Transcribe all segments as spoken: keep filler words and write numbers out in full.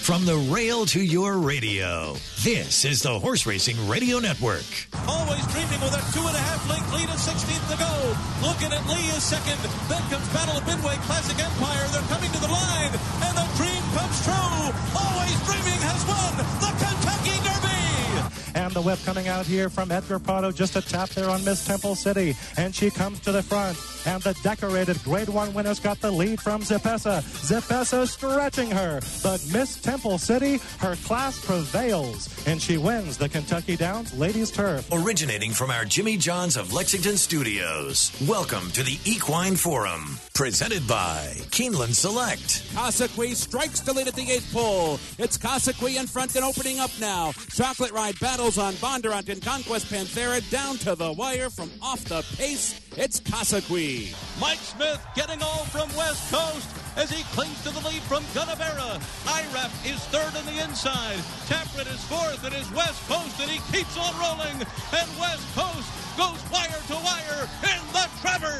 From the rail to your radio, this is the Horse Racing Radio Network. Always dreaming with a two and a half length lead at sixteenth to go. Looking at Lee is second. Then comes Battle of Midway, Classic Empire. They're coming to the line, and the dream comes true. Always Dreaming has won the Kentucky Derby. And the whip coming out here from Edgar Prado, just a tap there on Miss Temple City. And she comes to the front. And the decorated Grade one winner's got the lead from Zepessa. Zepessa stretching her. But Miss Temple City, her class prevails. And she wins the Kentucky Downs Ladies Turf. Originating from our Jimmy John's of Lexington studios, welcome to the Equine Forum. Presented by Keeneland Select. Casaqui strikes the lead at the eighth pole. It's Casaqui in front and opening up now. Chocolate Ride battles on Bondurant and Conquest Panthera down to the wire from off the pace. It's Casaqui. Mike Smith getting all from West Coast as he clings to the lead from Gunnavera. I R A P is third on the inside. Taprit is fourth. It is West Coast, and he keeps on rolling. And West Coast goes wire to wire in the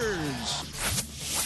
Travers.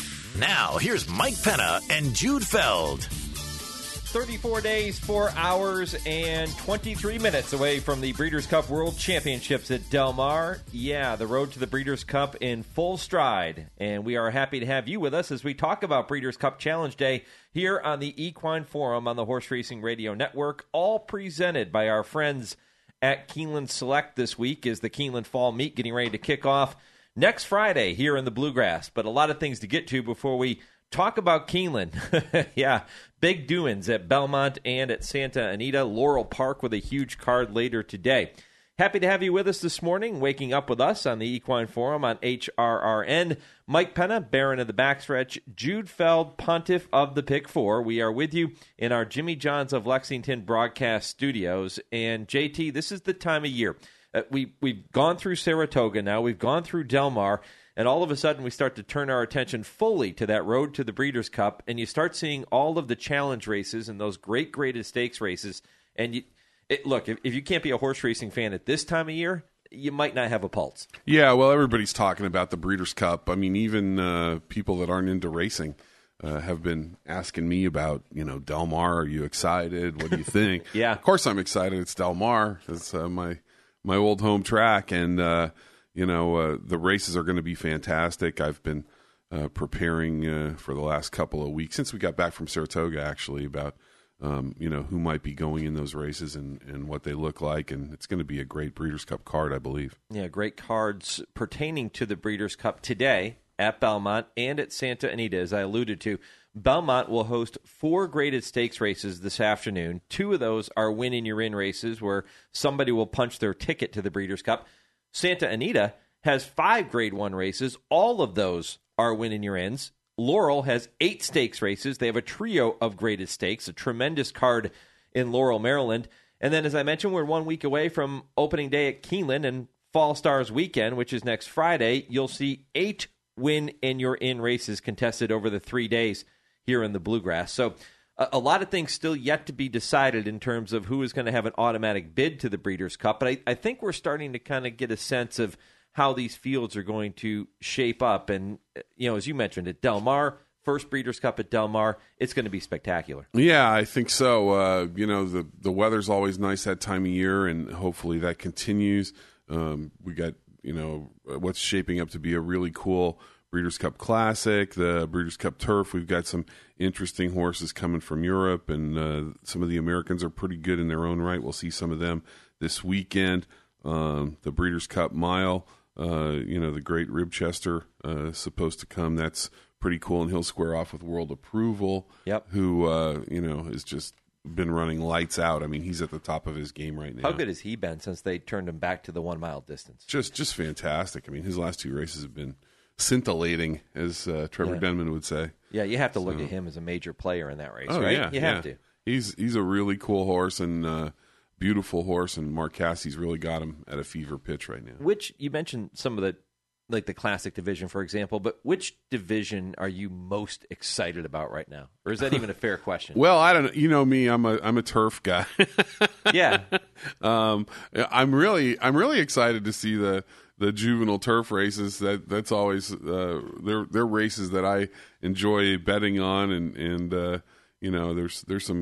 Now, here's Mike Penna and Jude Feld. thirty-four days, four hours, and twenty-three minutes away from the Breeders' Cup World Championships at Del Mar. Yeah, the road to the Breeders' Cup in full stride. And we are happy to have you with us as we talk about Breeders' Cup Challenge Day here on the Equine Forum on the Horse Racing Radio Network, all presented by our friends at Keeneland Select this week as the Keeneland Fall Meet getting ready to kick off next Friday here in the Bluegrass. But a lot of things to get to before we talk about Keeneland. Yeah, big doings at Belmont and at Santa Anita. Laurel Park with a huge card later today. Happy to have you with us this morning, waking up with us on the Equine Forum on H R R N. Mike Penna, Baron of the Backstretch, Jude Feld, Pontiff of the Pick Four. We are with you in our Jimmy John's of Lexington broadcast studios. And J T, this is the time of year. Uh, we, we've gone through Saratoga now. We've gone through Del Mar. And all of a sudden, we start to turn our attention fully to that road to the Breeders' Cup, and you start seeing all of the challenge races and those great graded stakes races. And you, it, look, if, if you can't be a horse racing fan at this time of year, you might not have a pulse. Yeah, well, everybody's talking about the Breeders' Cup. I mean, even uh, people that aren't into racing uh, have been asking me about, you know, Del Mar. Are you excited? What do you think? Yeah. Of course I'm excited. It's Del Mar. It's uh, my, my old home track, and uh You know, uh, the races are going to be fantastic. I've been uh, preparing uh, for the last couple of weeks, since we got back from Saratoga, actually, about, um, you know, who might be going in those races and, and what they look like. And it's going to be a great Breeders' Cup card, I believe. Yeah, great cards pertaining to the Breeders' Cup today at Belmont and at Santa Anita, as I alluded to. Belmont will host four graded stakes races this afternoon. Two of those are win-in-your-in races where somebody will punch their ticket to the Breeders' Cup. Santa Anita has five Grade one races. All of those are win-in-your-ends. Laurel has eight stakes races. They have a trio of graded stakes, a tremendous card in Laurel, Maryland. And then, as I mentioned, we're one week away from opening day at Keeneland and Fall Stars Weekend, which is next Friday. You'll see eight win-in-your-in races contested over the three days here in the Bluegrass. So a lot of things still yet to be decided in terms of who is going to have an automatic bid to the Breeders' Cup. But I, I think we're starting to kind of get a sense of how these fields are going to shape up. And, you know, as you mentioned, at Del Mar, first Breeders' Cup at Del Mar, it's going to be spectacular. Yeah, I think so. Uh, you know, the, the weather's always nice that time of year, and hopefully that continues. Um, we got, you know, what's shaping up to be a really cool Breeders' Cup Classic, the Breeders' Cup Turf. We've got some interesting horses coming from Europe, and uh, some of the Americans are pretty good in their own right. We'll see some of them this weekend. Um, the Breeders' Cup Mile, uh, you know, the great Ribchester uh, supposed to come. That's pretty cool, and he'll square off with World Approval, yep. who, uh, you know, has just been running lights out. I mean, he's at the top of his game right now. How good has he been since they turned him back to the one-mile distance? Just, just fantastic. I mean, his last two races have been scintillating, as uh, Trevor yeah. Denman would say. Yeah, you have to so. look at him as a major player in that race, oh, right? Yeah, you have yeah. to. He's he's a really cool horse and uh, beautiful horse, and Mark Cassie's really got him at a fever pitch right now. Which, you mentioned some of the, like the Classic division, for example, but which division are you most excited about right now? Or is that even a fair question? Well, I don't know. You know me, I'm a I'm a turf guy. yeah. Um, I'm really I'm really excited to see the the juvenile turf races. That that's always uh, they're they're races that I enjoy betting on, and and uh, you know there's there's some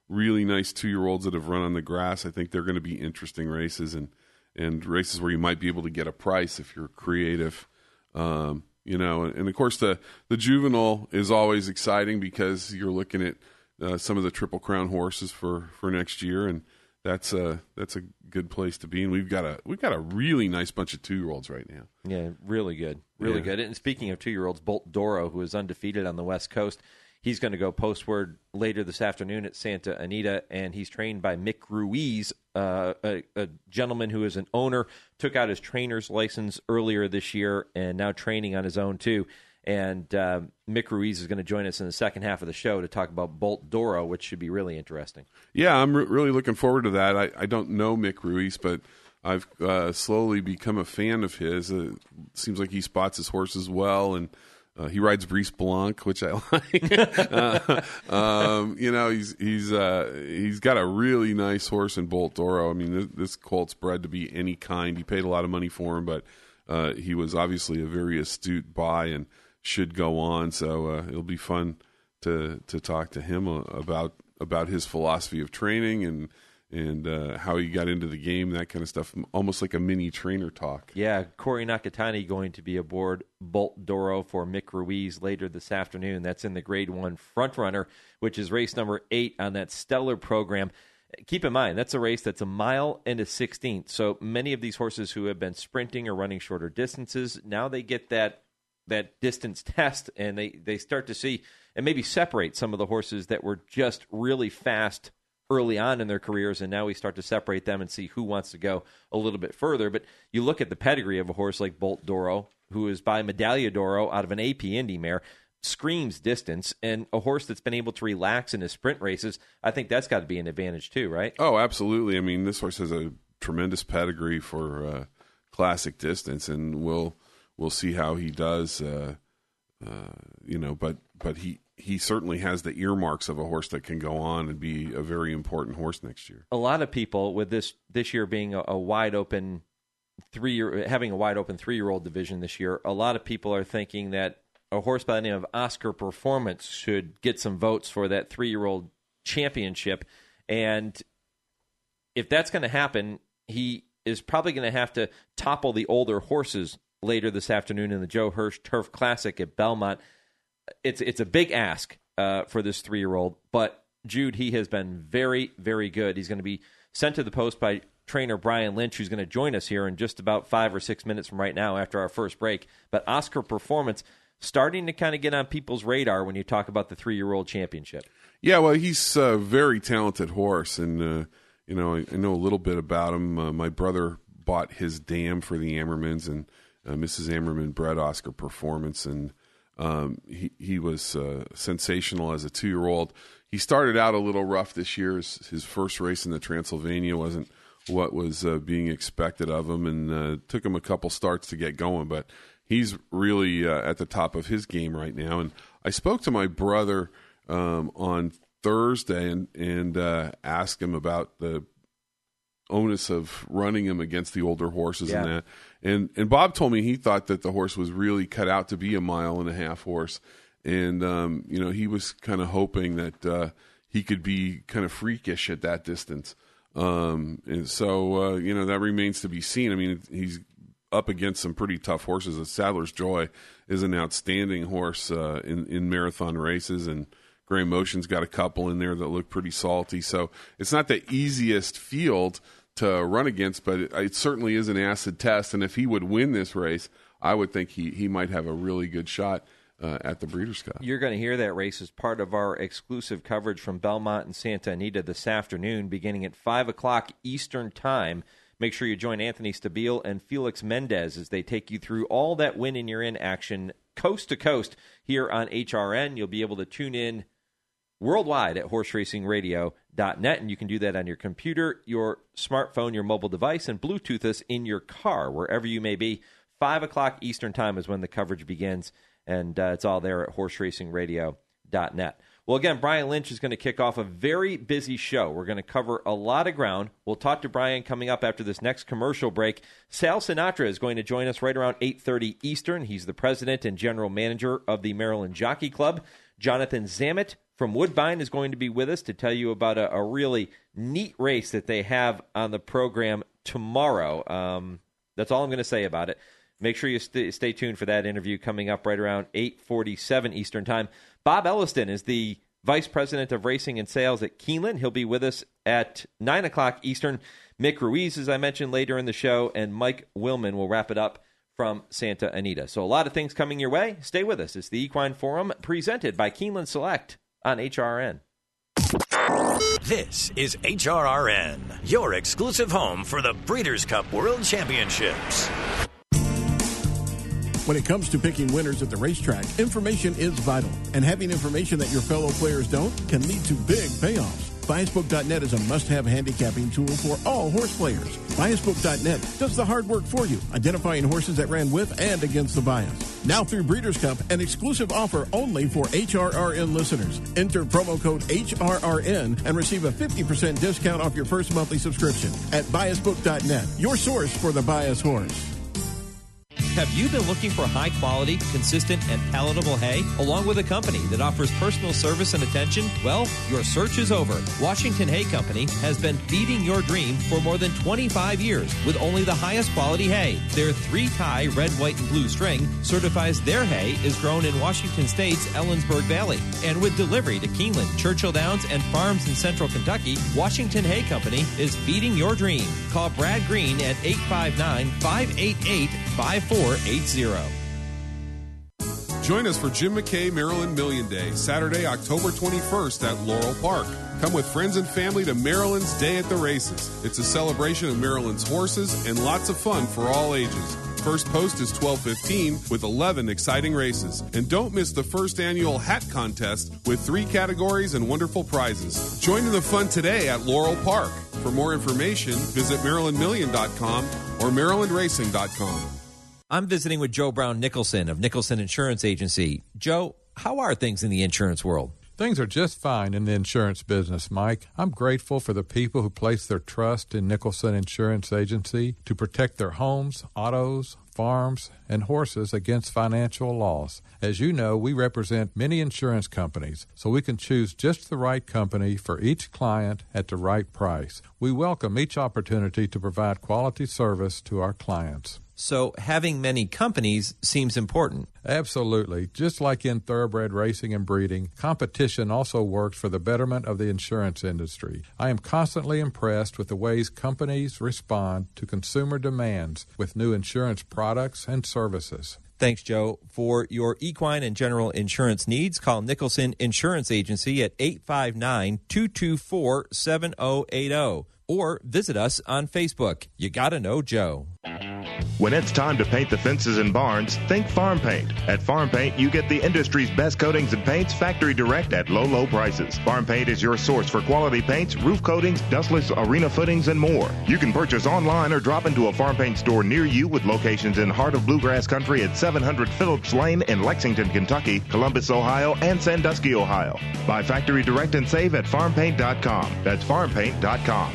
really nice two-year-olds that have run on the grass. I think they're going to be interesting races and, and races where you might be able to get a price if you're creative. Um, you know, and, and of course the, the juvenile is always exciting because you're looking at uh, some of the Triple Crown horses for, for next year, and that's a that's a good place to be. And we've got a we've got a really nice bunch of two-year-olds right now. Yeah, really good, really yeah. good. And speaking of two-year-olds, Bolt Doro, who is undefeated on the West Coast, he's going to go postward later this afternoon at Santa Anita, and he's trained by Mick Ruiz, uh, a, a gentleman who is an owner, took out his trainer's license earlier this year, and now training on his own too. And uh, Mick Ruiz is going to join us in the second half of the show to talk about Bolt Doro, which should be really interesting. Yeah, I'm re- really looking forward to that. I, I don't know Mick Ruiz, but I've uh, slowly become a fan of his. Uh, seems like he spots his horses well, and uh, he rides Brice Blanc, which I like. uh, um, you know, he's he's uh, he's got a really nice horse in Bolt Doro. I mean, this, this colt's bred to be any kind. He paid a lot of money for him, but uh, he was obviously a very astute buy and should go on, so uh, it'll be fun to to talk to him uh, about about his philosophy of training and and uh, how he got into the game, that kind of stuff, almost like a mini trainer talk. Yeah, Corey Nakatani going to be aboard Bolt Doro for Mick Ruiz later this afternoon. That's in the Grade One Frontrunner, which is race number eight on that stellar program. Keep in mind, that's a race that's a mile and a sixteenth. So many of these horses who have been sprinting or running shorter distances, now they get that that distance test, and they, they start to see and maybe separate some of the horses that were just really fast early on in their careers, and now we start to separate them and see who wants to go a little bit further. But you look at the pedigree of a horse like Bolt Doro, who is by Medaglia d'Oro out of an A P Indy mare, screams distance, and a horse that's been able to relax in his sprint races. I think that's got to be an advantage too, right? Oh, absolutely. I mean, this horse has a tremendous pedigree for uh, classic distance, and we'll we'll see how he does. Uh, uh, you know, but but he he certainly has the earmarks of a horse that can go on and be a very important horse next year. A lot of people, with this this year being a, a wide open three year having a wide open three year old division this year, a lot of people are thinking that a horse by the name of Oscar Performance should get some votes for that three year old championship. And if that's going to happen, he is probably going to have to topple the older horses later this afternoon in the Joe Hirsch Turf Classic at Belmont. It's it's a big ask uh, for this three-year-old, but Jude, he has been very, very good. He's going to be sent to the post by trainer Brian Lynch, who's going to join us here in just about five or six minutes from right now after our first break. But Oscar Performance starting to kind of get on people's radar when you talk about the three-year-old championship. Yeah, well, he's a very talented horse, and uh, you know I, I know a little bit about him. Uh, my brother bought his dam for the Ammermans, and Uh, Missus Ammerman bred Oscar Performance, and um, he he was uh, sensational as a two-year-old. He started out a little rough this year. His, his first race in the Transylvania wasn't what was uh, being expected of him, and uh, took him a couple starts to get going. But he's really uh, at the top of his game right now. And I spoke to my brother um, on Thursday and and uh, asked him about the onus of running him against the older horses yeah. and that. And and Bob told me he thought that the horse was really cut out to be a mile and a half horse. And, um, you know, he was kind of hoping that uh, he could be kind of freakish at that distance. Um, and so, uh, you know, that remains to be seen. I mean, he's up against some pretty tough horses. The Sadler's Joy is an outstanding horse uh, in, in marathon races, and Gray Motion's got a couple in there that look pretty salty. So it's not the easiest field to run against, but it, it certainly is an acid test. And if he would win this race, I would think he, he might have a really good shot uh, at the Breeders' Cup. You're going to hear that race as part of our exclusive coverage from Belmont and Santa Anita this afternoon, beginning at five o'clock Eastern Time. Make sure you join Anthony Stabile and Felix Mendez as they take you through all that win and you're in action coast to coast here on H R N. You'll be able to tune in worldwide at horse racing radio dot net, and you can do that on your computer, your smartphone, your mobile device, and Bluetooth us in your car, wherever you may be. five o'clock Eastern Time is when the coverage begins, and uh, it's all there at horse racing radio dot net. Well, again, Brian Lynch is going to kick off a very busy show. We're going to cover a lot of ground. We'll talk to Brian coming up after this next commercial break. Sal Sinatra is going to join us right around eight thirty Eastern. He's the president and general manager of the Maryland Jockey Club. Jonathan Zammit from Woodbine is going to be with us to tell you about a, a really neat race that they have on the program tomorrow. Um, that's all I'm going to say about it. Make sure you st- stay tuned for that interview coming up right around eight forty-seven Eastern Time. Bob Elliston is the Vice President of Racing and Sales at Keeneland. He'll be with us at nine o'clock Eastern. Mick Ruiz, as I mentioned, later in the show, and Mike Willman will wrap it up from Santa Anita. So a lot of things coming your way. Stay with us. It's the Equine Forum presented by Keeneland Select on H R N. This is H R R N, your exclusive home for the Breeders' Cup World Championships. When it comes to picking winners at the racetrack, information is vital. And having information that your fellow players don't can lead to big payoffs. Bias Book dot net is a must-have handicapping tool for all horse players. Bias Book dot net does the hard work for you, identifying horses that ran with and against the bias. Now through Breeders' Cup, an exclusive offer only for H R R N listeners. Enter promo code H R R N and receive a fifty percent discount off your first monthly subscription at Bias Book dot net, your source for the bias horse. Have you been looking for high quality, consistent, and palatable hay, along with a company that offers personal service and attention? Well, your search is over. Washington Hay Company has been feeding your dream for more than twenty-five years with only the highest quality hay. Their three-tie red, white, and blue string certifies their hay is grown in Washington State's Ellensburg Valley. And with delivery to Keeneland, Churchill Downs, and farms in central Kentucky, Washington Hay Company is feeding your dream. Call Brad Green at eight five nine, five eight eight, five four eight zero. Join us for Jim McKay Maryland Million Day, Saturday, October twenty-first at Laurel Park. Come with friends and family to Maryland's Day at the Races. It's a celebration of Maryland's horses and lots of fun for all ages. First post is twelve fifteen with eleven exciting races. And don't miss the first annual hat contest with three categories and wonderful prizes. Join in the fun today at Laurel Park. For more information, visit Maryland Million dot com or Maryland Racing dot com. I'm visiting with Joe Brown Nicholson of Nicholson Insurance Agency. Joe, how are things in the insurance world? Things are just fine in the insurance business, Mike. I'm grateful for the people who place their trust in Nicholson Insurance Agency to protect their homes, autos, farms, and horses against financial loss. As you know, we represent many insurance companies, so we can choose just the right company for each client at the right price. We welcome each opportunity to provide quality service to our clients. So having many companies seems important. Absolutely. Just like in thoroughbred racing and breeding, competition also works for the betterment of the insurance industry. I am constantly impressed with the ways companies respond to consumer demands with new insurance products and services. Thanks, Joe. For your equine and general insurance needs, call Nicholson Insurance Agency at eight five nine, two two four, seven zero eight zero or visit us on Facebook. You gotta know Joe. When it's time to paint the fences and barns, think Farm Paint. At Farm Paint, you get the industry's best coatings and paints factory direct at low, low prices. Farm Paint is your source for quality paints, roof coatings, dustless arena footings, and more. You can purchase online or drop into a Farm Paint store near you with locations in Heart of Bluegrass Country at seven hundred Phillips Lane in Lexington, Kentucky, Columbus, Ohio, and Sandusky, Ohio. Buy factory direct and save at farm paint dot com. That's farm paint dot com.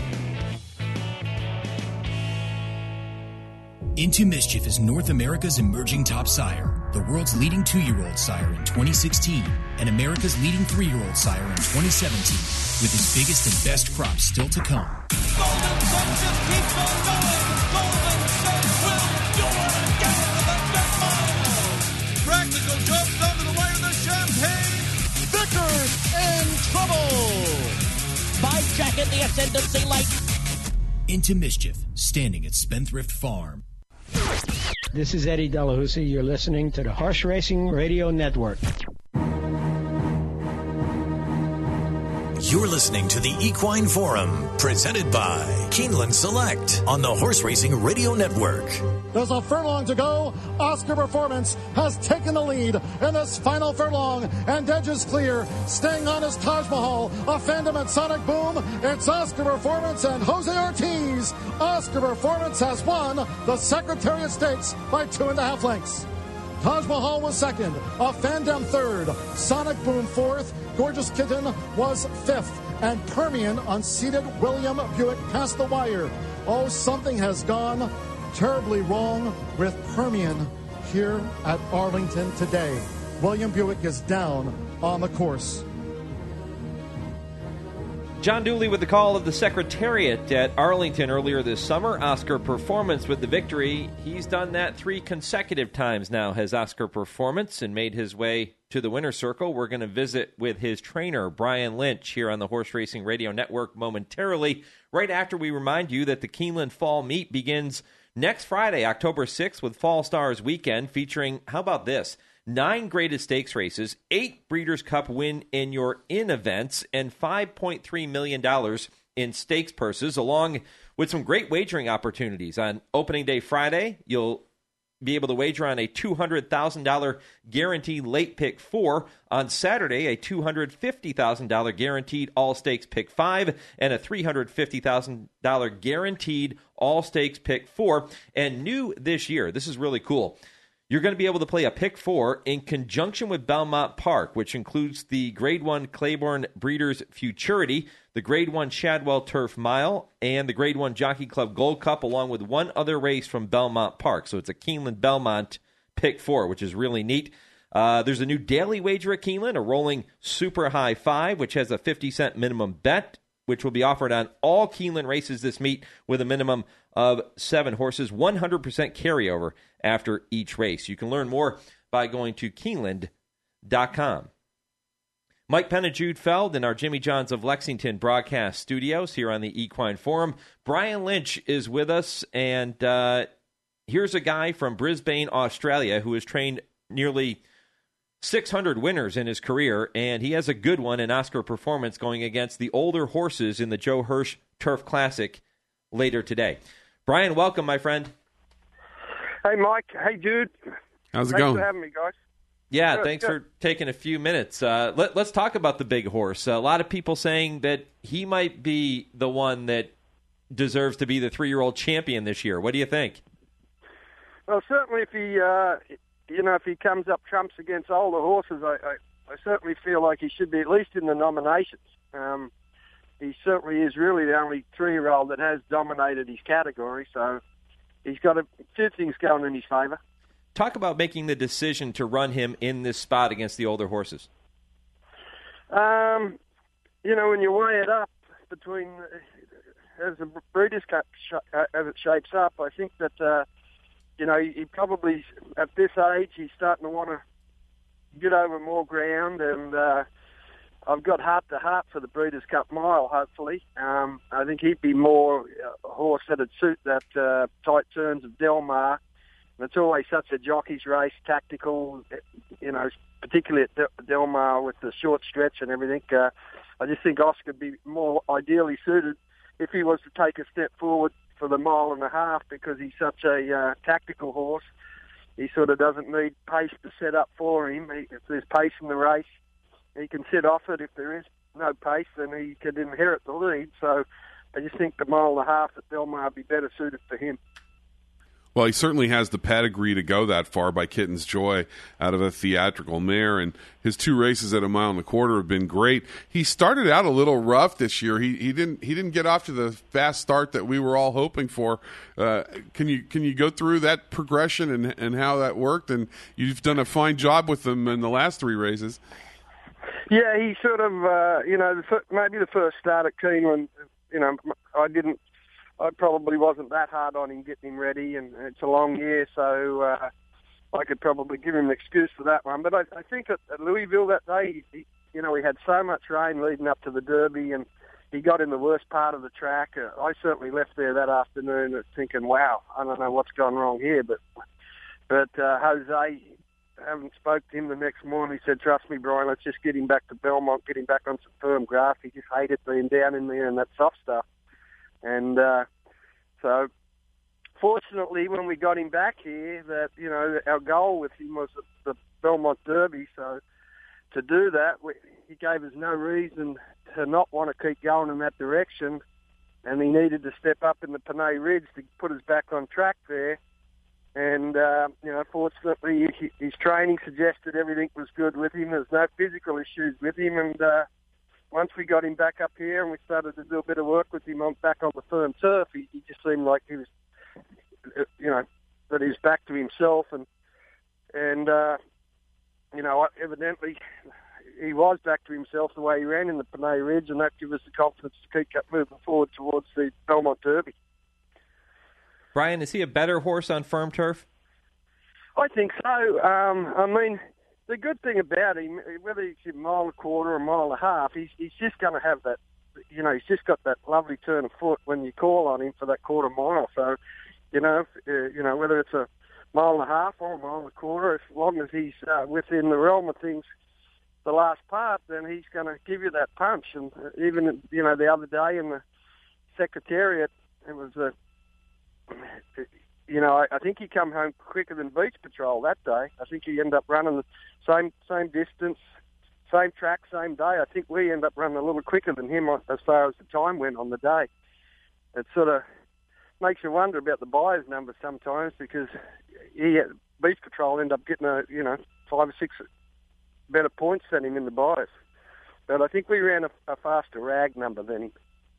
Into Mischief is North America's emerging top sire, the world's leading two-year-old sire in twenty sixteen, and America's leading three-year-old sire in twenty seventeen, with his biggest and best crop still to come. Golden Sun just keeps on going. Golden Sun will do it again for the fifth mile. Practical jumps under the wire of the champagne. Vickers in trouble. By Jacket, the Ascendancy Light. Into Mischief, standing at Spendthrift Farm. This is Eddie Delahousie. You're listening to the Horse Racing Radio Network. You're listening to the Equine Forum, presented by Keeneland Select on the Horse Racing Radio Network. There's a furlong to go. Oscar Performance has taken the lead in this final furlong, and edge is clear. Staying on is Taj Mahal, a Fandom and Sonic Boom. It's Oscar Performance and Jose Ortiz. Oscar Performance has won the Secretariat Stakes by two and a half lengths. Taj Mahal was second, a Fandom third, Sonic Boom fourth, Gorgeous Kitten was fifth, and Permian unseated William Buick past the wire. Oh, something has gone terribly wrong with Permian here at Arlington today. William Buick is down on the course. John Dooley with the call of the Secretariat at Arlington earlier this summer. Oscar Performance with the victory. He's done that three consecutive times now, has Oscar Performance, and made his way to the winner's circle. We're going to visit with his trainer, Brian Lynch, here on the Horse Racing Radio Network momentarily, right after we remind you that the Keeneland Fall Meet begins next Friday, October sixth, with Fall Stars Weekend, featuring, how about this, nine graded stakes races, eight Breeders' Cup win in your in events, and five point three million dollars in stakes purses, along with some great wagering opportunities. On opening day Friday, you'll be able to wager on a two hundred thousand dollars guaranteed late pick four. On Saturday, a two hundred fifty thousand dollars guaranteed all stakes pick five, and a three hundred fifty thousand dollars guaranteed all stakes pick four. And new this year, this is really cool, you're going to be able to play a pick four in conjunction with Belmont Park, which includes the Grade one Claiborne Breeders' Futurity, the Grade one Shadwell Turf Mile, and the Grade one Jockey Club Gold Cup, along with one other race from Belmont Park. So it's a Keeneland Belmont pick four, which is really neat. Uh, there's a new daily wager at Keeneland, a rolling super high five, which has a fifty cent minimum bet, which will be offered on all Keeneland races this meet with a minimum of seven horses, one hundred percent carryover after each race. You can learn more by going to Keeneland dot com. Mike Penn and Jude Feld in our Jimmy Johns of Lexington broadcast studios here on the Equine Forum. Brian Lynch is with us, and uh, here's a guy from Brisbane, Australia, who has trained nearly six hundred winners in his career, and he has a good one in Oscar Performance going against the older horses in the Joe Hirsch Turf Classic later today. Brian, welcome, my friend. Hey, Mike. Hey, Jude. How's it thanks going? Thanks for having me, guys. Yeah, good, thanks good. for taking a few minutes. Uh, let, let's talk about the big horse. A lot of people saying that he might be the one that deserves to be the three-year-old champion this year. What do you think? Well, certainly if he, uh, you know, if he comes up trumps against older horses, I, I, I certainly feel like he should be at least in the nominations. Um, he certainly is really the only three-year-old that has dominated his category, so he's got a few things going in his favour. Talk about making the decision to run him in this spot against the older horses. Um, you know, when you weigh it up between, as the Breeders' Cup sh- as it shapes up, I think that, uh, you know, he probably, at this age, he's starting to want to get over more ground, and uh, I've got heart-to-heart for the Breeders' Cup Mile, hopefully. Um, I think he'd be more a horse that'd suit that uh, tight turns of Del Mar. And it's always such a jockey's race, tactical, you know, particularly at Del, Del Mar with the short stretch and everything. Uh, I just think Oscar would be more ideally suited if he was to take a step forward for the mile and a half, because he's such a uh, tactical horse. He sort of doesn't need pace to set up for him. He, if there's pace in the race, he can sit off it. If there is no pace, then he could inherit the lead. So I just think the mile and a half at Del Mar would be better suited for him. Well, he certainly has the pedigree to go that far by Kitten's Joy out of a theatrical mare, and his two races at a mile and a quarter have been great. He started out a little rough this year. He he didn't he didn't get off to the fast start that we were all hoping for. Uh, can you can you go through that progression and and how that worked? And you've done a fine job with him in the last three races. Yeah, he sort of uh, you know the, maybe the first start at Keeneland, you know, I didn't. I probably wasn't that hard on him getting him ready, and it's a long year, so uh, I could probably give him an excuse for that one. But I, I think at, at Louisville that day, he, you know, we had so much rain leading up to the Derby, and he got in the worst part of the track. Uh, I certainly left there that afternoon thinking, wow, I don't know what's gone wrong here. But but uh, Jose, I haven't spoke to him the next morning. He said, trust me, Brian, let's just get him back to Belmont, get him back on some firm grass. He just hated being down in there and that soft stuff. And uh, so, fortunately, when we got him back here, that you know our goal with him was the Belmont Derby. So, to do that, we, he gave us no reason to not want to keep going in that direction, and he needed to step up in the Panay Ridge to put us back on track there. And uh, you know, fortunately, he, his training suggested everything was good with him. There's no physical issues with him, and uh, once we got him back up here and we started to do a bit of work with him on, back on the firm turf, he, he just seemed like he was, you know, that he was back to himself. And, and uh, you know, evidently he was back to himself the way he ran in the Panay Ridge, and that gave us the confidence to keep moving forward towards the Belmont Derby. Brian, is he a better horse on firm turf? I think so. Um, I mean, the good thing about him, whether he's a mile and a quarter or a mile and a half, he's, he's just going to have that, you know, he's just got that lovely turn of foot when you call on him for that quarter mile. So, you know, if, uh, you know, whether it's a mile and a half or a mile and a quarter, as long as he's uh, within the realm of things, the last part, then he's going to give you that punch. And even, you know, the other day in the Secretariat, it was a, you know, I, I think he come home quicker than Beach Patrol that day. I think he ended up running the same same distance, same track, same day. I think we ended up running a little quicker than him as far as the time went on the day. It sort of makes you wonder about the buyer's numbers sometimes, because he had, Beach Patrol ended up getting a, you know, five or six better points than him in the buyers. But I think we ran a, a faster rag number than him.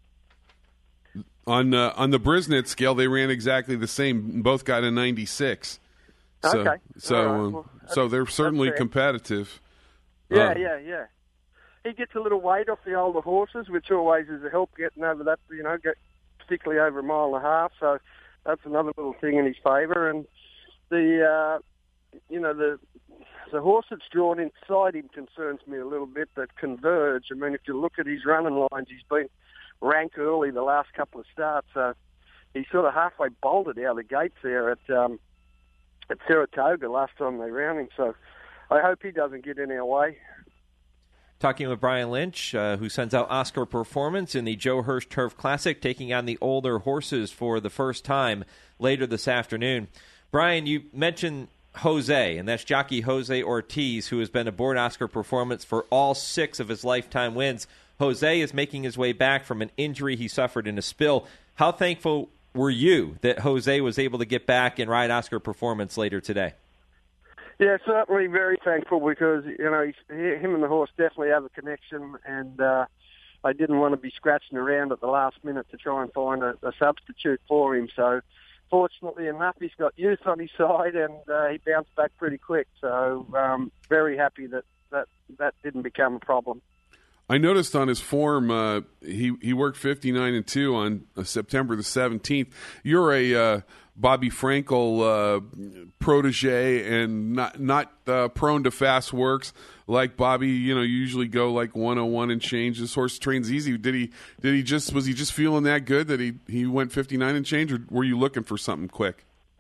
On uh, on the Brisnet scale, they ran exactly the same. Both got a ninety-six. So, Okay. So, All right. um, Well, so they're certainly fair. competitive. Yeah, Uh, yeah, yeah. He gets a little weight off the older horses, which always is a help getting over that, you know, get, particularly over a mile and a half. So that's another little thing in his favour. And the, uh, you know, the the horse that's drawn inside him concerns me a little bit, that Converge. I mean, if you look at his running lines, he's been ranked early the last couple of starts. So he sort of halfway bolted out of the gates there at um, at Saratoga last time they ran him. So I hope he doesn't get in our way. Talking with Brian Lynch, uh, who sends out Oscar Performance in the Joe Hirsch Turf Classic, taking on the older horses for the first time later this afternoon. Brian, you mentioned Jose, and that's jockey Jose Ortiz, who has been aboard Oscar Performance for all six of his lifetime wins. Jose is making his way back from an injury he suffered in a spill. How thankful were you that Jose was able to get back and ride Oscar Performance later today? Yeah, certainly very thankful, because, you know, he's, him and the horse definitely have a connection, and uh, I didn't want to be scratching around at the last minute to try and find a, a substitute for him. So fortunately enough, he's got youth on his side, and uh, he bounced back pretty quick. So um, very happy that, that that didn't become a problem. I noticed on his form, uh, he he worked fifty-nine and two on uh, September the seventeenth. You're a uh, Bobby Frankel uh, protege, and not not uh, prone to fast works like Bobby. You know, you usually go like one oh one and change. This horse trains easy. Did he? Did he just? Was he just feeling that good that he he went fifty-nine and change, or were you looking for something quick?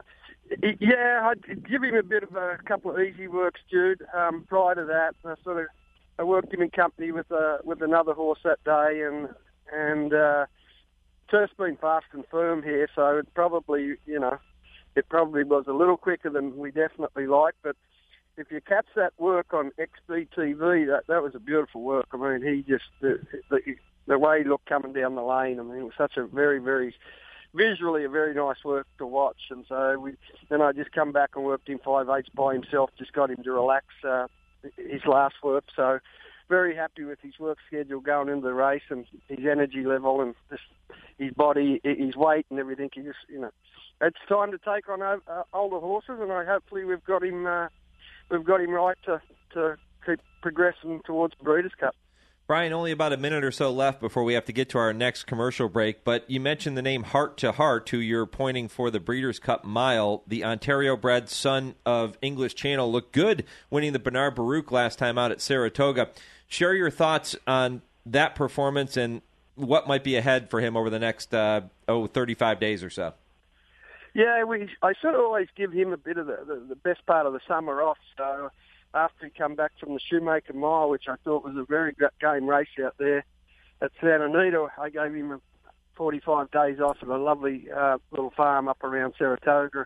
Yeah, I'd give him a bit of a couple of easy works, Jude. Um, prior to that, I sort of. I worked him in company with uh, with another horse that day, and and uh, turf's been fast and firm here, so it probably, you know, it probably was a little quicker than we definitely like. But if you catch that work on X B T V, that that was a beautiful work. I mean, he just the, the, the way he looked coming down the lane. I mean, it was such a very very visually a very nice work to watch. And so we then I just come back and worked him five eighths by himself, just got him to relax. Uh, his last work, so very happy with his work schedule going into the race, and his energy level, and just his body, his weight, and everything. He just, you know, it's time to take on uh, older horses, and I hopefully we've got him, uh, we've got him right to to keep progressing towards the Breeders' Cup. Brian, only about a minute or so left before we have to get to our next commercial break, but you mentioned the name Heart to Heart, who you're pointing for the Breeders' Cup Mile. The Ontario-bred son of English Channel looked good winning the Bernard Baruch last time out at Saratoga. Share your thoughts on that performance and what might be ahead for him over the next, uh, oh, thirty-five days or so. Yeah, we, I sort of always give him a bit of the, the, the best part of the summer off, so after he come back from the Shoemaker Mile, which I thought was a very great game race out there at Santa Anita, I gave him a forty-five days off at a lovely uh, little farm up around Saratoga,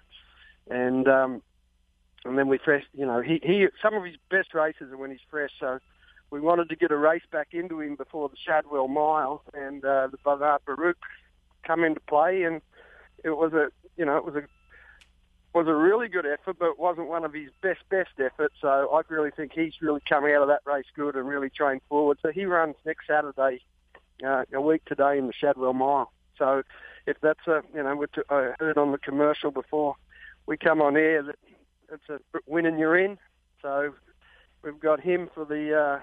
and um, and then we fresh, you know, he, he some of his best races are when he's fresh, so we wanted to get a race back into him before the Shadwell Mile, and uh, the Bernard Baruch come into play, and it was a, you know, it was a was a really good effort, but it wasn't one of his best, best efforts. So I really think he's really come out of that race good and really trained forward. So he runs next Saturday, uh, a week today in the Shadwell Mile. So if that's a, you know, which I heard on the commercial before we come on air, that it's a win and you're in. So we've got him for the, uh,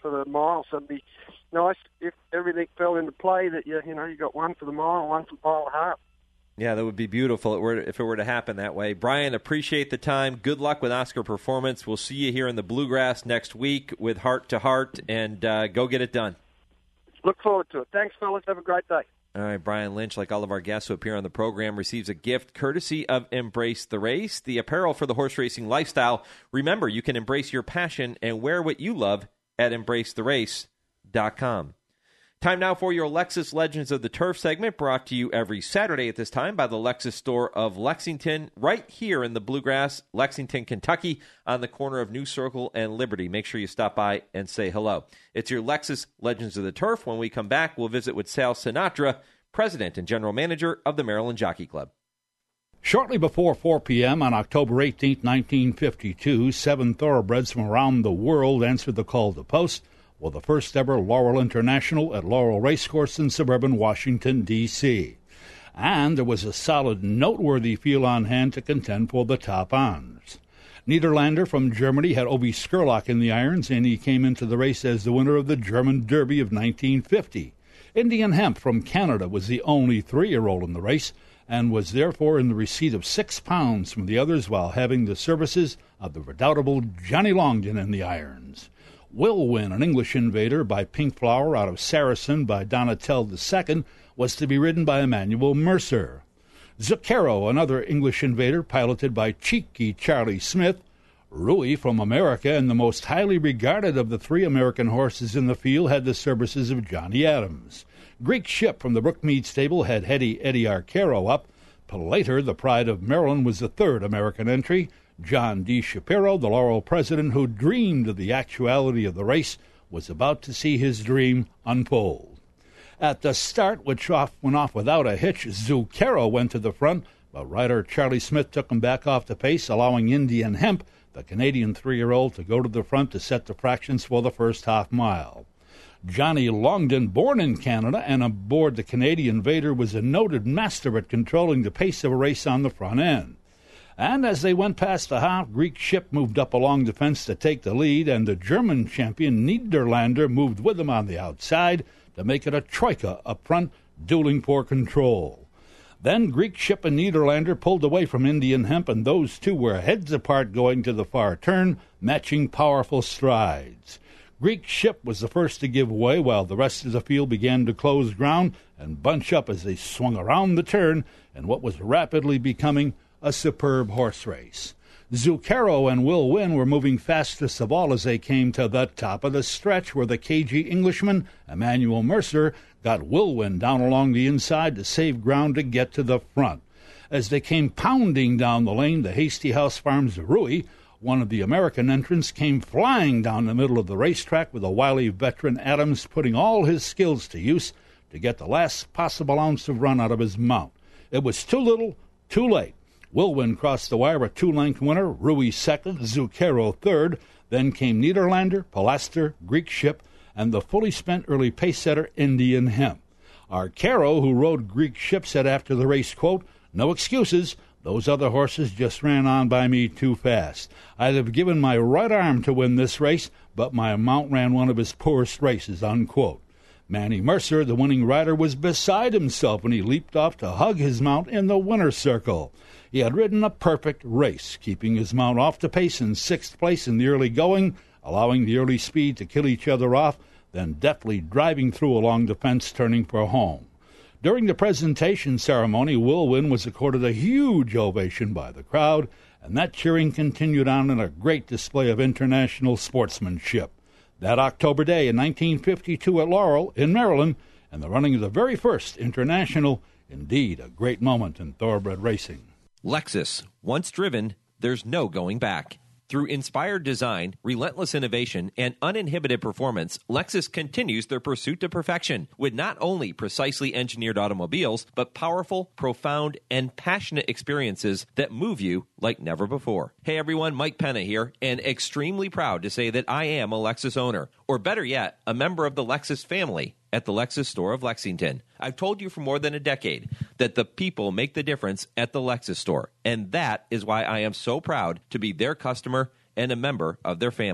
for the mile. So it'd be nice if everything fell into play that you you know you got one for the mile, one for the mile and a half. Yeah, that would be beautiful if it were to happen that way. Brian, appreciate the time. Good luck with Oscar Performance. We'll see you here in the Bluegrass next week with Heart to Heart, and uh, go get it done. Look forward to it. Thanks, fellas. Have a great day. All right, Brian Lynch, like all of our guests who appear on the program, receives a gift courtesy of Embrace the Race, the apparel for the horse racing lifestyle. Remember, you can embrace your passion and wear what you love at embrace the race dot com. Time now for your Lexus Legends of the Turf segment, brought to you every Saturday at this time by the Lexus store of Lexington, right here in the Bluegrass, Lexington, Kentucky, on the corner of New Circle and Liberty. Make sure you stop by and say hello. It's your Lexus Legends of the Turf. When we come back, we'll visit with Sal Sinatra, President and General Manager of the Maryland Jockey Club. Shortly before four p.m. on October eighteenth, nineteen fifty-two, seven thoroughbreds from around the world answered the call to post for the first ever Laurel International at Laurel Racecourse in suburban Washington, D C And there was a solid, noteworthy field on hand to contend for the top honors. Niederlander from Germany had Obi Skurlock in the irons, and he came into the race as the winner of the German Derby of nineteen fifty. Indian Hemp from Canada was the only three-year-old in the race, and was therefore in the receipt of six pounds from the others while having the services of the redoubtable Johnny Longden in the irons. Will Win, an English Invader by Pink Flower out of Saracen by Donatel the Second, was to be ridden by Emmanuel Mercer. Zucchero, another English Invader piloted by Cheeky Charlie Smith. Rui from America, and the most highly regarded of the three American horses in the field, had the services of Johnny Adams. Greek Ship from the Brookmead stable had Hetty Eddie Arcaro up. Plater, the Pride of Maryland, was the third American entry. John D. Shapiro, the Laurel president who dreamed of the actuality of the race, was about to see his dream unfold. At the start, which off went off without a hitch, Zucchero went to the front, but rider Charlie Smith took him back off the pace, allowing Indian Hemp, the Canadian three-year-old, to go to the front to set the fractions for the first half mile. Johnny Longden, born in Canada and aboard the Canadian Invader, was a noted master at controlling the pace of a race on the front end. And as they went past the half, Greek Ship moved up along the fence to take the lead, and the German champion Niederlander moved with him on the outside to make it a troika up front, dueling for control. Then Greek Ship and Niederlander pulled away from Indian Hemp, and those two were heads apart going to the far turn, matching powerful strides. Greek Ship was the first to give way, while the rest of the field began to close ground and bunch up as they swung around the turn in what was rapidly becoming a superb horse race. Zucchero and Will Win were moving fastest of all as they came to the top of the stretch, where the cagey Englishman, Emmanuel Mercer, got Will Win down along the inside to save ground to get to the front. As they came pounding down the lane, the Hasty House Farms Rui, one of the American entrants, came flying down the middle of the racetrack, with a wily veteran Adams putting all his skills to use to get the last possible ounce of run out of his mount. It was too little, too late. Will Win crossed the wire, a two-length winner, Rui second, Zucchero third. Then came Niederlander, Pilaster, Greek Ship, and the fully spent early pace setter Indian Hemp. Arcaro, who rode Greek Ship, said after the race, quote, "No excuses. Those other horses just ran on by me too fast. I'd have given my right arm to win this race, but my mount ran one of his poorest races," unquote. Manny Mercer, the winning rider, was beside himself when he leaped off to hug his mount in the winner's circle. He had ridden a perfect race, keeping his mount off the pace in sixth place in the early going, allowing the early speed to kill each other off, then deftly driving through along the fence, turning for home. During the presentation ceremony, Will Win was accorded a huge ovation by the crowd, and that cheering continued on in a great display of international sportsmanship. That October day in nineteen fifty-two at Laurel, in Maryland, and the running of the very first international, indeed a great moment in thoroughbred racing. Lexus. Once driven, there's no going back. Through inspired design, relentless innovation, and uninhibited performance, Lexus continues their pursuit to perfection with not only precisely engineered automobiles, but powerful, profound, and passionate experiences that move you like never before. Hey everyone, Mike Penna here, and extremely proud to say that I am a Lexus owner, or better yet, a member of the Lexus family at the Lexus store of Lexington. I've told you for more than a decade that the people make the difference at the Lexus store, and that is why I am so proud to be their customer and a member of their family.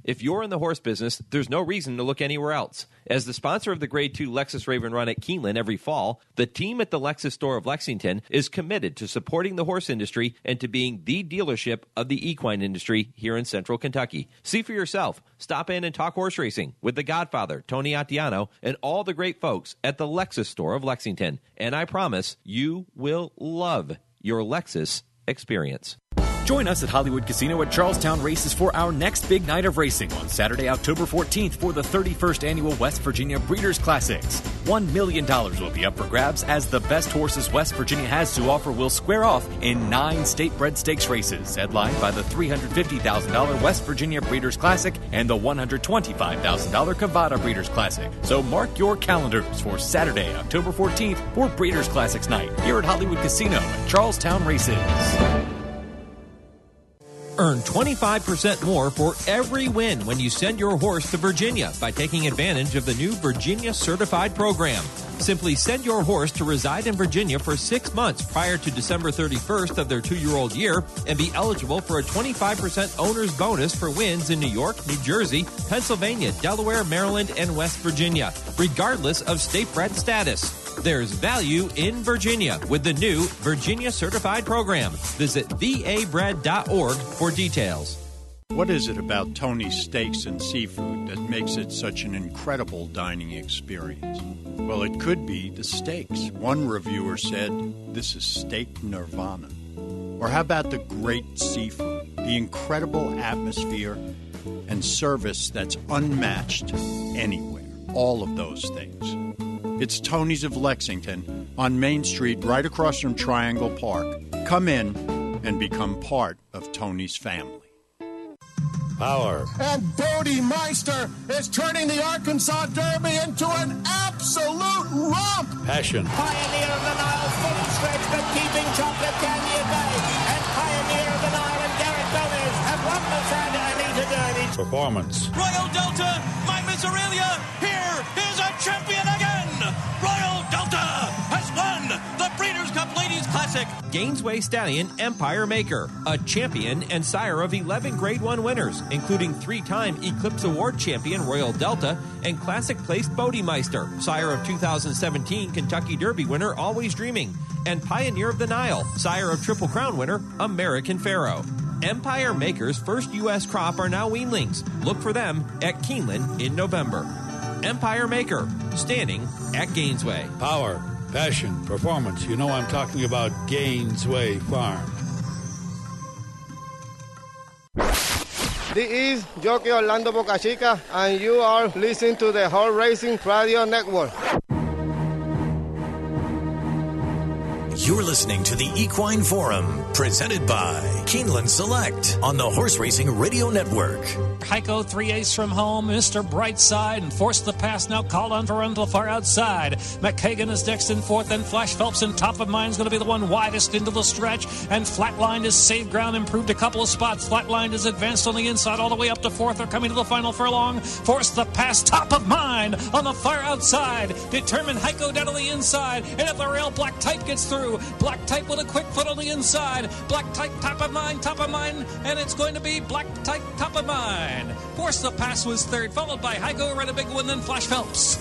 If you're in the horse business, there's no reason to look anywhere else. As the sponsor of the Grade two Lexus Raven Run at Keeneland every fall, the team at the Lexus store of Lexington is committed to supporting the horse industry and to being the dealership of the equine industry here in Central Kentucky. See for yourself. Stop in and talk horse racing with the Godfather, Tony Attiano, and all the great folks at the Lexus store of Lexington. And I promise you will love your Lexus experience. Join us at Hollywood Casino at Charlestown Races for our next big night of racing on Saturday, October fourteenth for the thirty-first Annual West Virginia Breeders' Classics. One million dollars will be up for grabs as the best horses West Virginia has to offer will square off in nine state-bred stakes races, headlined by the three hundred fifty thousand dollars West Virginia Breeders' Classic and the one hundred twenty-five thousand dollars Cavada Breeders' Classic. So mark your calendars for Saturday, October fourteenth for Breeders' Classics night here at Hollywood Casino at Charlestown Races. Earn twenty-five percent more for every win when you send your horse to Virginia by taking advantage of the new Virginia Certified program. Simply send your horse to reside in Virginia for six months prior to December thirty-first of their two-year-old year and be eligible for a twenty-five percent owner's bonus for wins in New York, New Jersey, Pennsylvania, Delaware, Maryland, and West Virginia, regardless of state-bred status. There's value in Virginia with the new Virginia Certified program. Visit V A bread dot org for details. What is it about Tony's Steaks and Seafood that makes it such an incredible dining experience? Well, it could be the steaks. One reviewer said, "This is steak nirvana." Or how about the great seafood, the incredible atmosphere, and service that's unmatched anywhere? All of those things. It's Tony's of Lexington on Main Street, right across from Triangle Park. Come in and become part of Tony's family. Power. And Bodie Meister is turning the Arkansas Derby into an absolute romp. Passion. Pioneer of the Nile, full stretch, but keeping Chocolate Candy at bay. And Pioneer of the Nile and Derek Gomez have won the Santa Anita Derby. Performance. Royal Delta, my Miss Aurelia, here is a champion again. Royal Delta has won the Breeders' Cup Ladies Classic. Gainesway Stallion Empire Maker, a champion and sire of eleven Grade one winners, including three-time Eclipse Award champion Royal Delta and classic-placed Bodie Meister, sire of two thousand seventeen Kentucky Derby winner Always Dreaming, and Pioneer of the Nile, sire of Triple Crown winner American Pharaoh. Empire Maker's first U S crop are now weanlings. Look for them at Keeneland in November. Empire Maker, standing at Gainesway. Power, passion, performance. You know I'm talking about Gainesway Farm. This is Jockey Orlando Boca Chica, and you are listening to the Horse Racing Radio Network. You're listening to the Equine Forum, presented by Keeneland Select on the Horse Racing Radio Network. Heiko, three ace from home, Mister Brightside, and forced the pass, now called on to run to the far outside. McKagan is next in fourth, and Flash Phelps in top of mind is going to be the one widest into the stretch, and Flatlined is saved ground, improved a couple of spots. Flatlined is advanced on the inside all the way up to fourth. They're coming to the final furlong. Forced the pass, top of mind on the far outside. Determined Heiko down on the inside, and at the rail, Black Type gets through. Black Type with a quick foot on the inside. Black Type top of mind, top of mind, and it's going to be Black Type top of mind. Force the Pass was third, followed by Heiko, ran a big one, then Flash Phelps.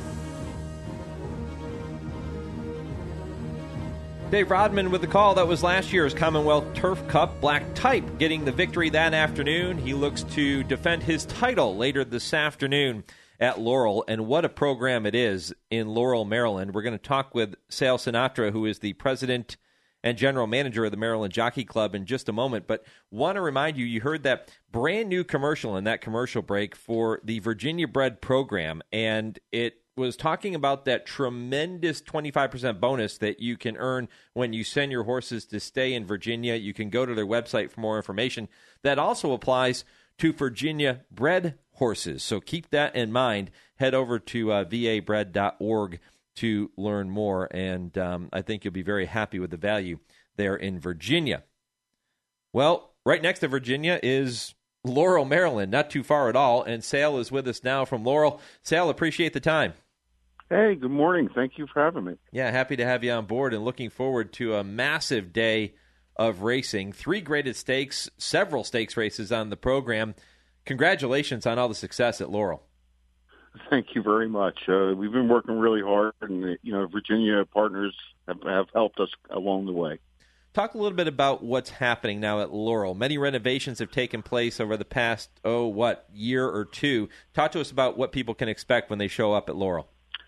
Dave Rodman with the call. That was last year's Commonwealth Turf Cup. Black Type getting the victory that afternoon. He looks to defend his title later this afternoon at Laurel, and what a program it is in Laurel, Maryland. We're going to talk with Sal Sinatra, who is the president and general manager of the Maryland Jockey Club, in just a moment. But want to remind you, you heard that brand new commercial in that commercial break for the Virginia Bred program, and it was talking about that tremendous twenty-five percent bonus that you can earn when you send your horses to stay in Virginia. You can go to their website for more information. That also applies to Virginia bred horses. So keep that in mind. Head over to uh, V A bread dot org to learn more, and um, I think you'll be very happy with the value there in Virginia. Well, right next to Virginia is Laurel, Maryland, not too far at all, and Sal is with us now from Laurel. Sal, appreciate the time. Hey, good morning. Thank you for having me. Yeah, happy to have you on board and looking forward to a massive day of racing. Three graded stakes, several stakes races on the program. congratulations on all the success at Laurel. Thank you very much. Uh, we've been working really hard, and you know, Virginia partners have, have helped us along the way. Talk a little bit about what's happening now at Laurel. Many renovations have taken place over the past, oh, what, year or two. Talk to us about what people can expect when they show up at Laurel.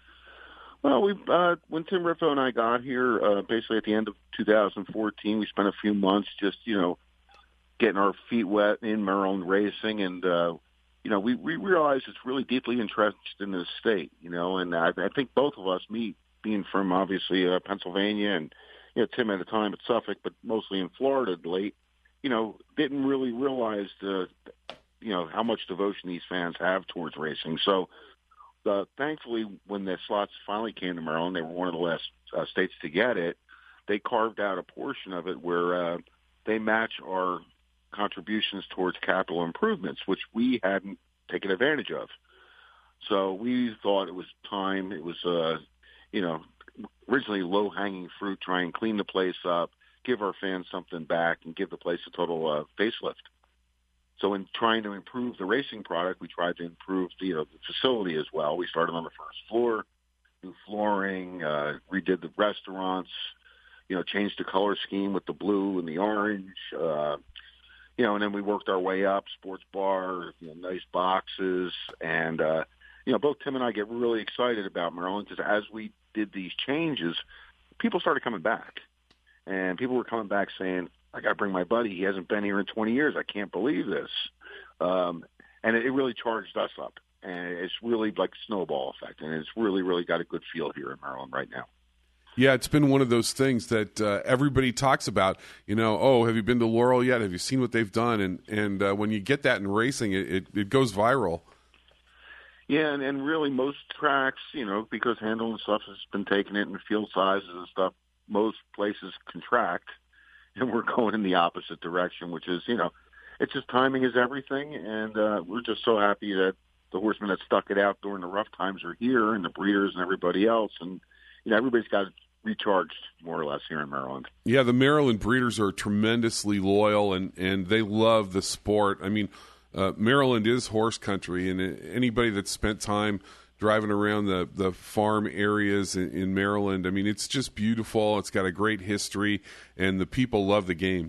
Well, we uh, when Tim Riffo and I got here, uh, basically at the end of two thousand fourteen, we spent a few months just, you know, getting our feet wet in Maryland racing, and uh, you know, we, we realized it's really deeply entrenched in the state, you know, and I, I think both of us, me being from obviously uh, Pennsylvania, and you know, Tim at the time at Suffolk, but mostly in Florida late, you know, didn't really realize the, you know, how much devotion these fans have towards racing. So. Uh, thankfully, when the slots finally came to Maryland, they were one of the last uh, states to get it. They carved out a portion of it where uh, they match our contributions towards capital improvements, which we hadn't taken advantage of. So we thought it was time. It was, uh, you know, originally low-hanging fruit, try and clean the place up, give our fans something back, and give the place a total uh, facelift. So in trying to improve the racing product, we tried to improve the, you know, the facility as well. We started on the first floor, new flooring, uh, redid the restaurants, you know, changed the color scheme with the blue and the orange, uh, you know, and then we worked our way up, sports bar, you know, nice boxes. And, uh, you know, both Tim and I get really excited about Maryland because as we did these changes, people started coming back. And people were coming back saying, I got to bring my buddy. He hasn't been here in twenty years. I can't believe this. Um, and it, it really charged us up. And it's really like a snowball effect. And it's really, really got a good feel here in Maryland right now. Yeah, it's been one of those things that uh, everybody talks about. You know, oh, have you been to Laurel yet? Have you seen what they've done? And and uh, when you get that in racing, it, it, it goes viral. Yeah, and, and really most tracks, you know, because handle and stuff has been taking it and field sizes and stuff, most places contract. And we're going in the opposite direction, which is, you know, it's just timing is everything. And uh, we're just so happy that the horsemen that stuck it out during the rough times are here, and the breeders and everybody else. And, you know, everybody's got recharged more or less here in Maryland. Yeah, the Maryland breeders are tremendously loyal, and, and they love the sport. I mean, uh, Maryland is horse country, and anybody that's spent time driving around the, the farm areas in, in Maryland, I mean, it's just beautiful. It's got a great history, and the people love the game.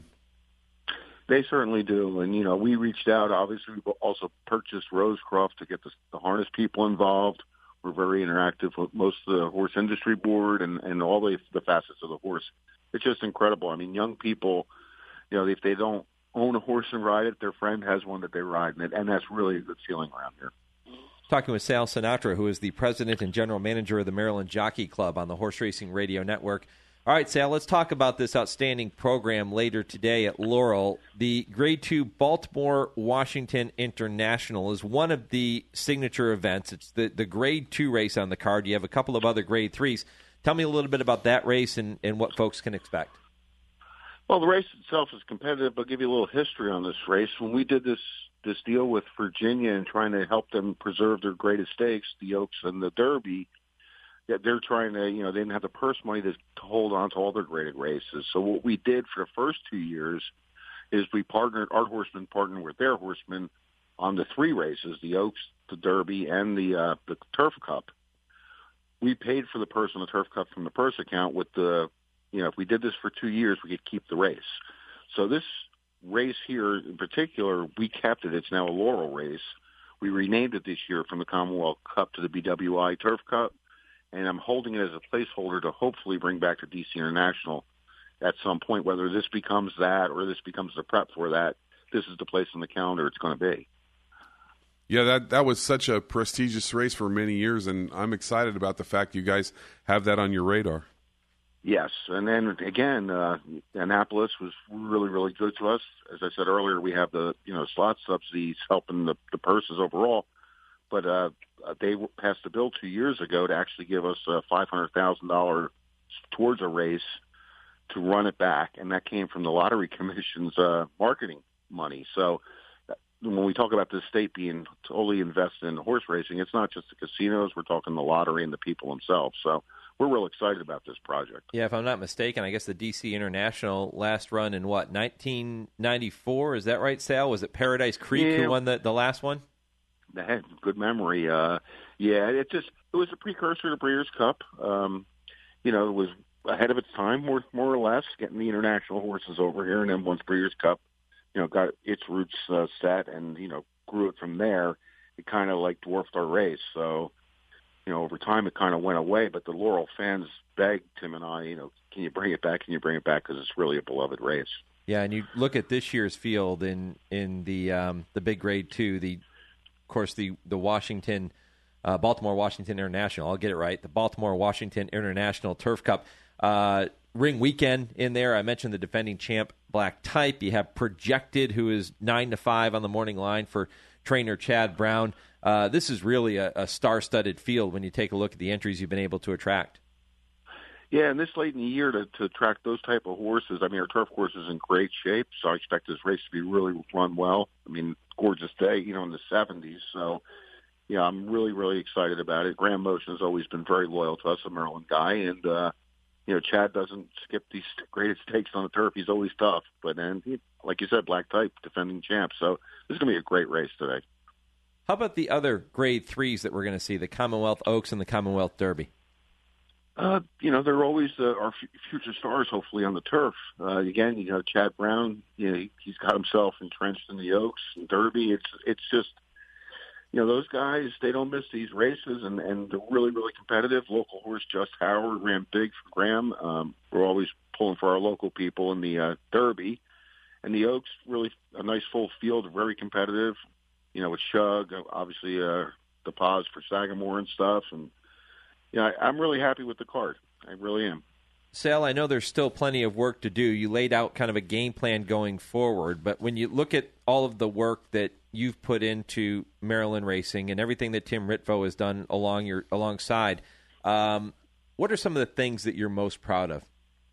They certainly do. And, you know, we reached out. Obviously, we also purchased Rosecroft to get the, the harness people involved. We're very interactive with most of the horse industry board and, and all the, the facets of the horse. It's just incredible. I mean, young people, you know, if they don't own a horse and ride it, their friend has one that they ride, and, and that's really a good feeling around here. Talking with Sal Sinatra, who is the president and general manager of the Maryland Jockey Club on the Horse Racing Radio Network. All right, Sal, let's talk about this outstanding program later today at Laurel. The Grade two Baltimore Washington International is one of the signature events. It's the, the Grade two race on the card. You have a couple of other Grade threes. Tell me a little bit about that race and, and what folks can expect. Well, the race itself is competitive, but I'll give you a little history on this race. When we did this this deal with Virginia and trying to help them preserve their greatest stakes, the Oaks and the Derby, that they're trying to, you know, they didn't have the purse money to, to hold on to all their graded races. So what we did for the first two years is we partnered, our horsemen partnered with their horsemen on the three races, the Oaks, the Derby, and the uh, the Turf Cup. We paid for the purse on the Turf Cup from the purse account with the, you know, if we did this for two years, we could keep the race. So this race here in particular, we kept it. It's now a Laurel race. We renamed it this year from the Commonwealth Cup to the B W I Turf Cup, and I'm holding it as a placeholder to hopefully bring back to D C International at some point. Whether this becomes that or this becomes the prep for that, this is the place on the calendar it's going to be. Yeah, that that was such a prestigious race for many years, and I'm excited about the fact you guys have that on your radar. Yes, and then again, uh, Annapolis was really, really good to us. As I said earlier, we have the you know slot subsidies helping the, the purses overall, but uh, they passed a bill two years ago to actually give us uh, five hundred thousand dollars towards a race to run it back, and that came from the Lottery Commission's uh, marketing money. So when we talk about the state being totally invested in horse racing, it's not just the casinos. We're talking the lottery and the people themselves. So we're real excited about this project. Yeah, if I'm not mistaken, I guess the D C International last run in what, nineteen ninety-four? Is that right, Sal? Was it Paradise Creek Yeah. who won the, the last one? That good memory. Uh, yeah, it just it was a precursor to Breeders' Cup. Um, you know, it was ahead of its time, more more or less, getting the international horses over here, and then once Breeders' Cup, you know, got its roots uh, set, and you know, grew it from there. It kind of like dwarfed our race. So, you know, over time it kind of went away. But the Laurel fans begged Tim and I, you know, can you bring it back? Can you bring it back? Because it's really a beloved race. Yeah, and you look at this year's field in in the um, the big grade two, the of course the the Washington uh, Baltimore Washington International. I'll get it right. The Baltimore Washington International Turf Cup uh, ring weekend in there. I mentioned the defending champ Black Type. You have Projected, who is nine to five on the morning line for trainer Chad Brown. Uh, this is really a, a star-studded field when you take a look at the entries you've been able to attract. Yeah, and this late in the year to, to attract those type of horses, I mean, our turf course is in great shape, so I expect this race to be really run well. I mean, gorgeous day, you know, in the seventies. So, yeah, I'm really, really excited about it. Grand Motion has always been very loyal to us, a Maryland guy, and, uh, you know, Chad doesn't skip these great stakes on the turf. He's always tough. But then, he, like you said, Black Type, defending champ. So this is going to be a great race today. How about the other grade threes that we're going to see, the Commonwealth Oaks and the Commonwealth Derby? Uh, you know, they're always uh, our f- future stars, hopefully, on the turf. Uh, again, you know, Chad Brown, you know, he, he's got himself entrenched in the Oaks and Derby. It's it's just, you know, those guys, they don't miss these races, and, and they're really, really competitive. Local horse Just Howard ran big for Graham. Um, we're always pulling for our local people in the uh, Derby. And the Oaks, really a nice full field, very competitive, you know, with Shug, obviously uh, the pause for Sagamore and stuff, and yeah, I'm really happy with the card. I really am. Sal, I know there's still plenty of work to do. You laid out kind of a game plan going forward, but when you look at all of the work that you've put into Maryland racing and everything that Tim Ritvo has done along your alongside, um, what are some of the things that you're most proud of?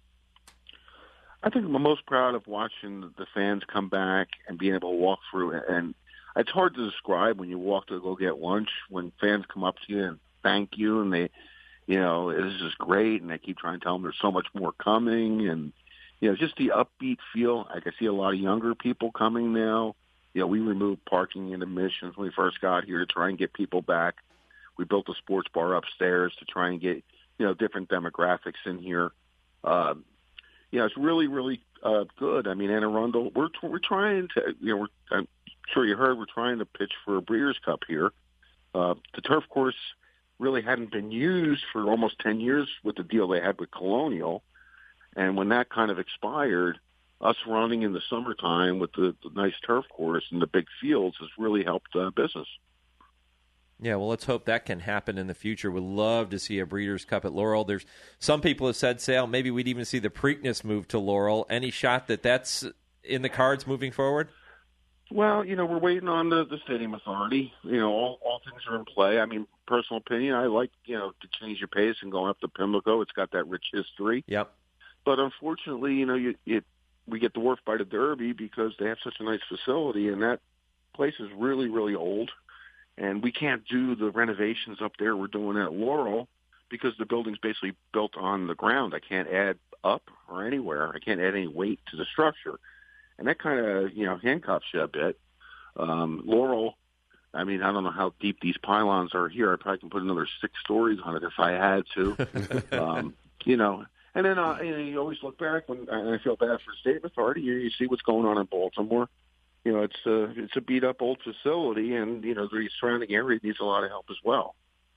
I think I'm most proud of watching the fans come back and being able to walk through. And it's hard to describe when you walk to go get lunch, when fans come up to you and thank you, and they, you know, this is great, and they keep trying to tell them there's so much more coming, and, you know, just the upbeat feel. I can see a lot of younger people coming now. You know, we removed parking and admissions when we first got here to try and get people back. We built a sports bar upstairs to try and get, you know, different demographics in here. Uh, you know, it's really, really uh, good. I mean, Anne Arundel, we're we're trying to, you know, we're, I'm sure you heard, we're trying to pitch for a Breeders' Cup here. Uh, the turf course really hadn't been used for almost ten years with the deal they had with Colonial. And when that kind of expired, us running in the summertime with the, the nice turf course and the big fields has really helped uh, business. Yeah, well, let's hope that can happen in the future. We'd love to see a Breeders' Cup at Laurel. There's some people have said, Sal, maybe we'd even see the Preakness move to Laurel. Any shot that that's in the cards moving forward? Well, you know, we're waiting on the, the stadium authority. You know, all, all things are in play. I mean, personal opinion, I like, you know, to change your pace and going up to Pimlico. It's got that rich history. Yep. But unfortunately, you know, you, it, we get dwarfed by the Derby because they have such a nice facility, and that place is really, really old. And we can't do the renovations up there we're doing at Laurel because the building's basically built on the ground. I can't add up or anywhere. I can't add any weight to the structure. And that kind of, you know, handcuffs you a bit. Um, Laurel, I mean, I don't know how deep these pylons are here. I probably can put another six stories on it if I had to. um, you know, and then uh, you know, you always look back when, and I feel bad for the state authority. You, you see what's going on in Baltimore. You know, it's a, it's a beat-up old facility, and, you know, the surrounding area needs a lot of help as well.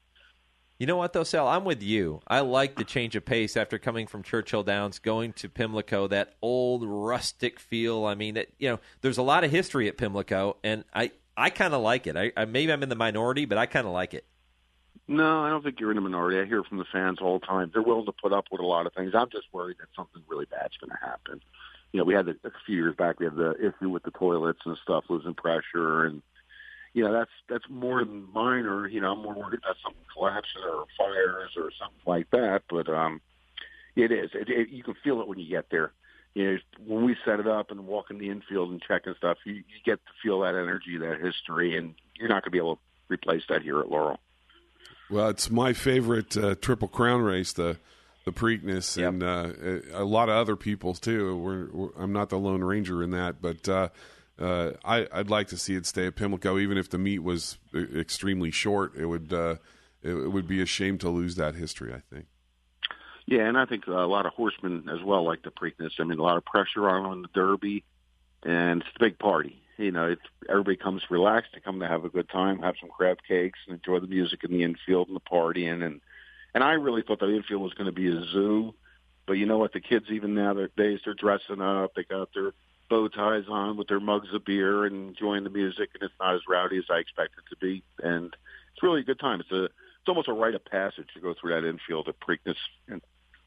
You know what, though, Sal? I'm with you. I like the change of pace after coming from Churchill Downs, going to Pimlico, that old rustic feel. I mean, it, you know, there's a lot of history at Pimlico, and I, I kind of like it. I, I Maybe I'm in the minority, but I kind of like it. No, I don't think you're in the minority. I hear from the fans all the time. They're willing to put up with a lot of things. I'm just worried that something really bad's going to happen. You know, we had the, a few years back, we had the issue with the toilets and stuff, losing pressure, and, you know, that's that's more than minor. You know, I'm more worried about something collapsing or fires or something like that. But um, it is. It, it, you can feel it when you get there. You know, when we set it up and walk in the infield and check and stuff, you, you get to feel that energy, that history, and you're not going to be able to replace that here at Laurel. Well, it's my favorite uh, Triple Crown race, the the Preakness, yep. and uh, a lot of other people's too. We're, we're, I'm not the Lone Ranger in that, but uh, uh, I, I'd like to see it stay at Pimlico. Even if the meet was extremely short, it would uh, it, it would be a shame to lose that history, I think. Yeah, and I think a lot of horsemen as well like the Preakness. I mean, a lot of pressure on on the Derby, and it's a big party. You know, it's, everybody comes relaxed. They come to have a good time, have some crab cakes, and enjoy the music in the infield and the partying. And and I really thought the infield was going to be a zoo, but you know what? The kids even nowadays they're dressing up. They got their bow ties on with their mugs of beer and enjoying the music, and it's not as rowdy as I expected it to be. And it's really a good time. It's a it's almost a rite of passage to go through that infield at Preakness, and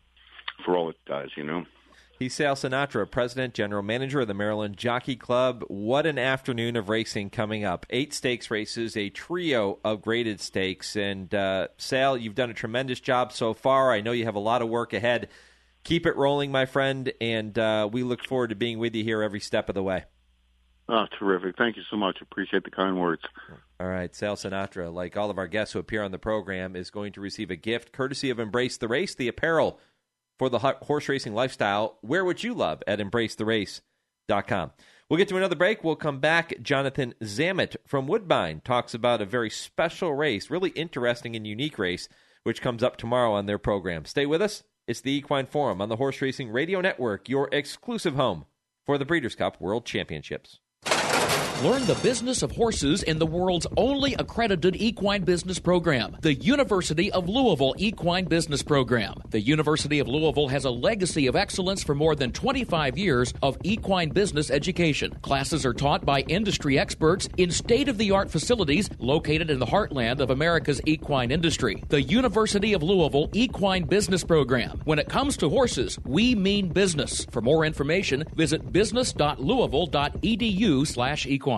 for all it does, you know. He's Sal Sinatra, President, General Manager of the Maryland Jockey Club. What an afternoon of racing coming up. Eight stakes races, a trio of graded stakes. And, uh, Sal, you've done a tremendous job so far. I know you have a lot of work ahead. Keep it rolling, my friend, and uh, we look forward to being with you here every step of the way. Oh, terrific. Thank you so much. Appreciate the kind words. All right. Sal Sinatra, like all of our guests who appear on the program, is going to receive a gift courtesy of Embrace the Race, the apparel for the horse racing lifestyle. Wear what you love at embrace the race dot com. We'll get to another break. We'll come back. Jonathan Zammit from Woodbine talks about a very special race, really interesting and unique race, which comes up tomorrow on their program. Stay with us. It's the Equine Forum on the Horse Racing Radio Network, your exclusive home for the Breeders' Cup World Championships. Learn the business of horses in the world's only accredited equine business program, the University of Louisville Equine Business Program. The University of Louisville has a legacy of excellence for more than twenty-five years of equine business education. Classes are taught by industry experts in state-of-the-art facilities located in the heartland of America's equine industry. The University of Louisville Equine Business Program. When it comes to horses, we mean business. For more information, visit business dot louisville dot e d u slash equine.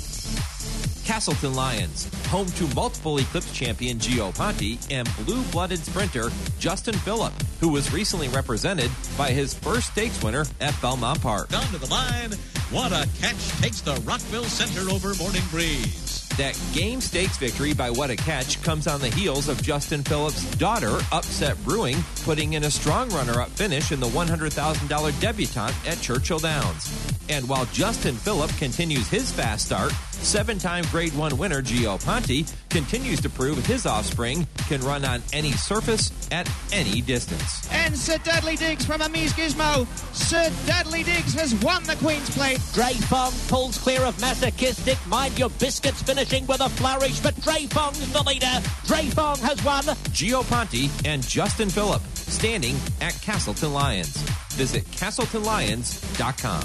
Castleton Lions, home to multiple Eclipse champion Gio Ponte and blue-blooded sprinter Justin Phillip, who was recently represented by his first stakes winner at Belmont Park. Down to the line, What a Catch takes the Rockville Center over Morning Breeze. That game stakes victory by What a Catch comes on the heels of Justin Phillip's daughter, Upset Brewing, putting in a strong runner-up finish in the one hundred thousand dollars debutante at Churchill Downs. And while Justin Phillip continues his fast start, seven-time Grade one winner Gio Ponte continues to prove his offspring can run on any surface at any distance. And Sir Dudley Diggs from Amise Gizmo. Sir Dudley Diggs has won the Queen's Plate. Dreyfong pulls clear of Masochistic. Mind Your Biscuits finishing with a flourish, but Dreyfong's the leader. Dreyfong has won. Gio Ponte and Justin Phillip standing at Castleton Lions. Visit castleton lions dot com.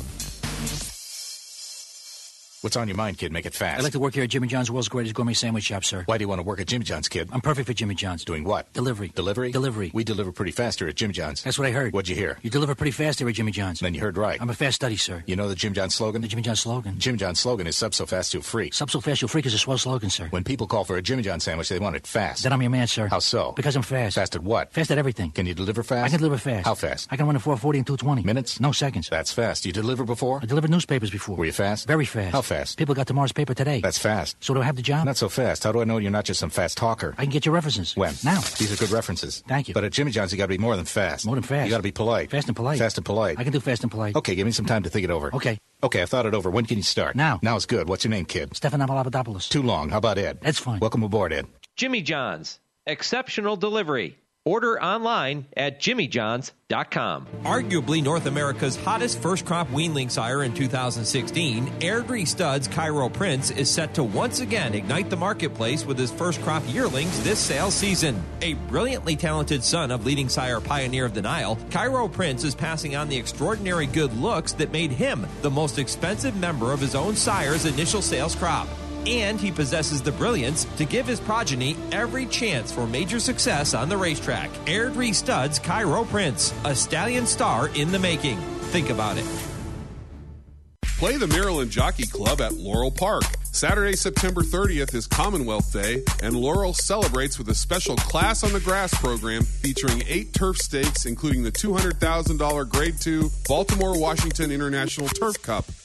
What's on your mind, kid? Make it fast. I'd like to work here at Jimmy John's, world's greatest gourmet sandwich shop, sir. Why do you want to work at Jimmy John's, kid? I'm perfect for Jimmy John's. Doing what? Delivery. Delivery? Delivery. We deliver pretty fast here at Jimmy John's. That's what I heard. What'd you hear? You deliver pretty fast here at Jimmy John's. Then you heard right. I'm a fast study, sir. You know the Jim John's slogan? The Jimmy John's slogan? Jim John's slogan is sub so fast you'll freak. Sub so fast you'll freak is a swell slogan, sir. When people call for a Jimmy John's sandwich, they want it fast. Then I'm your man, sir. How so? Because I'm fast. Fast at what? Fast at everything. Can you deliver fast? I can deliver fast. How fast? I can run in four forty and two twenty. Minutes? No seconds. That's fast. You delivered before? I delivered newspapers before. Were you fast? Very fast. How fast? People got tomorrow's paper today. That's fast. So do I have the job? Not so fast. How do I know you're not just some fast talker? I can get your references. When? Now. These are good references. Thank you. But at Jimmy John's, you got to be more than fast. More than fast. You got to be polite. Fast and polite. Fast and polite. I can do fast and polite. Okay, give me some time to think it over. Okay. Okay, I've thought it over. When can you start? Now. Now is good. What's your name, kid? Stefan Abalabadopoulos. Too long. How about Ed? Ed's fine. Welcome aboard, Ed. Jimmy John's, exceptional delivery. Order online at jimmy johns dot com. Arguably North America's hottest first-crop weanling sire in two thousand sixteen, Airdrie Studs Cairo Prince is set to once again ignite the marketplace with his first-crop yearlings this sales season. A brilliantly talented son of leading sire Pioneer of the Nile, Cairo Prince is passing on the extraordinary good looks that made him the most expensive member of his own sire's initial sales crop. And he possesses the brilliance to give his progeny every chance for major success on the racetrack. Airdrie Studs Cairo Prince, a stallion star in the making. Think about it. Play the Maryland Jockey Club at Laurel Park. Saturday, September thirtieth is Commonwealth Day, and Laurel celebrates with a special Class on the Grass program featuring eight turf stakes, including the two hundred thousand dollars Grade two Baltimore-Washington International Turf Cup.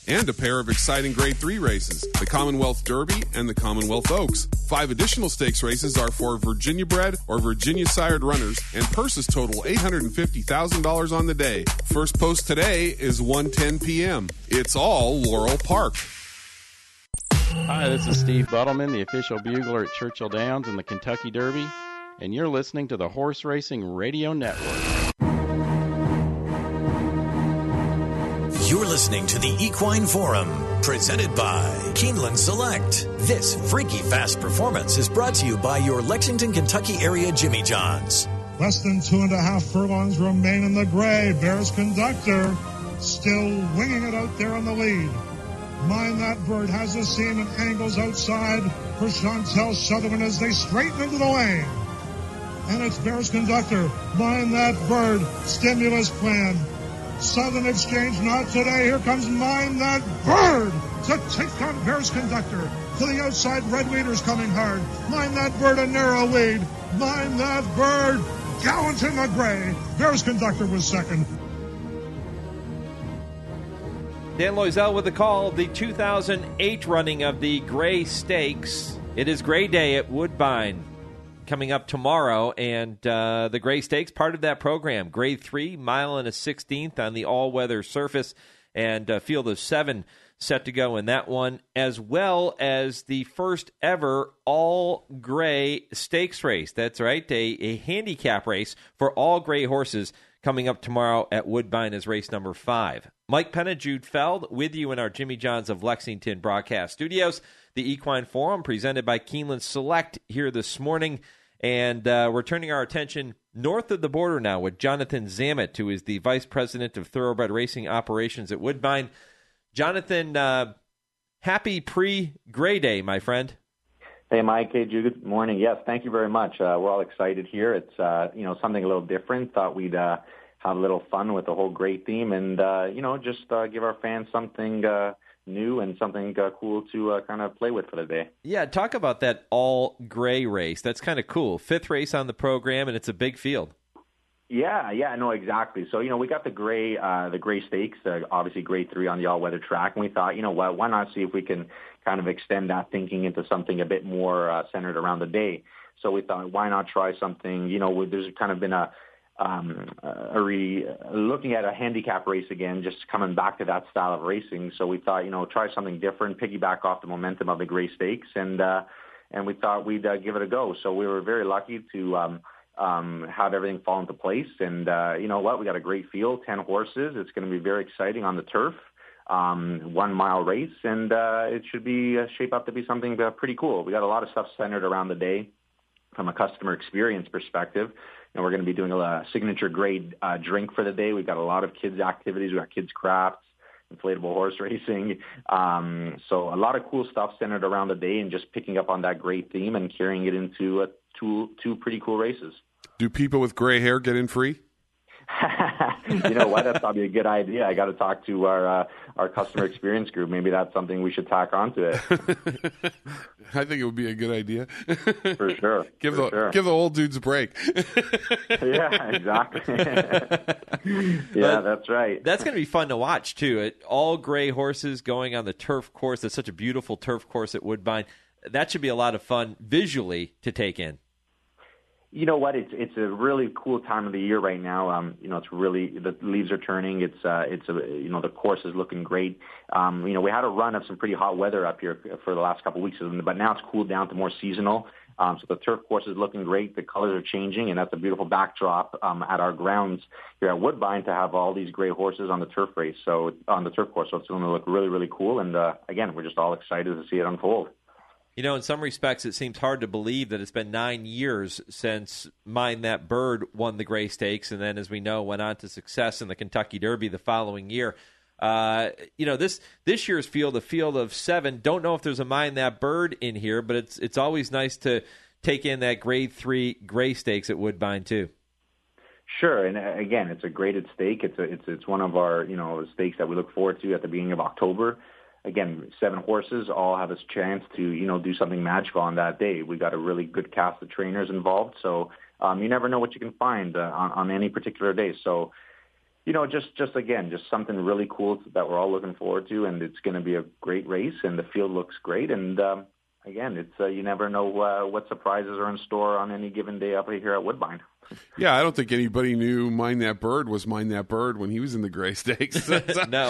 and a pair of exciting Grade three races, the Commonwealth Derby and the Commonwealth Oaks. Five additional stakes races are for Virginia-bred or Virginia-sired runners, and purses total eight hundred fifty thousand dollars on the day. First post today is one ten p.m. It's all Laurel Park. Hi, this is Steve Buttleman, the official bugler at Churchill Downs in the Kentucky Derby, and you're listening to the Horse Racing Radio Network. You're listening to the Equine Forum, presented by Keeneland Select. This freaky fast performance is brought to you by your Lexington, Kentucky area Jimmy John's. Less than two and a half furlongs remain in the gray. Bears Conductor still winging it out there on the lead. Mind That Bird has the seam and angles outside for Chantel Sutherland as they straighten into the lane. And it's Bears Conductor, Mind That Bird, Stimulus Plan. Southern Exchange, not today. Here comes Mind That Bird to take on Bears Conductor. To the outside, Red Leader's coming hard. Mind That Bird, a narrow lead. Mind That Bird, gallant in the gray. Bears Conductor was second. Dan Loisel with the call of the two thousand eight running of the Gray Stakes. It is Gray Day at Woodbine coming up tomorrow, and uh, the Gray Stakes, part of that program. Grade three, mile and a sixteenth on the all-weather surface, and a field of seven set to go in that one, as well as the first ever all-gray stakes race. That's right, a, a handicap race for all gray horses coming up tomorrow at Woodbine as race number five. Mike Penna, Jude Feld, with you in our Jimmy John's of Lexington broadcast studios. The Equine Forum presented by Keeneland Select here this morning. And uh, we're turning our attention north of the border now with Jonathan Zammit, who is the Vice President of Thoroughbred Racing Operations at Woodbine. Jonathan, uh, happy pre-Gray Day, my friend. Hey, Mike. Hey, Jude. Good morning. Yes, thank you very much. Uh, we're all excited here. It's, uh, you know, something a little different. Thought we'd uh, have a little fun with the whole Gray theme and, uh, you know, just uh, give our fans something uh, new and something uh, cool to uh, kind of play with for the day. Yeah, talk about that all-gray race. That's kind of cool. Fifth race on the program, and it's a big field. Yeah, yeah, no, exactly. So, you know, we got the gray, uh, the gray stakes, uh, obviously grade three on the all-weather track, and we thought, you know what, why not see if we can kind of extend that thinking into something a bit more uh, centered around the day. So we thought, why not try something, you know, there's kind of been a, um, a re, looking at a handicap race again, just coming back to that style of racing. So we thought, you know, try something different, piggyback off the momentum of the gray stakes, and uh, and we thought we'd uh, give it a go. So we were very lucky to um, um, have everything fall into place. And uh, you know what, we got a great field, ten horses. It's going to be very exciting on the turf. Um, one mile race, and uh, it should be uh, shape up to be something uh, pretty cool. We got a lot of stuff centered around the day from a customer experience perspective. And we're going to be doing a signature grade uh, drink for the day. We've got a lot of kids activities. We've got kids crafts, inflatable horse racing. Um, so a lot of cool stuff centered around the day and just picking up on that great theme and carrying it into uh, two, two pretty cool races. Do people with gray hair get in free? You know what? That's probably a good idea. I got to talk to our uh, our customer experience group. Maybe that's something we should tack onto it. I think it would be a good idea. For sure. Give For the sure. give the old dudes a break. Yeah, exactly. Yeah, that's right. That's going to be fun to watch, too. It, all gray horses going on the turf course. It's such a beautiful turf course at Woodbine. That should be a lot of fun visually to take in. You know what? It's it's a really cool time of the year right now. Um, you know, it's really the leaves are turning. It's uh, it's a you know the course is looking great. Um, you know, we had a run of some pretty hot weather up here for the last couple of weeks, but now it's cooled down to more seasonal. Um, so the turf course is looking great. The colors are changing, and that's a beautiful backdrop um, at our grounds here at Woodbine to have all these gray horses on the turf race. So on the turf course, so it's going to look really really cool. And uh, again, we're just all excited to see it unfold. You know, in some respects, it seems hard to believe that it's been nine years since Mind That Bird won the Gray Stakes, and then, as we know, went on to success in the Kentucky Derby the following year. Uh, you know, this this year's field, a field of seven. Don't know if there's a Mind That Bird in here, but it's it's always nice to take in that Grade Three Gray Stakes at Woodbine too. Sure, and again, it's a graded stake. It's a, it's it's one of our you know stakes that we look forward to at the beginning of October. Again, seven horses all have a chance to, you know, do something magical on that day. We got a really good cast of trainers involved, so um, you never know what you can find uh, on, on any particular day. So you know, just, just again, just something really cool that we're all looking forward to, and it's going to be a great race, and the field looks great, and um, again, it's uh, you never know uh, what surprises are in store on any given day up here at Woodbine. Yeah, I don't think anybody knew Mind That Bird was Mind That Bird when he was in the Gray Stakes. No.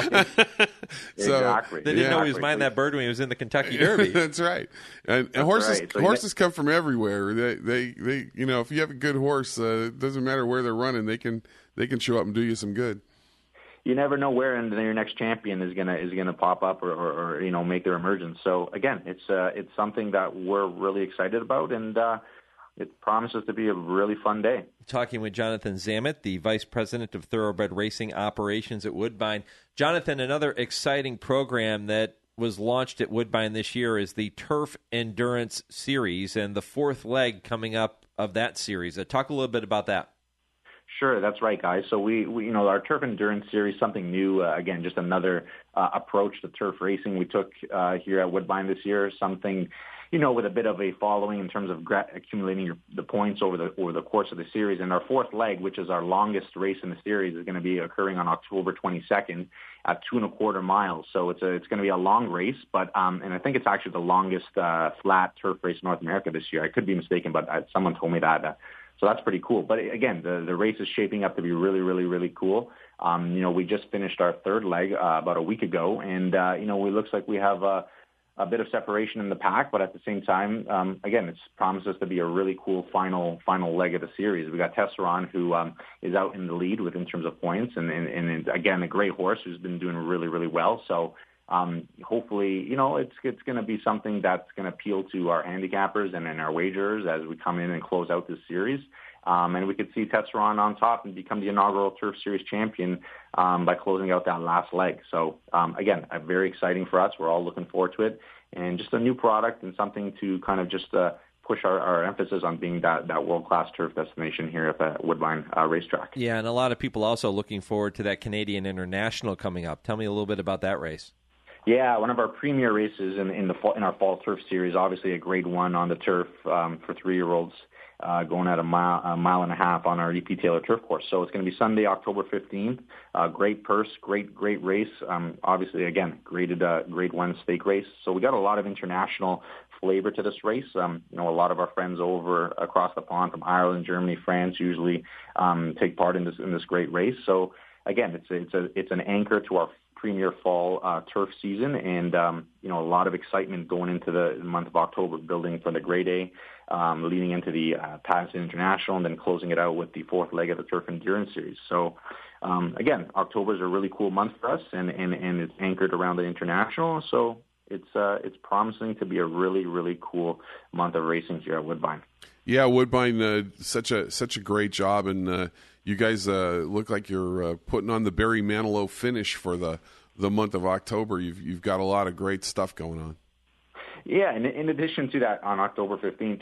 so, exactly. They didn't yeah. know he was Mind That Bird when he was in the Kentucky Derby. That's right. And, and That's horses right. So horses come from everywhere. They, they, they, you know, if you have a good horse, uh, it doesn't matter where they're running. They can, they can show up and do you some good. You never know where and your next champion is gonna is gonna pop up or, or, or you know make their emergence. So again, it's uh, it's something that we're really excited about, and uh, it promises to be a really fun day. Talking with Jonathan Zammit, the Vice President of Thoroughbred Racing Operations at Woodbine. Jonathan, another exciting program that was launched at Woodbine this year is the Turf Endurance Series, and the fourth leg coming up of that series. Uh, talk a little bit about that. Sure, that's right, guys. So we, we you know, our Turf Endurance Series, something new, uh, again, just another uh, approach to turf racing we took uh, here at Woodbine this year, something, you know, with a bit of a following in terms of gra- accumulating your, the points over the over the course of the series. And our fourth leg, which is our longest race in the series, is going to be occurring on October twenty-second at two and a quarter miles. So it's a, it's going to be a long race, but um, and I think it's actually the longest uh, flat turf race in North America this year. I could be mistaken, but uh, someone told me that. Uh, So that's pretty cool. But again, the, the race is shaping up to be really, really, really cool. Um, you know, we just finished our third leg uh, about a week ago, and, uh, you know, it looks like we have a, a bit of separation in the pack, but at the same time, um, again, it promises to be a really cool final final leg of the series. We got Tesseron, who um, is out in the lead with in terms of points, and, and, and again, a great horse who's been doing really, really well. So Um, hopefully, you know, it's it's going to be something that's going to appeal to our handicappers and, and our wagers as we come in and close out this series. Um, and we could see Tesseron on top and become the inaugural Turf Series champion um, by closing out that last leg. So, um, again, uh, very exciting for us. We're all looking forward to it. And just a new product and something to kind of just uh, push our, our emphasis on being that, that world-class turf destination here at the Woodbine uh, racetrack. Yeah, and a lot of people also looking forward to that Canadian International coming up. Tell me a little bit about that race. Yeah, one of our premier races in, in the fall, in our fall turf series. Obviously, a grade one on the turf um, for three-year-olds, uh, going at a mile, a mile and a half on our E P Taylor turf course. So it's going to be Sunday, October fifteenth. Uh, great purse, great great race. Um, obviously, again, graded uh, grade one stake race. So we got a lot of international flavor to this race. Um, you know, a lot of our friends over across the pond from Ireland, Germany, France usually um, take part in this in this great race. So again, it's a, it's a it's an anchor to our premier fall uh, turf season, and um, you know, a lot of excitement going into the month of October, building for the grade A, um, leading into the uh, Patterson International, and then closing it out with the fourth leg of the Turf Endurance Series. So um, again, October is a really cool month for us, and, and, and it's anchored around the International. So it's uh, it's promising to be a really, really cool month of racing here at Woodbine. Yeah, Woodbine, uh, such a such a great job, and uh, you guys uh, look like you're uh, putting on the Barry Manilow finish for the, the month of October. You've you've got a lot of great stuff going on. Yeah, and in addition to that, on October fifteenth,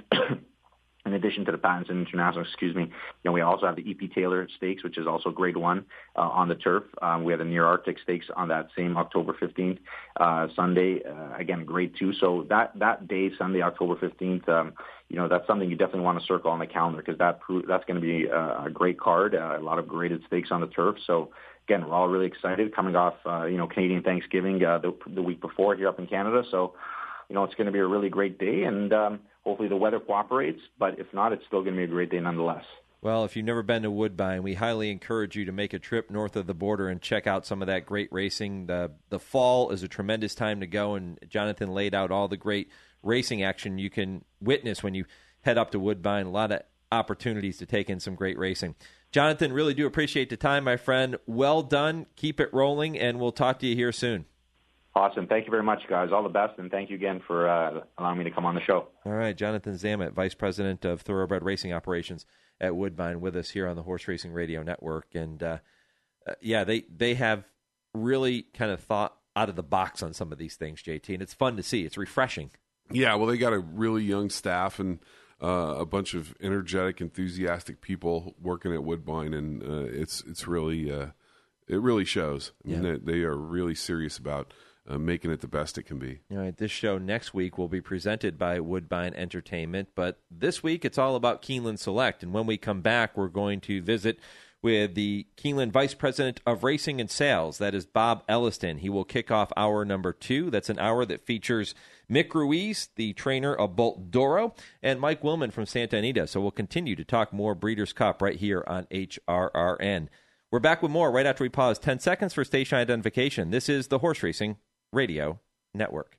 in addition to the Patterson International, excuse me, you know, we also have the E P Taylor Stakes, which is also grade one uh, on the turf. Um, we have the Near Arctic Stakes on that same October fifteenth, uh, Sunday, uh, again, grade two. So that, that day, Sunday, October fifteenth, um, you know, that's something you definitely want to circle on the calendar, because that pro- that's going to be a, a great card, uh, a lot of graded stakes on the turf. So again, we're all really excited coming off, uh, you know, Canadian Thanksgiving uh, the, the week before here up in Canada. So, you know, it's going to be a really great day, and um, hopefully the weather cooperates, but if not, it's still going to be a great day nonetheless. Well, if you've never been to Woodbine, we highly encourage you to make a trip north of the border and check out some of that great racing. The, the fall is a tremendous time to go, and Jonathan laid out all the great racing action you can witness when you head up to Woodbine. A lot of opportunities to take in some great racing. Jonathan, really do appreciate the time, my friend. Well done. Keep it rolling, and we'll talk to you here soon. Awesome. Thank you very much, guys. All the best, and thank you again for uh, allowing me to come on the show. All right, Jonathan Zammit, Vice President of Thoroughbred Racing Operations at Woodbine, with us here on the Horse Racing Radio Network. And, uh, uh, yeah, they, they have really kind of thought out of the box on some of these things, J T, and it's fun to see. It's refreshing. Yeah, well, they got a really young staff and uh, a bunch of energetic, enthusiastic people working at Woodbine, and uh, it's it's really uh, it really shows. I mean, Yeah. they, they are really serious about Uh, making it the best it can be. All right, this show next week will be presented by Woodbine Entertainment, but this week it's all about Keeneland Select, and when we come back, we're going to visit with the Keeneland Vice President of Racing and Sales. That is Bob Elliston. He will kick off hour number two. That's an hour that features Mick Ruiz, the trainer of Bolt Doro, and Mike Willman from Santa Anita. So we'll continue to talk more Breeders' Cup right here on H R R N. We're back with more right after we pause ten seconds for station identification. This is the Horse Racing Radio Network.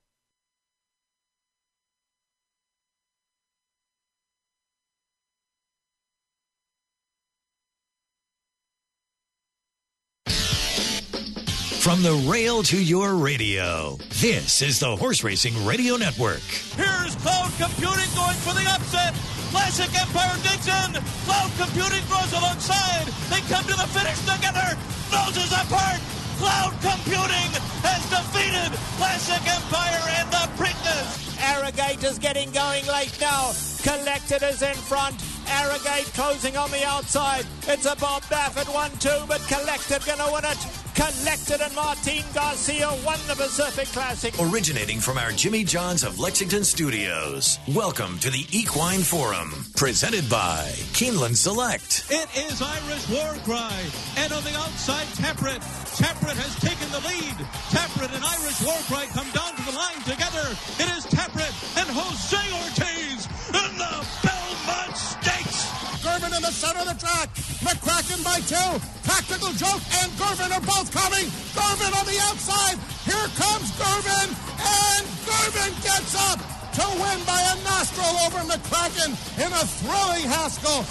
From the rail to your radio, this is the Horse Racing Radio Network. Here's Cloud Computing going for the upset. Classic Empire digs in. Cloud Computing throws alongside. They come to the finish together. Noses apart. Cloud Computing has defeated Classic Empire and the Preakness. Arrogate is getting going late now. Collected is in front. Arrogate closing on the outside. It's a Bob Baffert one two, but Collected gonna win it. Collected and Martin Garcia won the Pacific Classic. Originating from our Jimmy John's of Lexington studios, welcome to the Equine Forum, presented by Keeneland Select. It is Irish War Cry, and on the outside, Taprit. Taprit has taken the lead. Taprit and Irish War Cry come down to the line together. It is Taprit and Jose Ortiz in the Belmont Stakes. Gervin in the center of the track. McCracken by two. Tactical Joke and Gervin are both coming. Gervin on the outside. Here comes Gervin. And Gervin gets up to win by a nostril over McCracken in a thrilling Haskell.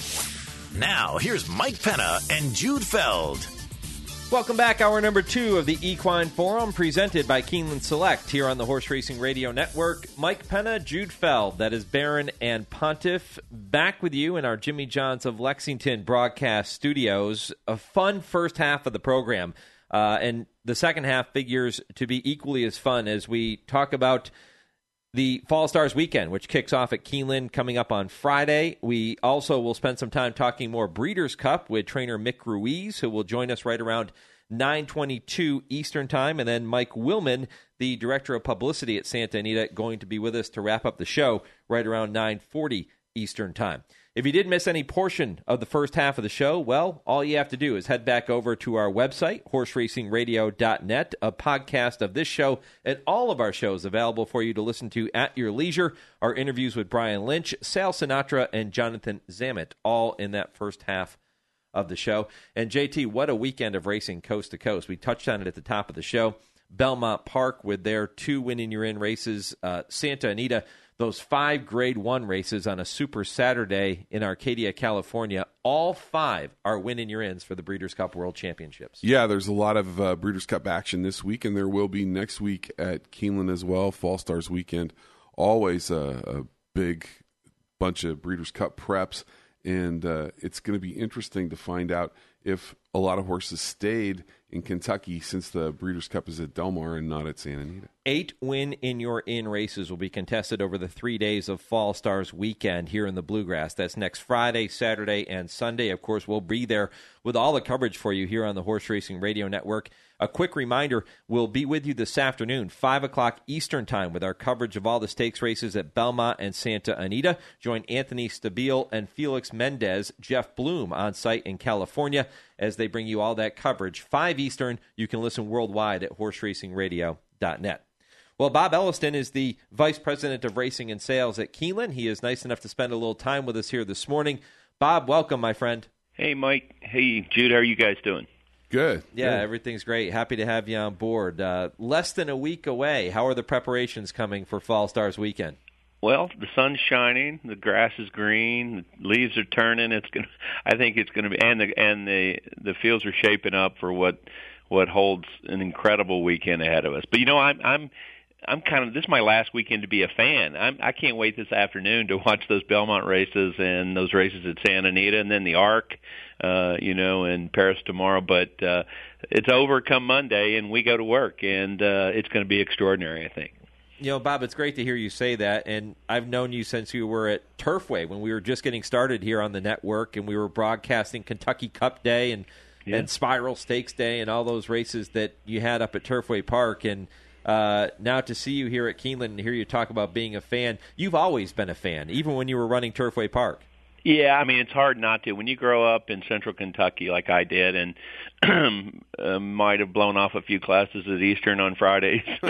Now, here's Mike Penna and Jude Feld. Welcome back. Hour number two of the Equine Forum, presented by Keeneland Select here on the Horse Racing Radio Network. Mike Penna, Jude Feld, that is Barron and Pontiff, back with you in our Jimmy John's of Lexington broadcast studios. A fun first half of the program, uh, and the second half figures to be equally as fun as we talk about the Fall Stars weekend, which kicks off at Keeneland coming up on Friday. We also will spend some time talking more Breeders' Cup with trainer Mick Ruiz, who will join us right around nine twenty-two Eastern Time. And then Mike Willman, the Director of Publicity at Santa Anita, going to be with us to wrap up the show right around nine forty Eastern Time. If you did miss any portion of the first half of the show, well, all you have to do is head back over to our website, horse racing radio dot net, a podcast of this show and all of our shows available for you to listen to at your leisure. Our interviews with Brian Lynch, Sal Sinatra, and Jonathan Zammit, all in that first half of the show. And J T, what a weekend of racing coast to coast. We touched on it at the top of the show. Belmont Park with their two win-in-your-in races. Uh, Santa Anita, those five Grade one races on a Super Saturday in Arcadia, California. All five are win-in-your-ins for the Breeders' Cup World Championships. Yeah, there's a lot of uh, Breeders' Cup action this week, and there will be next week at Keeneland as well, Fall Stars weekend. Always a, a big bunch of Breeders' Cup preps, and uh, it's going to be interesting to find out if a lot of horses stayed in Kentucky since the Breeders' Cup is at Del Mar and not at Santa Anita. Eight win-in-your-in races will be contested over the three days of Fall Stars weekend here in the Bluegrass. That's next Friday, Saturday, and Sunday. Of course, we'll be there with all the coverage for you here on the Horse Racing Radio Network. A quick reminder, we'll be with you this afternoon, five o'clock Eastern Time, with our coverage of all the stakes races at Belmont and Santa Anita. Join Anthony Stabile and Felix Mendez, Jeff Bloom on site in California as they bring you all that coverage. five Eastern, you can listen worldwide at horse racing radio dot net. Well, Bob Elliston is the Vice President of Racing and Sales at Keeneland. He is nice enough to spend a little time with us here this morning. Bob, welcome, my friend. Hey, Mike. Hey, Jude. How are you guys doing? Good. Yeah, Good. Everything's great. Happy to have you on board. Uh, less than a week away. How are the preparations coming for Fall Stars weekend? Well, the sun's shining, the grass is green, the leaves are turning. It's gonna. I think it's going to be, and the and the the fields are shaping up for what what holds an incredible weekend ahead of us. But you know, I'm I'm I'm kind of this is my last weekend to be a fan. I'm, I can't wait this afternoon to watch those Belmont races and those races at Santa Anita, and then the Arc, uh, you know, in Paris tomorrow. But uh, it's over come Monday, and we go to work, and uh, it's going to be extraordinary, I think. You know, Bob, it's great to hear you say that, and I've known you since you were at Turfway when we were just getting started here on the network, and we were broadcasting Kentucky Cup Day and, yeah. and Spiral Stakes Day and all those races that you had up at Turfway Park. And uh, now to see you here at Keeneland and hear you talk about being a fan, you've always been a fan, even when you were running Turfway Park. Yeah, I mean, it's hard not to. When you grow up in Central Kentucky like I did, and uh, might have blown off a few classes at Eastern on Fridays in,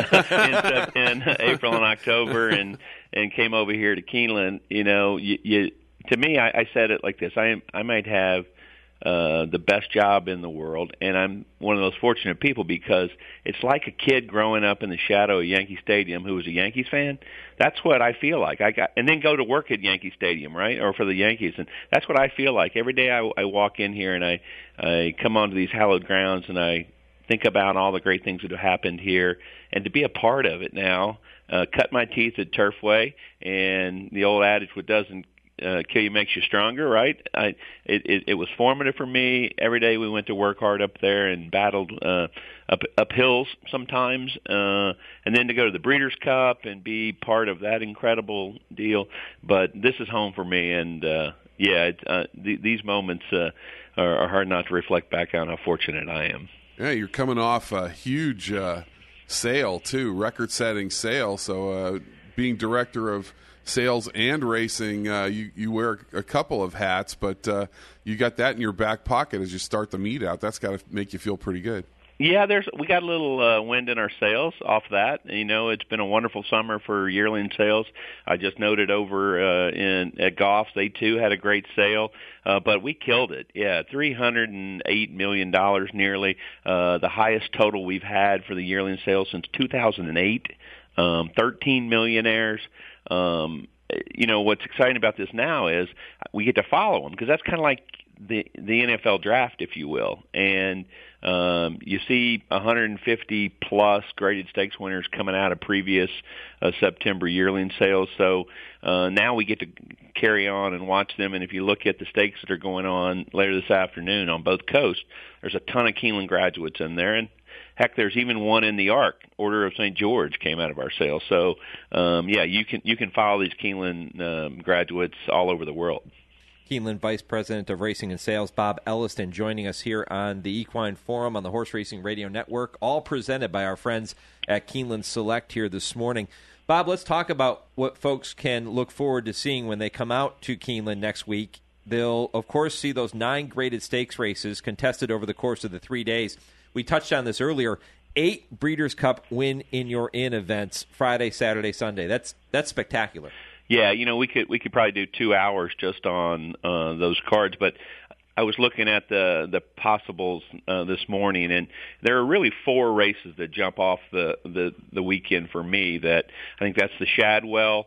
in April and October, and and came over here to Keeneland, you know, you, you to me, I, I said it like this: I am, I might have uh, the best job in the world, and I'm one of those fortunate people because it's like a kid growing up in the shadow of Yankee Stadium who was a Yankees fan. That's what I feel like. I got, and then go to work at Yankee Stadium, right, or for the Yankees, and that's what I feel like every day. I, I walk in here and I, I come onto these hallowed grounds and I think about all the great things that have happened here, and to be a part of it now. Uh, cut my teeth at Turfway, and the old adage, what doesn't uh, kill you makes you stronger, right? I, it, it, it was formative for me. Every day we went to work hard up there and battled uh, up, up hills sometimes, uh, and then to go to the Breeders' Cup and be part of that incredible deal. But this is home for me, and uh, yeah, it, uh, th- these moments uh, are, are hard not to reflect back on how fortunate I am. Yeah, you're coming off a huge uh, sale, too, record-setting sale. So uh, being director of sales and racing, uh, you, you wear a couple of hats, but uh, you got that in your back pocket as you start the meet out. That's got to make you feel pretty good. Yeah, there's we got a little uh, wind in our sails off that. You know, it's been a wonderful summer for yearling sales. I just noted over uh, in at Goff, they too had a great sale, uh, but we killed it. Yeah, three hundred eight million dollars nearly, uh, the highest total we've had for the yearling sales since two thousand eight. Um, thirteen millionaires. Um, you know, what's exciting about this now is we get to follow them because that's kind of like the the N F L draft, if you will, and um, you see one hundred fifty plus graded stakes winners coming out of previous uh, September yearling sales. So uh, now we get to carry on and watch them. And if you look at the stakes that are going on later this afternoon on both coasts, there's a ton of Keeneland graduates in there, and heck, there's even one in the Arc. Order of Saint George came out of our sale. So um, yeah, you can you can follow these Keeneland um, graduates all over the world. Keeneland Vice President of Racing and Sales, Bob Elliston, joining us here on the Equine Forum on the Horse Racing Radio Network, all presented by our friends at Keeneland Select here this morning. Bob, let's talk about what folks can look forward to seeing when they come out to Keeneland next week. They'll, of course, see those nine graded stakes races contested over the course of the three days. We touched on this earlier. Eight Breeders' Cup win in your in events Friday, Saturday, Sunday. That's that's spectacular. Yeah, you know, we could we could probably do two hours just on uh, those cards, but I was looking at the the possibles uh, this morning, and there are really four races that jump off the, the, the weekend for me. That I think that's the Shadwell,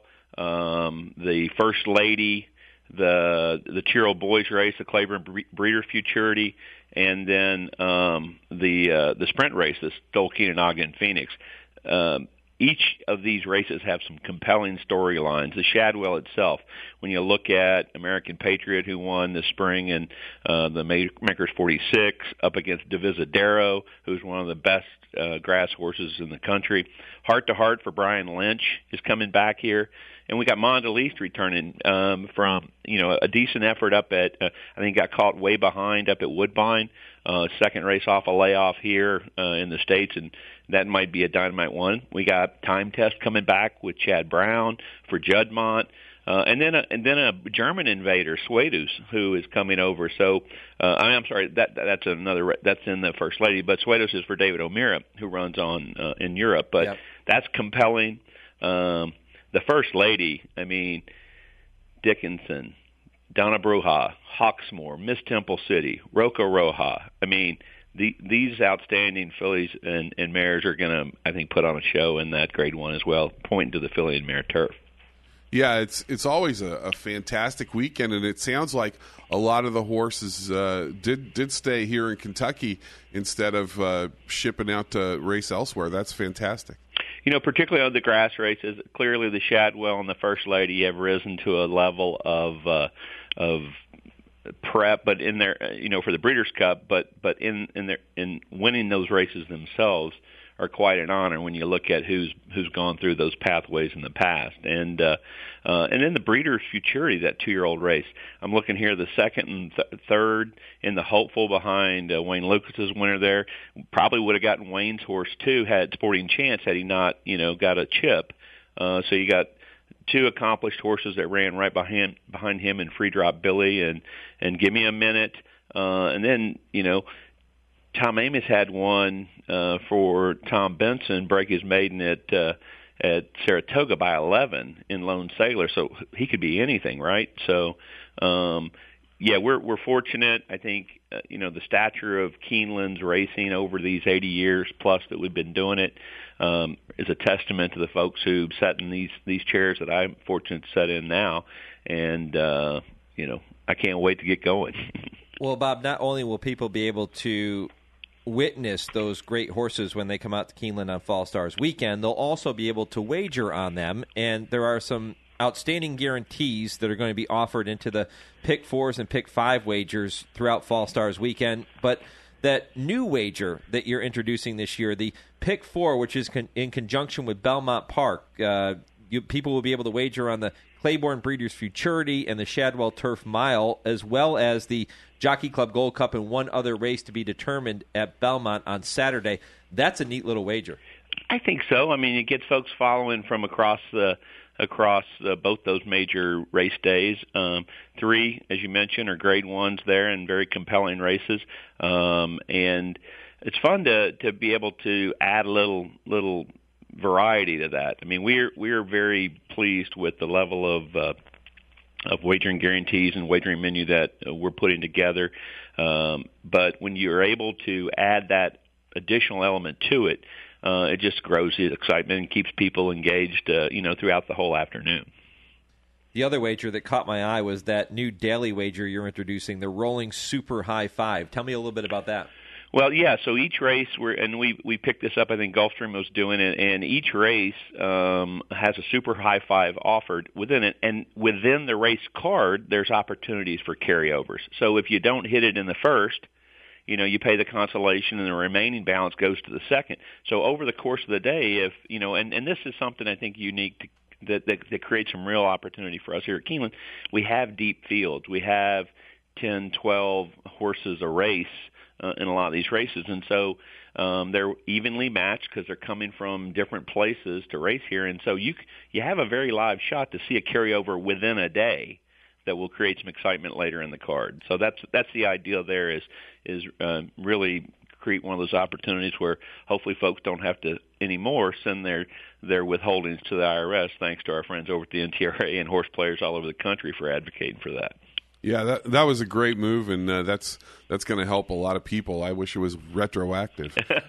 um, the First Lady, the the two-year-old boys race, the Claiborne Breeder Futurity, and then um, the uh, the sprint race, the Stoll Keenanaga in Phoenix. Um, Each of these races have some compelling storylines. The Shadwell itself, when you look at American Patriot, who won this spring, and uh, the Makers forty-six, up against Divisadero, who's one of the best uh, grass horses in the country. Heart to Heart for Brian Lynch is coming back here. And we got Mondelez returning um, from, you know, a decent effort up at, uh, I think got caught way behind up at Woodbine. Uh, second race off a layoff here uh, in the States, and that might be a dynamite one. We got Time Test coming back with Chad Brown for Juddmonte. Uh, and then a, and then a German invader, Suedus, who is coming over. So uh, I mean, I'm sorry, that that's another that's in the First Lady, but Suedus is for David O'Meara, who runs on uh, in Europe. But yep. That's compelling. Um, the First Lady, I mean, Dickinson, Donna Bruja, Hawksmoor, Miss Temple City, Rocco Roja. I mean, the, these outstanding fillies and, and mares are going to, I think, put on a show in that grade one as well, pointing to the filly and mare turf. Yeah, it's it's always a, a fantastic weekend, and it sounds like a lot of the horses uh, did did stay here in Kentucky instead of uh, shipping out to race elsewhere. That's fantastic. You know, particularly on the grass races, clearly the Shadwell and the First Lady have risen to a level of uh, of prep, but in their, you know, for the Breeders' Cup, but but in in their in winning those races themselves are quite an honor when you look at who's who's gone through those pathways in the past. And uh, uh, and then the Breeders' Futurity, that two-year-old race. I'm looking here, the second and th- third in the hopeful behind uh, Wayne Lucas's winner there. Probably would have gotten Wayne's horse too had Sporting Chance had he not, you know, got a chip. Uh, so you got two accomplished horses that ran right behind behind him in Free Drop Billy and and Give Me a Minute, uh, and then you know Tom Amoss had one uh, for Tom Benson break his maiden at uh, at Saratoga by eleven in Lone Sailor, so he could be anything, right? So. Um, Yeah, we're we're fortunate. I think uh, you know the stature of Keeneland's racing over these eighty years plus that we've been doing it um, is a testament to the folks who sat in these these chairs that I'm fortunate to sit in now, and uh, you know I can't wait to get going. Well, Bob, not only will people be able to witness those great horses when they come out to Keeneland on Fall Stars weekend, they'll also be able to wager on them, and there are some outstanding guarantees that are going to be offered into the pick fours and pick five wagers throughout Fall Stars weekend. But that new wager that you're introducing this year, the pick four, which is con- in conjunction with Belmont Park, uh, you, people will be able to wager on the Claiborne Breeders' Futurity and the Shadwell Turf Mile, as well as the Jockey Club Gold Cup and one other race to be determined at Belmont on Saturday. That's a neat little wager. I think so. I mean, it gets folks following from across the across uh, both those major race days. Um, three, as you mentioned, are grade ones there and very compelling races. Um, and it's fun to, to be able to add a little little variety to that. I mean, we're we're very pleased with the level of uh, of wagering guarantees and wagering menu that uh, we're putting together. Um, but when you're able to add that additional element to it, Uh, it just grows the excitement and keeps people engaged, uh, you know, throughout the whole afternoon. The other wager that caught my eye was that new daily wager you're introducing, the Rolling Super High Five. Tell me a little bit about that. Well, yeah, so each race, we're, and we we picked this up, I think Gulfstream was doing it, and each race um, has a Super High Five offered within it, and within the race card, there's opportunities for carryovers. So if you don't hit it in the first, you know, you pay the consolation and the remaining balance goes to the second. So over the course of the day, if, you know, and, and this is something I think unique to, that, that, that creates some real opportunity for us here at Keeneland. We have deep fields. We have ten, twelve horses a race uh, in a lot of these races. And so um, they're evenly matched because they're coming from different places to race here. And so you you have a very live shot to see a carryover within a day that will create some excitement later in the card. So that's that's the idea there is is uh, really create one of those opportunities where hopefully folks don't have to anymore send their their withholdings to the I R S, thanks to our friends over at the N T R A and horse players all over the country for advocating for that. Yeah, that that was a great move, and uh, that's that's going to help a lot of people. I wish it was retroactive.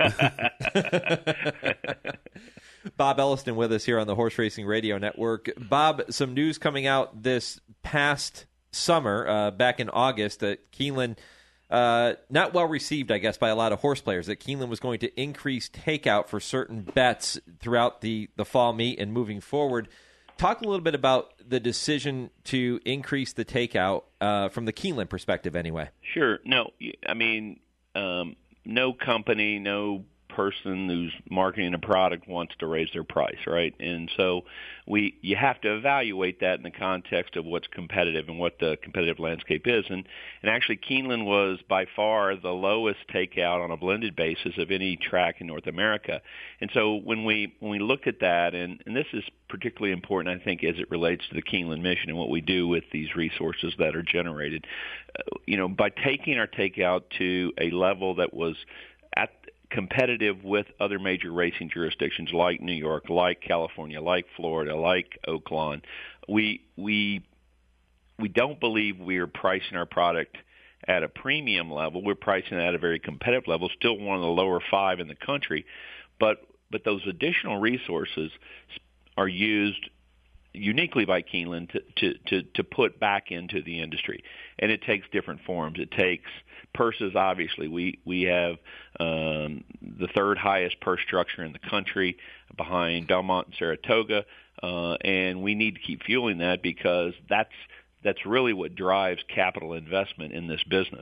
Bob Elliston with us here on the Horse Racing Radio Network. Bob, some news coming out this past summer, uh, back in August, that Keeneland, uh, not well received, I guess, by a lot of horse players, that Keeneland was going to increase takeout for certain bets throughout the, the fall meet and moving forward. Talk a little bit about the decision to increase the takeout uh, from the Keeneland perspective anyway. Sure. No, I mean, um, no company, no person who's marketing a product wants to raise their price, right? And so we you have to evaluate that in the context of what's competitive and what the competitive landscape is. And and actually Keeneland was by far the lowest takeout on a blended basis of any track in North America. And so when we when we looked at that, and, and this is particularly important, I think, as it relates to the Keeneland mission and what we do with these resources that are generated, uh, you know, by taking our takeout to a level that was at competitive with other major racing jurisdictions like New York, like California, like Florida, like Oaklawn, we we we don't believe we are pricing our product at a premium level. We're pricing it at a very competitive level, still one of the lower five in the country, but but those additional resources are used uniquely by Keeneland to, to, to, to put back into the industry. And it takes different forms. It takes purses, obviously. We we have um, the third highest purse structure in the country behind Belmont and Saratoga, uh, and we need to keep fueling that because that's that's really what drives capital investment in this business.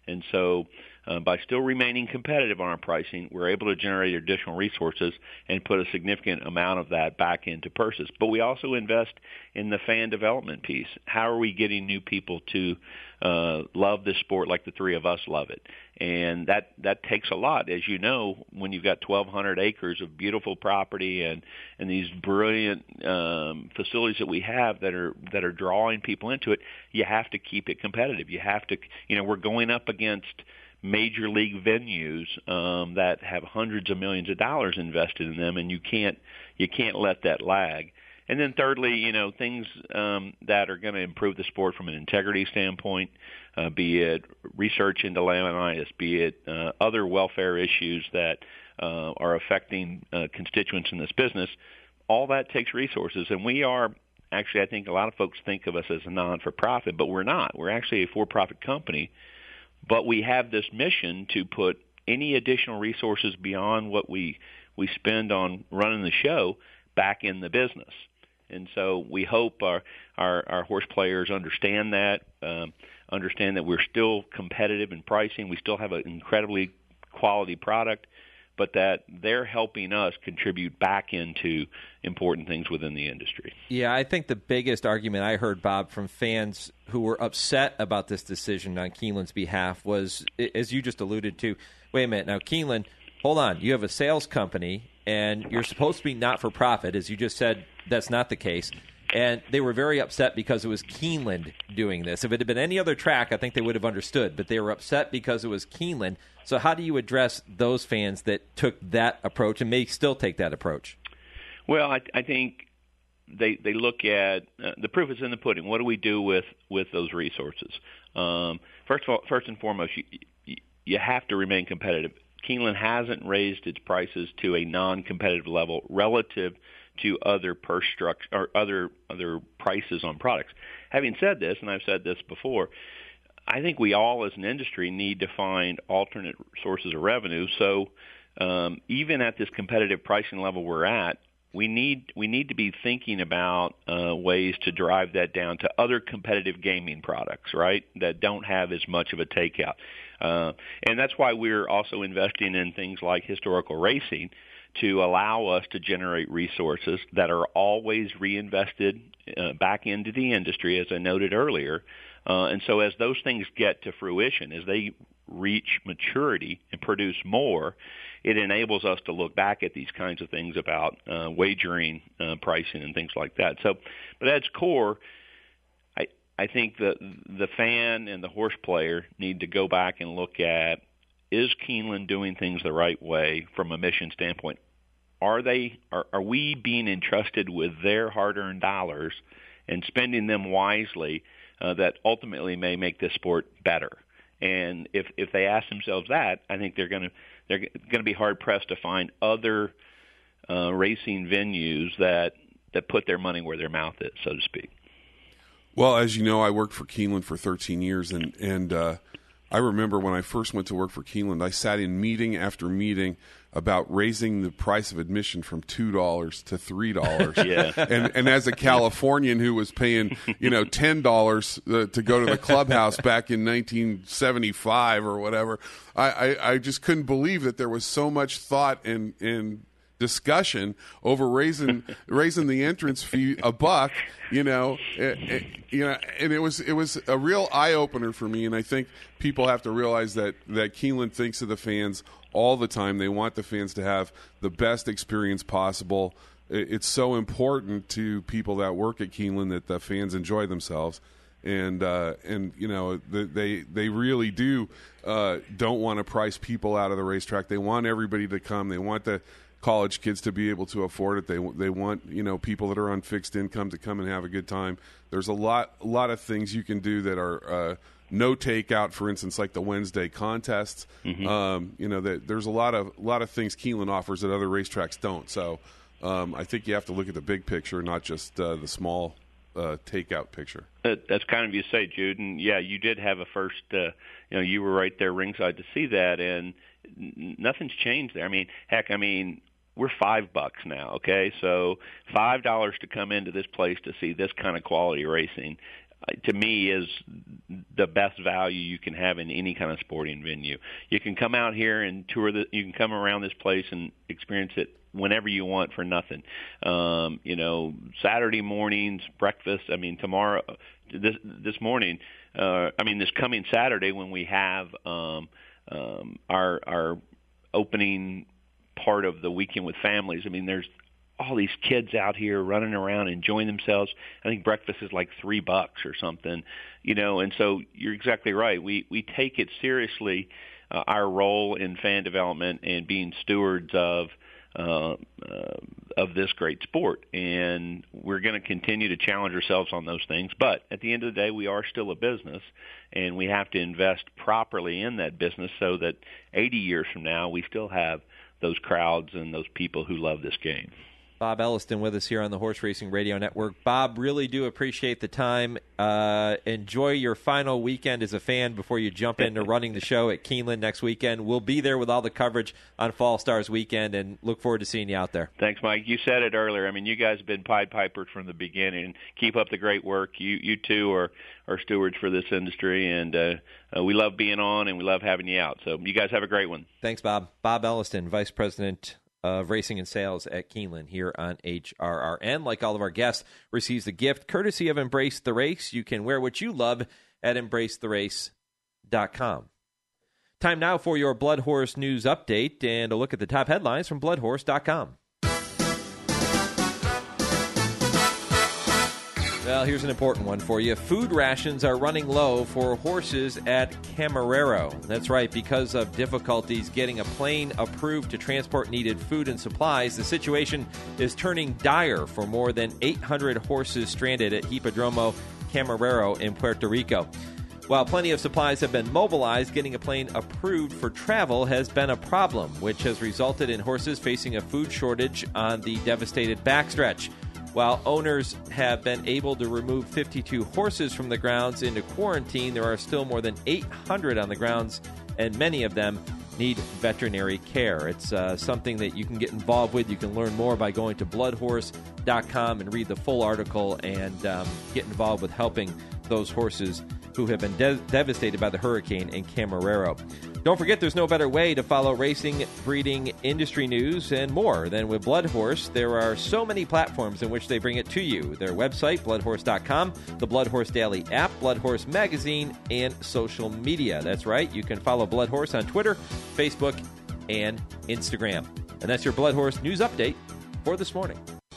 And so uh, by still remaining competitive on our pricing, we're able to generate additional resources and put a significant amount of that back into purses. But we also invest in the fan development piece. How are we getting new people to uh, love this sport like the three of us love it? And that, that takes a lot, as you know, when you've got twelve hundred acres of beautiful property and, and these brilliant um, facilities that we have that are that are drawing people into it. You have to keep it competitive. You have to, you know, we're going up against major league venues um, that have hundreds of millions of dollars invested in them, and you can't you can't let that lag. And then thirdly, you know, things um, that are going to improve the sport from an integrity standpoint, uh, be it research into laminitis, be it uh, other welfare issues that uh, are affecting uh, constituents in this business, all that takes resources. And we are, actually, I think a lot of folks think of us as a non-for-profit, but we're not. We're actually a for-profit company, but we have this mission to put any additional resources beyond what we, we spend on running the show back in the business. And so we hope our, our, our horse players understand that, um, understand that we're still competitive in pricing. We still have an incredibly quality product, but that they're helping us contribute back into important things within the industry. Yeah, I think the biggest argument I heard, Bob, from fans who were upset about this decision on Keeneland's behalf was, as you just alluded to, wait a minute, now Keeneland, hold on, you have a sales company, and you're supposed to be not-for-profit. As you just said, that's not the case. And they were very upset because it was Keeneland doing this. If it had been any other track, I think they would have understood. But they were upset because it was Keeneland. So how do you address those fans that took that approach and may still take that approach? Well, I, I think they they look at uh, the proof is in the pudding. What do we do with, with those resources? Um, first of all, first and foremost, you, you have to remain competitive. Keeneland hasn't raised its prices to a non-competitive level relative to other purse structure or other other prices on products. Having said this, and I've said this before, I think we all as an industry need to find alternate sources of revenue. So um, even at this competitive pricing level we're at, we need we need to be thinking about uh, ways to drive that down to other competitive gaming products, right, that don't have as much of a takeout. Uh, and that's why we're also investing in things like historical racing to allow us to generate resources that are always reinvested uh, back into the industry, as I noted earlier. Uh, and so as those things get to fruition, as they reach maturity and produce more, it enables us to look back at these kinds of things about uh, wagering, uh, pricing, and things like that. So, but at its core, I, I think that the fan and the horse player need to go back and look at, is Keeneland doing things the right way from a mission standpoint? Are they? Are, are we being entrusted with their hard-earned dollars and spending them wisely uh, that ultimately may make this sport better? And if if they ask themselves that, I think they're going to they're going to be hard pressed to find other uh, racing venues that that put their money where their mouth is, so to speak. Well, as you know, I worked for Keeneland for thirteen years, and and uh, I remember when I first went to work for Keeneland, I sat in meeting after meeting about raising the price of admission from two dollars to three dollars. Yeah. And and as a Californian who was paying, you know, ten dollars uh, to go to the clubhouse back in nineteen seventy-five or whatever, I, I, I just couldn't believe that there was so much thought and and discussion over raising raising the entrance fee a buck, you know, it, it, you know, and it was it was a real eye opener for me. And I think people have to realize that that Keeneland thinks of the fans all the time. They want the fans to have the best experience possible. It's so important to people that work at Keeneland that the fans enjoy themselves. And uh, and you know the, they they really do uh, don't want to price people out of the racetrack. They want everybody to come. They want the college kids to be able to afford it. They they want, you know, people that are on fixed income to come and have a good time. There's a lot a lot of things you can do that are uh, no takeout. For instance, like the Wednesday contests. Mm-hmm. Um, you know, that there's a lot of a lot of things Keeneland offers that other racetracks don't. So um, I think you have to look at the big picture, not just uh, the small uh, takeout picture. That, that's kind of you say, Jude. And yeah, you did have a first. Uh, you know, you were right there ringside to see that, and n- nothing's changed there. I mean, heck, I mean. We're five bucks now, okay? So five dollars to come into this place to see this kind of quality racing. to me, is the best value you can have in any kind of sporting venue. You can come out here and tour the. You can come around this place and experience it whenever you want for nothing. Um, you know, Saturday mornings, breakfast. I mean, tomorrow, this this morning. Uh, I mean, this coming Saturday when we have um, um, our our opening part of the weekend with families. I mean, there's all these kids out here running around enjoying themselves. I think breakfast is like three bucks or something, you know. And so you're exactly right. We we take it seriously, uh, our role in fan development and being stewards of uh, uh, of this great sport. And we're going to continue to challenge ourselves on those things. But at the end of the day, we are still a business, and we have to invest properly in that business so that eighty years from now we still have those crowds and those people who love this game. Bob Elliston with us here on the Horse Racing Radio Network. Bob, really do appreciate the time. Uh, enjoy your final weekend as a fan before you jump into running the show at Keeneland next weekend. We'll be there with all the coverage on Fall Stars weekend, and look forward to seeing you out there. Thanks, Mike. You said it earlier. I mean, you guys have been Pied Pipers from the beginning. Keep up the great work. You you two are, are stewards for this industry, and uh, uh, we love being on, and we love having you out. So you guys have a great one. Thanks, Bob. Bob Elliston, Vice President of Racing and Sales at Keeneland here on H R R N. Like all of our guests, receives a gift courtesy of Embrace the Race. You can wear what you love at embrace the race dot com. Time now for your Blood Horse News Update and a look at the top headlines from blood horse dot com. Well, here's an important one for you. Food rations are running low for horses at Camarero. That's right. Because of difficulties getting a plane approved to transport needed food and supplies, the situation is turning dire for more than eight hundred horses stranded at Hippodromo Camarero in Puerto Rico. While plenty of supplies have been mobilized, getting a plane approved for travel has been a problem, which has resulted in horses facing a food shortage on the devastated backstretch. While owners have been able to remove fifty-two horses from the grounds into quarantine, there are still more than eight hundred on the grounds, and many of them need veterinary care. It's uh, something that you can get involved with. You can learn more by going to blood horse dot com and read the full article and um, get involved with helping those horses who have been de- devastated by the hurricane in Camarero. Don't forget, there's no better way to follow racing, breeding, industry news, and more than with Blood Horse. There are so many platforms in which they bring it to you. Their website, blood horse dot com, the Blood Horse Daily app, Blood Horse Magazine, and social media. That's right, you can follow Blood Horse on Twitter, Facebook, and Instagram. And that's your Blood Horse News Update for this morning.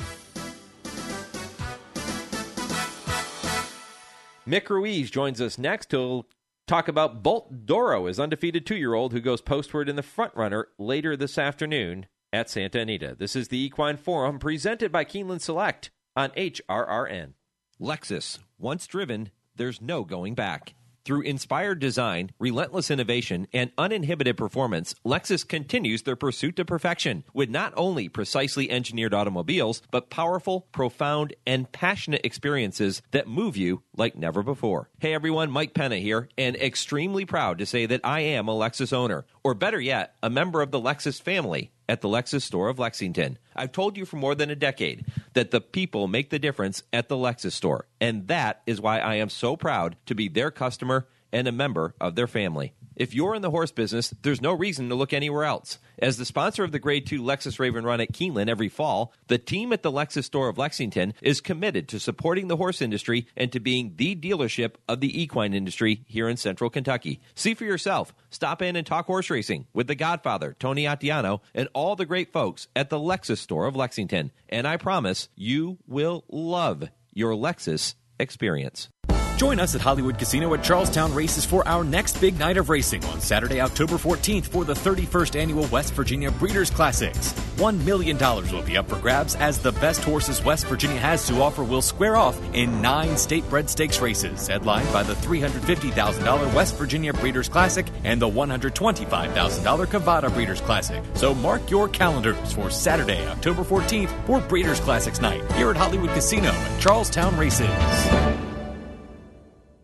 Mick Ruiz joins us next to talk about Bolt Doro, his undefeated two-year-old who goes postward in the front-runner later this afternoon at Santa Anita. This is the Equine Forum presented by Keeneland Select on H R R N. Lexus. Once driven, there's no going back. Through inspired design, relentless innovation, and uninhibited performance, Lexus continues their pursuit to perfection with not only precisely engineered automobiles, but powerful, profound, and passionate experiences that move you like never before. Hey everyone, Mike Penna here, and extremely proud to say that I am a Lexus owner, or better yet, a member of the Lexus family at the Lexus store of Lexington. I've told you for more than a decade that the people make the difference at the Lexus store, and that is why I am so proud to be their customer and a member of their family. If you're in the horse business, there's no reason to look anywhere else. As the sponsor of the Grade two Lexus Raven Run at Keeneland every fall, the team at the Lexus store of Lexington is committed to supporting the horse industry and to being the dealership of the equine industry here in Central Kentucky. See for yourself. Stop in and talk horse racing with the Godfather, Tony Attiano, and all the great folks at the Lexus store of Lexington. And I promise you will love your Lexus experience. Join us at Hollywood Casino at Charlestown Races for our next big night of racing on Saturday, October fourteenth for the thirty-first Annual West Virginia Breeders' Classics. One million dollars will be up for grabs as the best horses West Virginia has to offer will square off in nine state-bred stakes races, headlined by the three hundred fifty thousand dollars West Virginia Breeders' Classic and the one hundred twenty-five thousand dollars Cavada Breeders' Classic. So mark your calendars for Saturday, October fourteenth for Breeders' Classics night here at Hollywood Casino at Charlestown Races.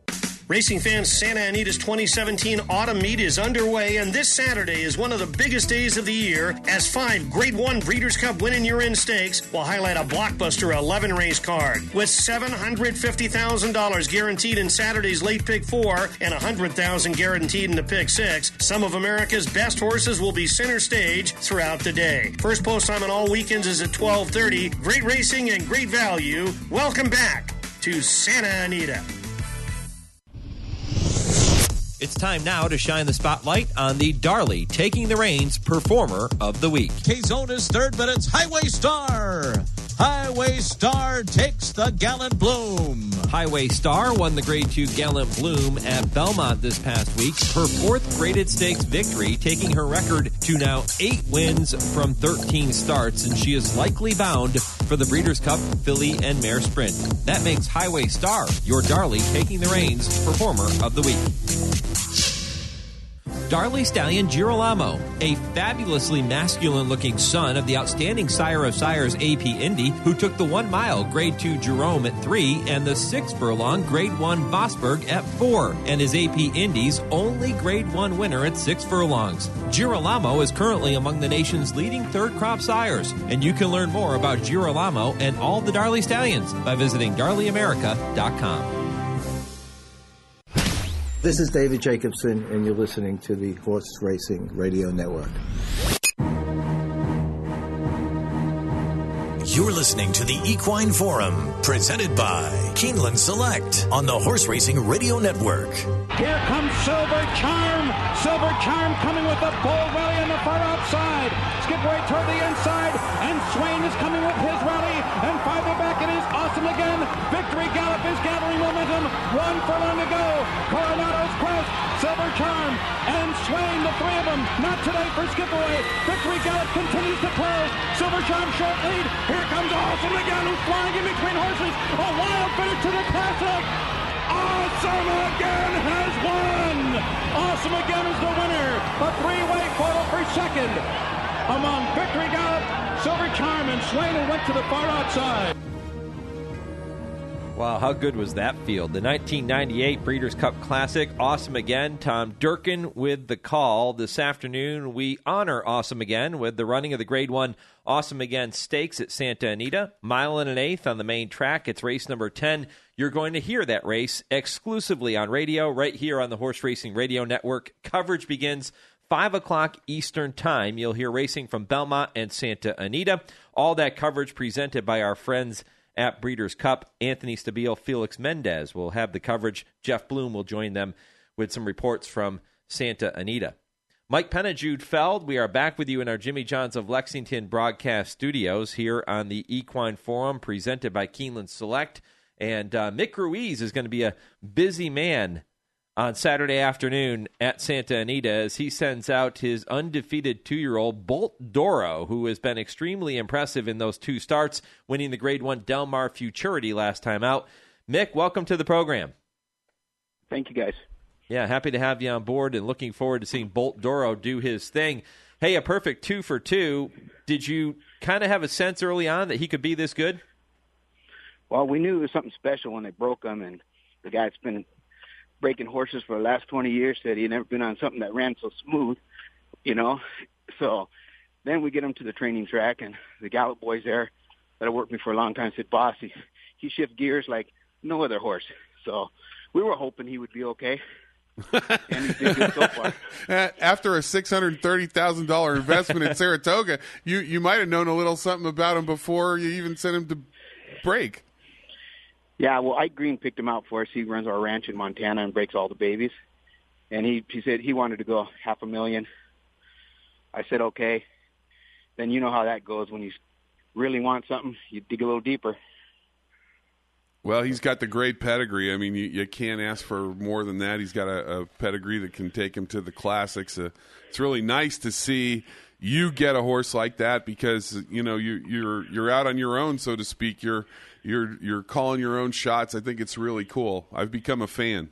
Racing fans, Santa Anita's twenty seventeen Autumn Meet is underway, and this Saturday is one of the biggest days of the year as five Grade one Breeders' Cup Win and You're In stakes will highlight a blockbuster eleven-race card with seven hundred fifty thousand dollars guaranteed in Saturday's late pick four and one hundred thousand dollars guaranteed in the pick six. Some of America's best horses will be center stage throughout the day. First post time on all weekends is at twelve thirty. Great racing and great value. Welcome back to Santa Anita. It's time now to shine the spotlight on the Darley Taking the Reins Performer of the Week. K-Zone is third, but it's Highway Star. Highway Star takes the Gallant Bloom. Highway Star won the Grade two Gallant Bloom at Belmont this past week. Her fourth graded stakes victory, taking her record to now eight wins from thirteen starts, and she is likely bound for the Breeders' Cup Filly and Mare Sprint. That makes Highway Star your Darley Taking the Reins Performer of the Week. Darley Stallion Girolamo, a fabulously masculine-looking son of the outstanding sire of sires A P Indy, who took the one-mile Grade two Jerome at three and the six-furlong Grade one Vosburg at four, and is A P Indy's only Grade one winner at six furlongs. Girolamo is currently among the nation's leading third-crop sires, and you can learn more about Girolamo and all the Darley Stallions by visiting darley america dot com. This is David Jacobson, and you're listening to the Horse Racing Radio Network. You're listening to the Equine Forum, presented by Keeneland Select on the Horse Racing Radio Network. Here comes Silver Charm. Silver Charm coming with a bold rally on the far outside. Skipway toward the inside, and Swain is coming with his rally, and farther back it is Awesome Again. Victory Gallop is gathering momentum. One furlong to go. Coronado's Quest, Silver Charm, and Swain, the three of them. Not today for Skipway. Victory Gallop continues to close. Silver Charm short lead. Here comes Awesome Again, who's flying in between horses. A wild finish to the Classic. Awesome Again has won! Awesome Again is the winner. A three-way photo for second among Victory Gallop, Silver Charm, and Swain, who went to the far outside. Wow, how good was that field? The nineteen ninety-eight Breeders' Cup Classic, Awesome Again. Tom Durkin with the call. This afternoon, we honor Awesome Again with the running of the Grade one Awesome Again Stakes at Santa Anita. Mile and an eighth on the main track. It's race number ten. You're going to hear that race exclusively on radio right here on the Horse Racing Radio Network. Coverage begins five o'clock Eastern Time. You'll hear racing from Belmont and Santa Anita. All that coverage presented by our friends at Breeders' Cup. Anthony Stabile, Felix Mendez will have the coverage. Jeff Bloom will join them with some reports from Santa Anita. Mike Penna, Jude Feld, we are back with you in our Jimmy Johns of Lexington broadcast studios here on the Equine Forum presented by Keeneland Select. And uh, Mick Ruiz is going to be a busy man on Saturday afternoon at Santa Anita as he sends out his undefeated two-year-old Bolt Doro, who has been extremely impressive in those two starts, winning the Grade one Del Mar Futurity last time out. Mick, welcome to the program. Thank you, guys. Yeah, happy to have you on board and looking forward to seeing Bolt Doro do his thing. Hey, a perfect two for two. Did you kind of have a sense early on that he could be this good? Well, we knew it was something special when they broke him, and the guy's been breaking horses for the last twenty years, said he had never been on something that ran so smooth, you know. So then we get him to the training track, and the Gallop boys there that have worked with me for a long time said, boss, he, he shifts gears like no other horse. So we were hoping he would be okay. And he's been good so far. After a six hundred thirty thousand dollars investment in Saratoga, you, you might have known a little something about him before you even sent him to break. Yeah, well, Ike Green picked him out for us. He runs our ranch in Montana and breaks all the babies. And he, he said he wanted to go half a million. I said, okay. Then you know how that goes. When you really want something, you dig a little deeper. Well, he's got the great pedigree. I mean, you, you can't ask for more than that. He's got a, a pedigree that can take him to the classics. Uh, it's really nice to see you get a horse like that because, you know, you, you're you're out on your own, so to speak. You're you're you're calling your own shots. I think it's really cool. I've become a fan.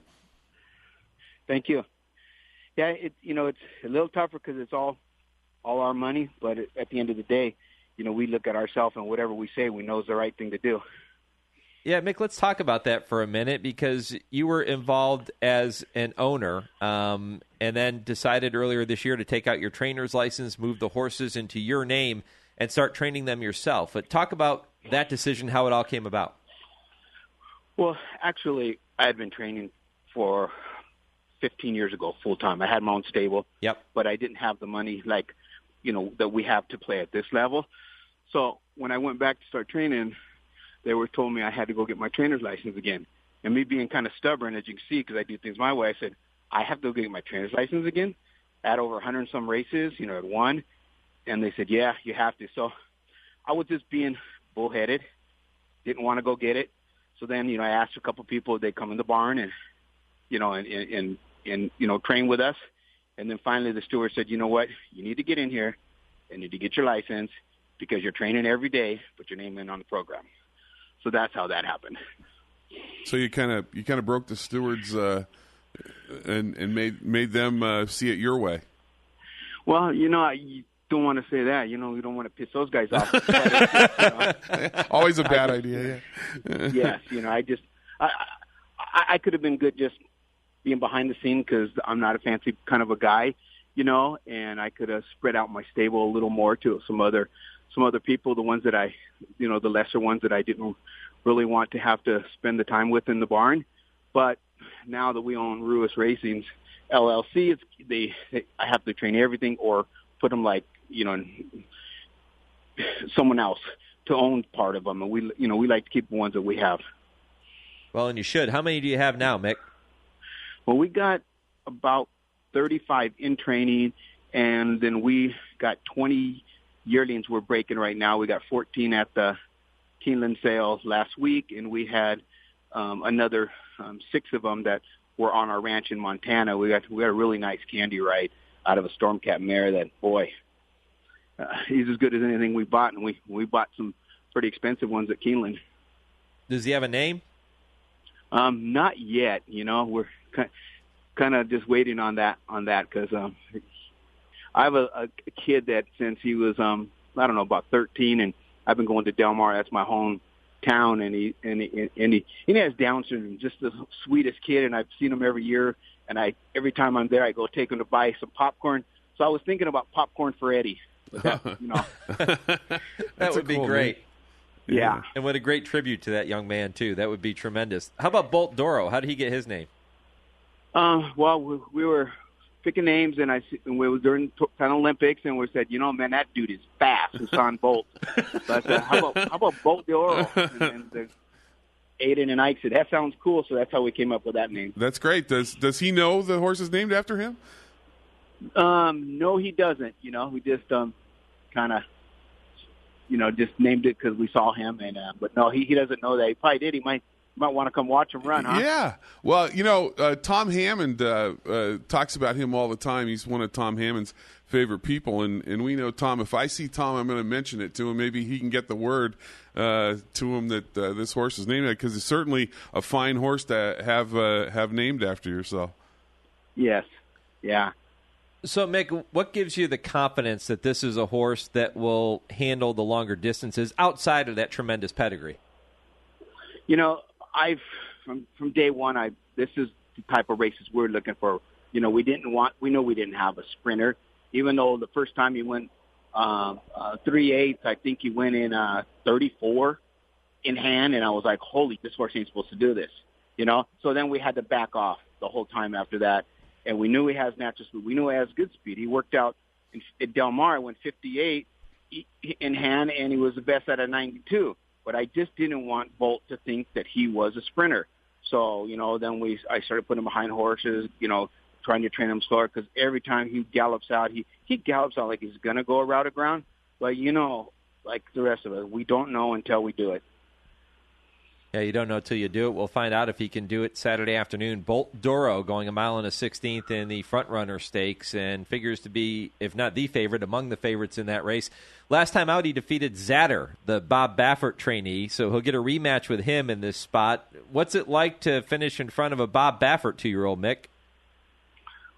Thank you. Yeah, it you know it's a little tougher because it's all all our money, but it, at the end of the day, you know, we look at ourselves and whatever we say, we know is the right thing to do. Yeah, Mick, let's talk about that for a minute, because you were involved as an owner um, and then decided earlier this year to take out your trainer's license, move the horses into your name, and start training them yourself. But talk about that decision, how it all came about. Well, actually, I had been training for fifteen years ago full time. I had my own stable. Yep. But I didn't have the money like, you know, that we have to play at this level. So when I went back to start training, they were told me I had to go get my trainer's license again. And me being kind of stubborn, as you can see, because I do things my way, I said, I have to go get my trainer's license again. I had over a hundred and some races, you know, at one. And they said, yeah, you have to. So I was just being bullheaded, didn't want to go get it. So then, you know, I asked a couple people if they'd come in the barn and, you know, and, and, and, and, you know, train with us. And then finally the steward said, you know what, you need to get in here and need to get your license because you're training every day, put your name in on the program. So that's how that happened. So you kind of you kind of broke the stewards uh, and and made made them uh, see it your way. Well, you know, I don't want to say that. You know, we don't want to piss those guys off. But, you know, always a bad just, idea. Yeah. Yes, you know, I just I, I I could have been good just being behind the scene because I'm not a fancy kind of a guy, you know, and I could have spread out my stable a little more to some other. Some other people, the ones that I, you know, the lesser ones that I didn't really want to have to spend the time with in the barn. But now that we own Ruis Racing's L L C, it's, they, they, I have to train everything or put them like, you know, someone else to own part of them. And we, you know, we like to keep the ones that we have. Well, and you should. How many do you have now, Mick? Well, we got about thirty-five in training, and then we got twenty yearlings we're breaking right now. We got fourteen at the Keeneland sales last week, and we had um, another um, six of them that were on our ranch in Montana. We got we got a really nice candy ride out of a Stormcat mare that, boy, uh, he's as good as anything we bought, and we, we bought some pretty expensive ones at Keeneland. Does he have a name? Um, not yet. You know, we're kind of just waiting on that on that because um, I have a, a kid that since he was, um, I don't know, about thirteen, and I've been going to Del Mar. That's my home town, and he and he, and he, and he has Down syndrome. Just the sweetest kid, and I've seen him every year. And I every time I'm there, I go take him to buy some popcorn. So I was thinking about popcorn for Eddie. But that, you know, that would be cool great. Name. Yeah, and what a great tribute to that young man too. That would be tremendous. How about Bolt Doro? How did he get his name? Um, well, we, we were picking names, and I and we were during the Pan Olympics, and we said, you know, man, that dude is fast, Usain Bolt. So I said, how about how about Bolt Doro? And, and the, Aiden and Ike said, that sounds cool, so that's how we came up with that name. That's great. Does does he know the horse is named after him? Um, no, he doesn't. You know, we just um, kind of, you know, just named it because we saw him. And uh, but no, he, he doesn't know that. He probably did. He might might want to come watch him run, huh? Yeah. Well, you know, uh, Tom Hammond uh, uh, talks about him all the time. He's one of Tom Hammond's favorite people, and, and we know Tom. If I see Tom, I'm going to mention it to him. Maybe he can get the word uh, to him that uh, this horse is named after, because it's certainly a fine horse to have uh, have named after yourself. Yes. Yeah. So, Mick, what gives you the confidence that this is a horse that will handle the longer distances outside of that tremendous pedigree? You know, I've from from day one, I this is the type of races we're looking for. You know, we didn't want, we know we didn't have a sprinter, even though the first time he went um, uh, three eighths, I think he went in uh, thirty-four in hand, and I was like, holy, this horse ain't supposed to do this, you know? So then we had to back off the whole time after that, and we knew he has natural speed. We knew he has good speed. He worked out in, at Del Mar, went fifty-eight in hand, and he was the best out of ninety-two. But I just didn't want Bolt to think that he was a sprinter. So, you know, then we I started putting him behind horses, you know, trying to train him slower, because every time he gallops out, he, he gallops out like he's going to go a route of ground. But, you know, like the rest of us, we don't know until we do it. Yeah, you don't know until you do it. We'll find out if he can do it Saturday afternoon. Bolt Doro going a mile and a sixteenth in the Front Runner Stakes, and figures to be, if not the favorite, among the favorites in that race. Last time out, he defeated Zatter, the Bob Baffert trainee, so he'll get a rematch with him in this spot. What's it like to finish in front of a Bob Baffert two-year-old, Mick? Well, it's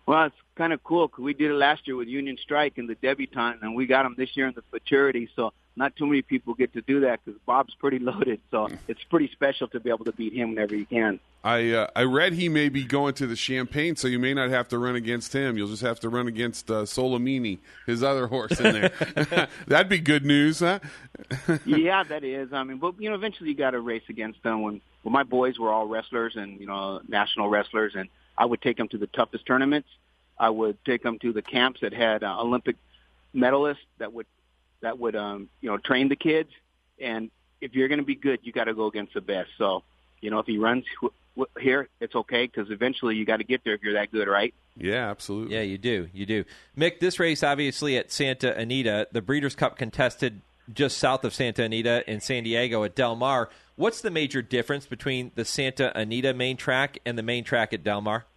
kind of cool because we did it last year with Union Strike and the debutante, and we got him this year in the futurity. So not too many people get to do that because Bob's pretty loaded. So it's pretty special to be able to beat him whenever you can. I uh, I read he may be going to the Champagne, so you may not have to run against him. You'll just have to run against uh, Solomini, his other horse in there. That'd be good news, huh? Yeah, that is. I mean, but you know, eventually you got to race against them. When well, my boys were all wrestlers and you know national wrestlers, and I would take them to the toughest tournaments. I would take them to the camps that had uh, Olympic medalists that would that would um, you know train the kids. And if you're going to be good, you got to go against the best. So you know, if he runs here, it's okay because eventually you got to get there if you're that good, right? Yeah, absolutely. Yeah, you do. You do. Mick, this race obviously at Santa Anita, the Breeders' Cup contested just south of Santa Anita in San Diego at Del Mar. What's the major difference between the Santa Anita main track and the main track at Del Mar?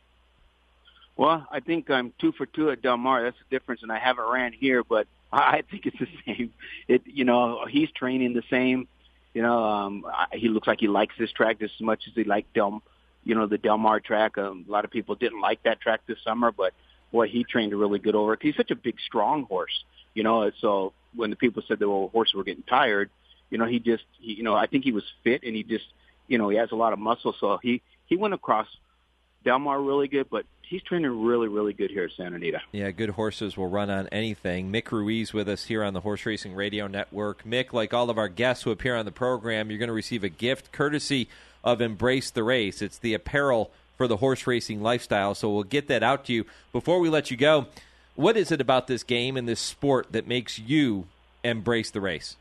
Well, I think I'm two for two at Del Mar. That's the difference, and I haven't ran here, but I think it's the same. It, you know, he's training the same. You know, um, he looks like he likes this track just as much as he liked Del, you know, the Del Mar track. Um, a lot of people didn't like that track this summer, but boy, he trained really good over it. He's such a big, strong horse. You know, so when the people said the well, horses were getting tired, you know, he just, he, you know, I think he was fit and he just, you know, he has a lot of muscle. So he he went across Del Mar really good, but he's training really, really good here at Santa Anita. Yeah, good horses will run on anything. Mick Ruiz with us here on the Horse Racing Radio Network. Mick, like all of our guests who appear on the program, you're going to receive a gift courtesy of Embrace the Race. It's the apparel for the horse racing lifestyle, so we'll get that out to you. Before we let you go, what is it about this game and this sport that makes you embrace the race?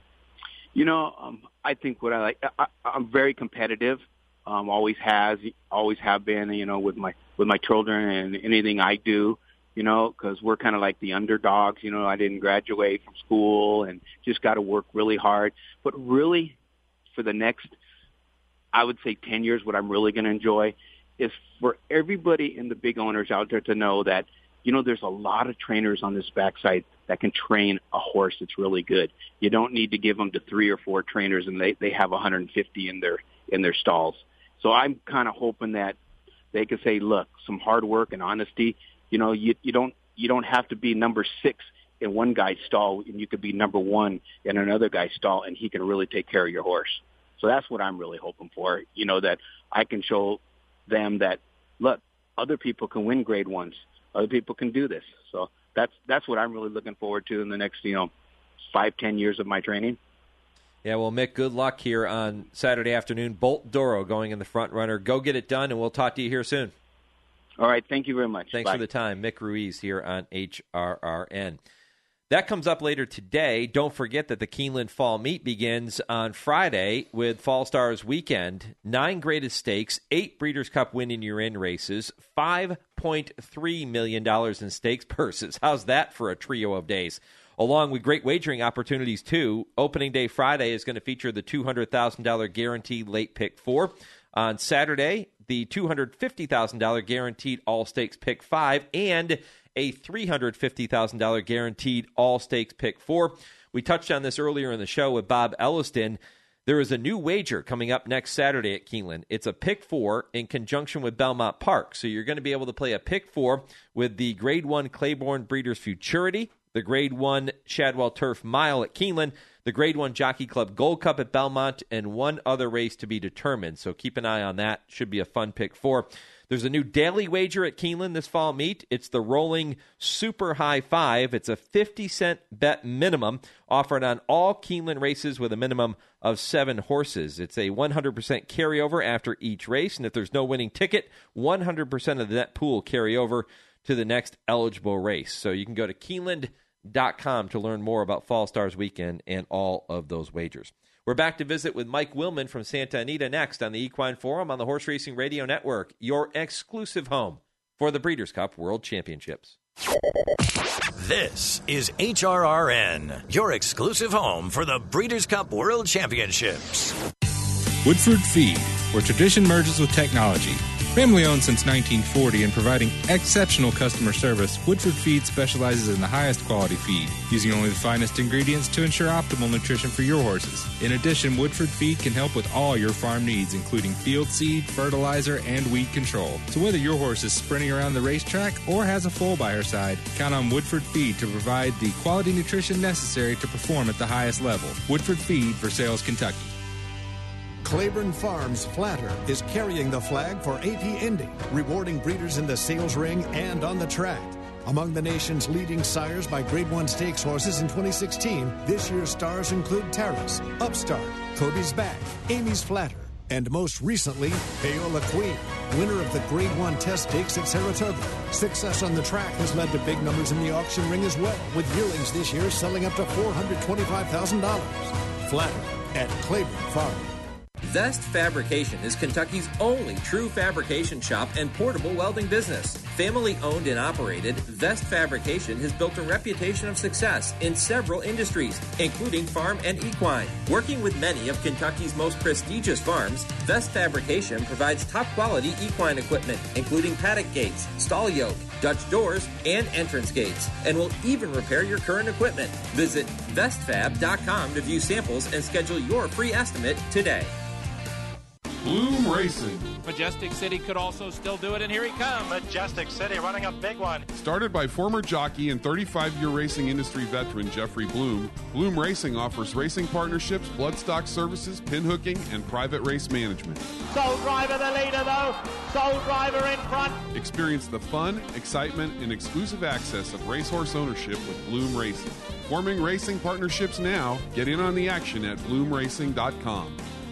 You know, um, I think what I like, I, I'm very competitive. Um, always has, always have been, you know, with my with my children and anything I do, you know, because we're kind of like the underdogs. You know, I didn't graduate from school and just got to work really hard. But really, for the next, I would say ten years, what I'm really going to enjoy is for everybody in the big owners out there to know that, you know, there's a lot of trainers on this backside that can train a horse that's really good. You don't need to give them to three or four trainers and they, they have one hundred fifty in their in their stalls. So I'm kind of hoping that they can say, look, some hard work and honesty, you know, you, you don't you don't have to be number six in one guy's stall, and you could be number one in another guy's stall, and he can really take care of your horse. So that's what I'm really hoping for, you know, that I can show them that, look, other people can win grade ones. Other people can do this. So that's that's what I'm really looking forward to in the next, you know, five, ten years of my training. Yeah, well, Mick, good luck here on Saturday afternoon. Bolt Doro going in the front runner. Go get it done, and we'll talk to you here soon. All right, thank you very much. Thanks Bye. for the time. Mick Ruiz here on H R R N. That comes up later today. Don't forget that the Keeneland Fall Meet begins on Friday with Fall Stars Weekend. Nine graded stakes, eight Breeders' Cup win-in-your-in races, five point three million dollars in stakes purses. How's that for a trio of days? Along with great wagering opportunities, too. Opening day Friday is going to feature the two hundred thousand dollars guaranteed late pick four. On Saturday, the two hundred fifty thousand dollars guaranteed all-stakes pick five and a three hundred fifty thousand dollars guaranteed all-stakes pick four. We touched on this earlier in the show with Bob Elliston. There is a new wager coming up next Saturday at Keeneland. It's a pick four in conjunction with Belmont Park. So you're going to be able to play a pick four with the Grade one Claiborne Breeders' Futurity, the Grade one Shadwell Turf Mile at Keeneland, the Grade one Jockey Club Gold Cup at Belmont, and one other race to be determined. So keep an eye on that. Should be a fun pick four. There's a new daily wager at Keeneland this fall meet. It's the Rolling Super High Five. It's a fifty cent bet minimum offered on all Keeneland races with a minimum of seven horses. It's a one hundred percent carryover after each race, and if there's no winning ticket, one hundred percent of the net pool carry over to the next eligible race. So you can go to Keeneland dot com to learn more about Fall Stars Weekend and all of those wagers. We're back to visit with Mike Willman from Santa Anita next on the Equine Forum on the Horse Racing Radio Network, your exclusive home for the Breeders' Cup World Championships. This is H R R N, your exclusive home for the Breeders' Cup World Championships. Woodford Feed, where tradition merges with technology. Family owned since nineteen forty and providing exceptional customer service, Woodford Feed specializes in the highest quality feed, using only the finest ingredients to ensure optimal nutrition for your horses. In addition, Woodford Feed can help with all your farm needs, including field seed, fertilizer, and weed control. So whether your horse is sprinting around the racetrack or has a foal by her side, count on Woodford Feed to provide the quality nutrition necessary to perform at the highest level. Woodford Feed, Versailles, Kentucky. Claiborne Farms Flatter is carrying the flag for A P Indy, rewarding breeders in the sales ring and on the track. Among the nation's leading sires by Grade one stakes horses in twenty sixteen, this year's stars include Terrace, Upstart, Kobe's Back, Amy's Flatter, and most recently, Paola Queen, winner of the Grade one Test Stakes at Saratoga. Success on the track has led to big numbers in the auction ring as well, with yearlings this year selling up to four hundred twenty-five thousand dollars. Flatter at Claiborne Farm. Vest Fabrication is Kentucky's only true fabrication shop and portable welding business. Family owned and operated, Vest Fabrication has built a reputation of success in several industries, including farm and equine. Working with many of Kentucky's most prestigious farms, Vest Fabrication provides top quality equine equipment, including paddock gates, stall yoke, Dutch doors, and entrance gates, and will even repair your current equipment. Visit vest fab dot com to view samples and schedule your free estimate today. Bloom Racing. Majestic City could also still do it, and here he comes. Majestic City running a big one. Started by former jockey and thirty-five-year racing industry veteran Jeffrey Bloom, Bloom Racing offers racing partnerships, bloodstock services, pinhooking, and private race management. Soul Driver the leader, though. Soul Driver in front. Experience the fun, excitement, and exclusive access of racehorse ownership with Bloom Racing. Forming racing partnerships now. Get in on the action at bloom racing dot com.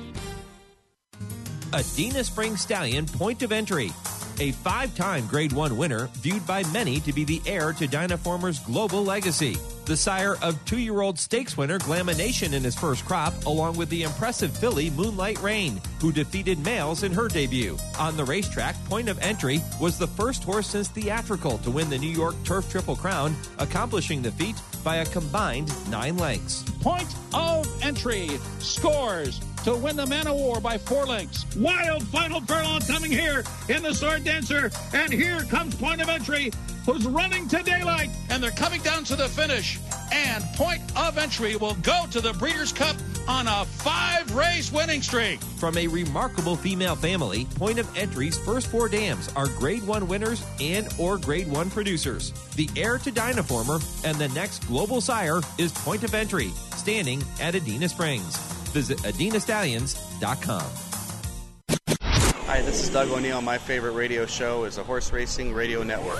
Adena Springs Stallion Point of Entry. A five-time Grade one winner, viewed by many to be the heir to Dynaformer's global legacy. The sire of two-year-old stakes winner Glamination in his first crop, along with the impressive filly Moonlight Rain, who defeated males in her debut. On the racetrack, Point of Entry was the first horse since Theatrical to win the New York Turf Triple Crown, accomplishing the feat by a combined nine lengths. Point of Entry scores to win the Man of War by four lengths. Wild final furlong coming here in the Sword Dancer, and here comes Point of Entry, who's running to daylight, and they're coming down to the finish. And Point of Entry will go to the Breeders' Cup on a five-race winning streak. From a remarkable female family, Point of Entry's first four dams are Grade one winners and or Grade one producers. The heir to Dynaformer and the next global sire is Point of Entry, standing at Adena Springs. Visit adena stallions dot com. Hi, this is Doug O'Neill. My favorite radio show is the Horse Racing Radio Network.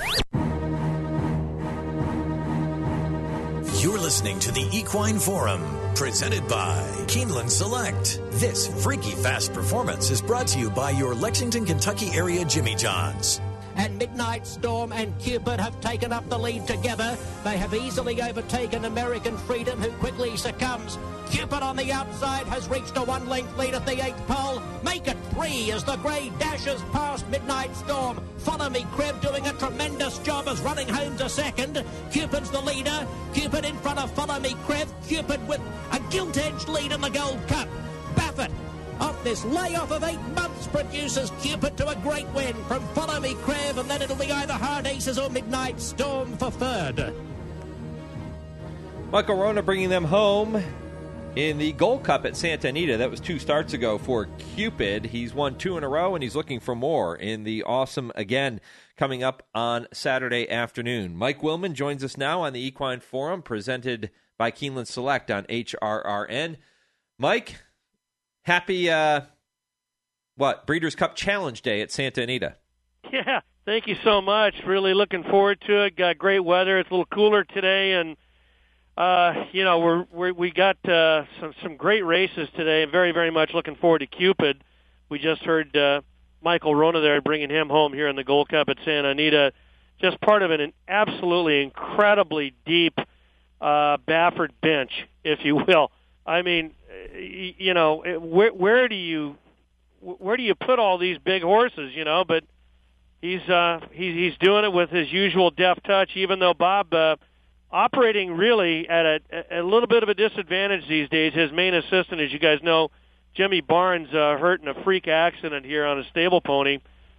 You're listening to the Equine Forum, presented by Keeneland Select. This freaky fast performance is brought to you by your Lexington, Kentucky area Jimmy John's. And Midnight Storm and Cupid have taken up the lead together. They have easily overtaken American Freedom, who quickly succumbs. Cupid on the outside has reached a one-length lead at the eighth pole. Make it three as the grey dashes past Midnight Storm. Follow Me Crib doing a tremendous job as running home to second. Cupid's the leader. Cupid in front of Follow Me Crib. Cupid with a gilt-edged lead in the Gold Cup. Baffert, off this layoff of eight months, produces Cupid to a great win from Follow Me Crib, and then it'll be either Hard Aces or Midnight Storm for third. Michael Rona bringing them home in the Gold Cup at Santa Anita. That was two starts ago for Cupid. He's won two in a row, and he's looking for more in the Awesome again coming up on Saturday afternoon. Mike Willman joins us now on the Equine Forum, presented by Keeneland Select on H R R N. Mike, happy, uh, what, Breeders' Cup Challenge Day at Santa Anita. Yeah, thank you so much. Really looking forward to it. Got great weather. It's a little cooler today, and Uh, you know, we're, we're we got uh, some some great races today. I'm very very much looking forward to Cupid. We just heard uh, Michael Rona there bringing him home here in the Gold Cup at Santa Anita. Just part of an absolutely incredibly deep uh, Baffert bench, if you will. I mean, you know, where where do you where do you put all these big horses? You know, but he's uh, he's he's doing it with his usual deft touch. Even though Bob. Uh, Operating really at a, a little bit of a disadvantage these days. His main assistant, as you guys know, Jimmy Barnes, uh, hurt in a freak accident here on a stable pony.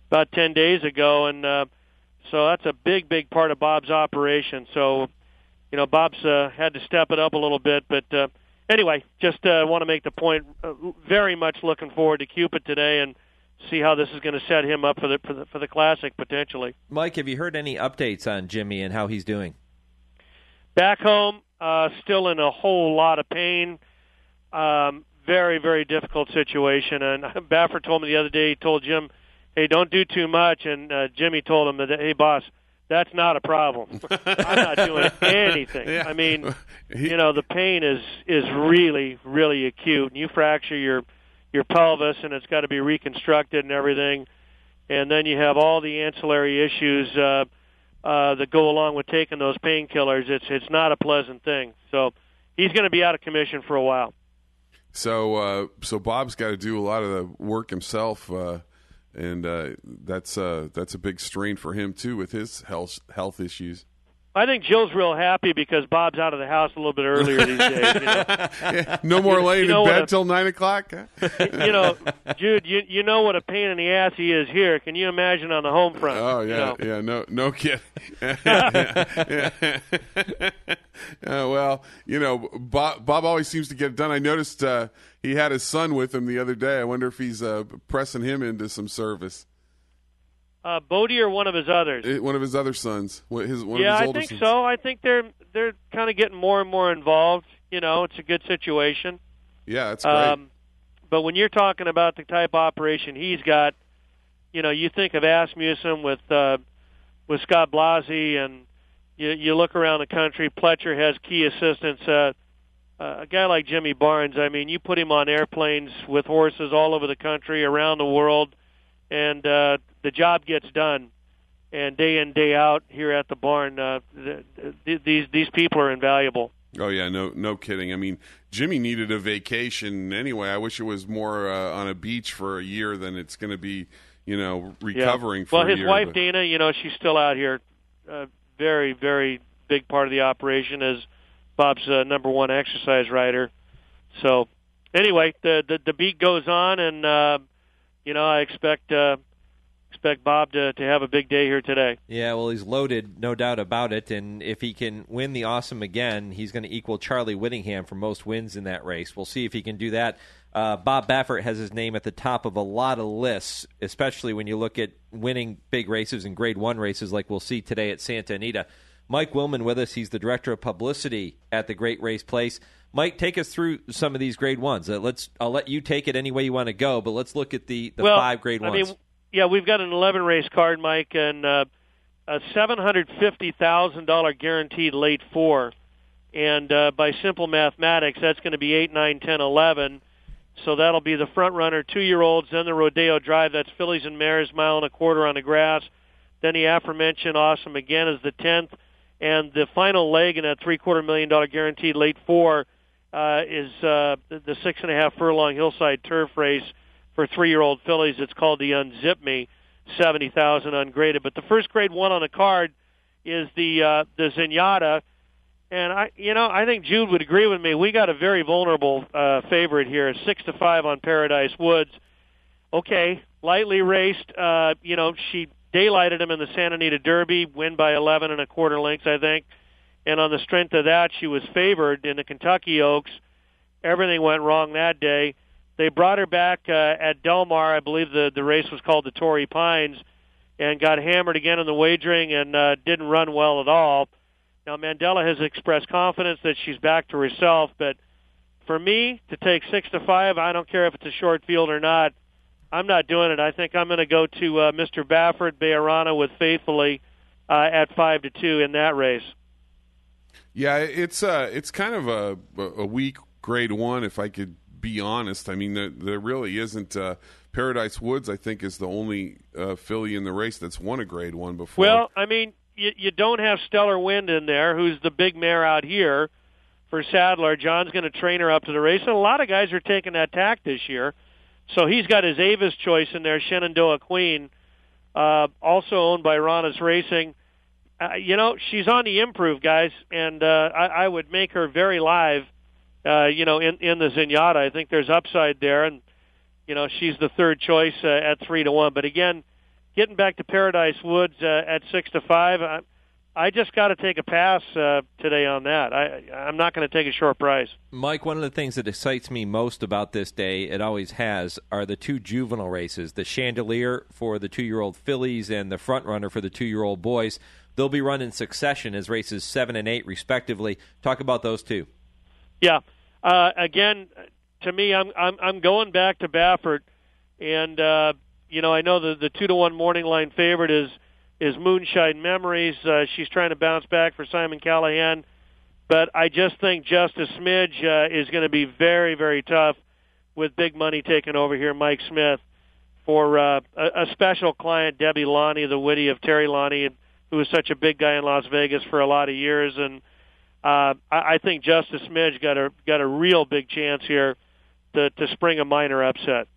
about ten days ago, and uh, so that's a big, big part of Bob's operation. So, you know, Bob's uh, had to step it up a little bit. But uh, anyway, just uh, want to make the point, uh, very much looking forward to Cupid today and see how this is going to set him up for the, for the for the Classic potentially. Mike, have you heard any updates on Jimmy and how he's doing? Back home, uh, still in a whole lot of pain. Um, very, very difficult situation. And Baffert told me the other day, he told Jim, hey, don't do too much. And uh, Jimmy told him, that, hey, boss, that's not a problem. I'm not doing anything. Yeah. I mean, you know, the pain is is really, really acute. And you fracture your your pelvis, and it's got to be reconstructed and everything. And then you have all the ancillary issues uh, uh, that go along with taking those painkillers. It's it's not a pleasant thing. So he's going to be out of commission for a while. So uh, so Bob's got to do a lot of the work himself, uh, and uh, that's uh, that's a big strain for him too with his health health issues. I think Jill's real happy because Bob's out of the house a little bit earlier these days. You know? Yeah, no more laying you know in bed a, till nine o'clock. You know, Jude, you you know what a pain in the ass he is here. Can you imagine on the home front? Oh yeah, you know? yeah, no, no kidding. yeah, yeah. Uh, well, you know, Bob, Bob always seems to get it done. I noticed uh, he had his son with him the other day. I wonder if he's uh, pressing him into some service. Uh, Bodie or one of his others? One of his other sons. His, one yeah, of his I older think sons. so. I think they're they're kind of getting more and more involved. You know, it's a good situation. Yeah, that's great. Um, but when you're talking about the type of operation he's got, you know, you think of Asmussen with uh, with Scott Blasi, and you, you look around the country. Pletcher has key assistants. Uh, uh, a guy like Jimmy Barnes, I mean, you put him on airplanes with horses all over the country, around the world, and uh, the job gets done. And day in, day out here at the barn, uh, th- th- these these people are invaluable. Oh yeah, no, no kidding. I mean, Jimmy needed a vacation anyway. I wish it was more uh, on a beach for a year than it's going to be, you know, recovering yeah. for well, a his year. wife but... Dana, you know, she's still out here. Uh, very, very big part of the operation as Bob's uh, number one exercise rider. So, anyway, the the, the beat goes on, and uh, you know, I expect. Uh, Expect Bob to, to have a big day here today. Yeah, well, he's loaded, no doubt about it. And if he can win the Awesome again, he's going to equal Charlie Whittingham for most wins in that race. We'll see if he can do that. Uh, Bob Baffert has his name at the top of a lot of lists, especially when you look at winning big races and Grade One races, like we'll see today at Santa Anita. Mike Willman with us. He's the director of publicity at the Great Race Place. Mike, take us through some of these Grade Ones. Uh, let's. I'll let you take it any way you want to go, but let's look at the, the well, five Grade I Ones. Mean, Yeah, we've got an eleven race card, Mike, and uh, a seven hundred fifty thousand dollars guaranteed late four. And uh, by simple mathematics, that's going to be eight, nine, ten, eleven. So that'll be the front runner, two-year-olds, then the Rodeo Drive. That's fillies and mares, mile and a quarter on the grass. Then the aforementioned Awesome again is the tenth. And the final leg in that three-quarter million dollar guaranteed late four uh, is uh, the six-and-a-half furlong hillside turf race. For three-year-old fillies, it's called the Unzip Me, seventy thousand ungraded. But the first Grade One on the card is the uh, the Zenyatta, and I, you know, I think Jude would agree with me. We got a very vulnerable uh, favorite here, six to five on Paradise Woods. Okay, lightly raced. Uh, you know, she daylighted him in the Santa Anita Derby, win by eleven and a quarter lengths, I think. And on the strength of that, she was favored in the Kentucky Oaks. Everything went wrong that day. They brought her back uh, at Del Mar. I believe the, the race was called the Torrey Pines, and got hammered again in the wagering and uh, didn't run well at all. Now, Mandela has expressed confidence that she's back to herself, but for me, to take six to five, I don't care if it's a short field or not. I'm not doing it. I think I'm going to go to uh, Mister Baffert, Bejarano with Faithfully uh, at five to two in that race. Yeah, it's uh, it's kind of a, a weak Grade One, if I could be honest. I mean, there, there really isn't. Uh, Paradise Woods, I think, is the only uh, filly in the race that's won a Grade One before. Well, I mean, you, you don't have Stellar Wind in there, who's the big mare out here for Sadler. John's going to train her up to the race, and a lot of guys are taking that tack this year. So he's got his Avis choice in there, Shenandoah Queen, uh, also owned by Rana's Racing. Uh, you know, she's on the improve, guys, and uh, I, I would make her very live. Uh, you know, in, in the Zenyatta, I think there's upside there, and you know she's the third choice uh, at three to one. But again, getting back to Paradise Woods uh, at six to five, I, I just got to take a pass uh, today on that. I, I'm not going to take a short price. Mike, one of the things that excites me most about this day, it always has, are the two juvenile races, the Chandelier for the two-year-old fillies and the Front Runner for the two-year-old boys. They'll be run in succession as races seven and eight, respectively. Talk about those two. Yeah. Uh, again, to me, I'm I'm I'm going back to Baffert, and uh, you know I know the the two to one morning line favorite is is Moonshine Memories. Uh, she's trying to bounce back for Simon Callahan, but I just think Justice Smidge uh, is going to be very very tough with big money taking over here. Mike Smith for uh, a, a special client, Debbie Lonnie, the witty of Terry Lonnie, who was such a big guy in Las Vegas for a lot of years, and uh, I, I think Justice Smidge got a got a real big chance here to, to spring a minor upset.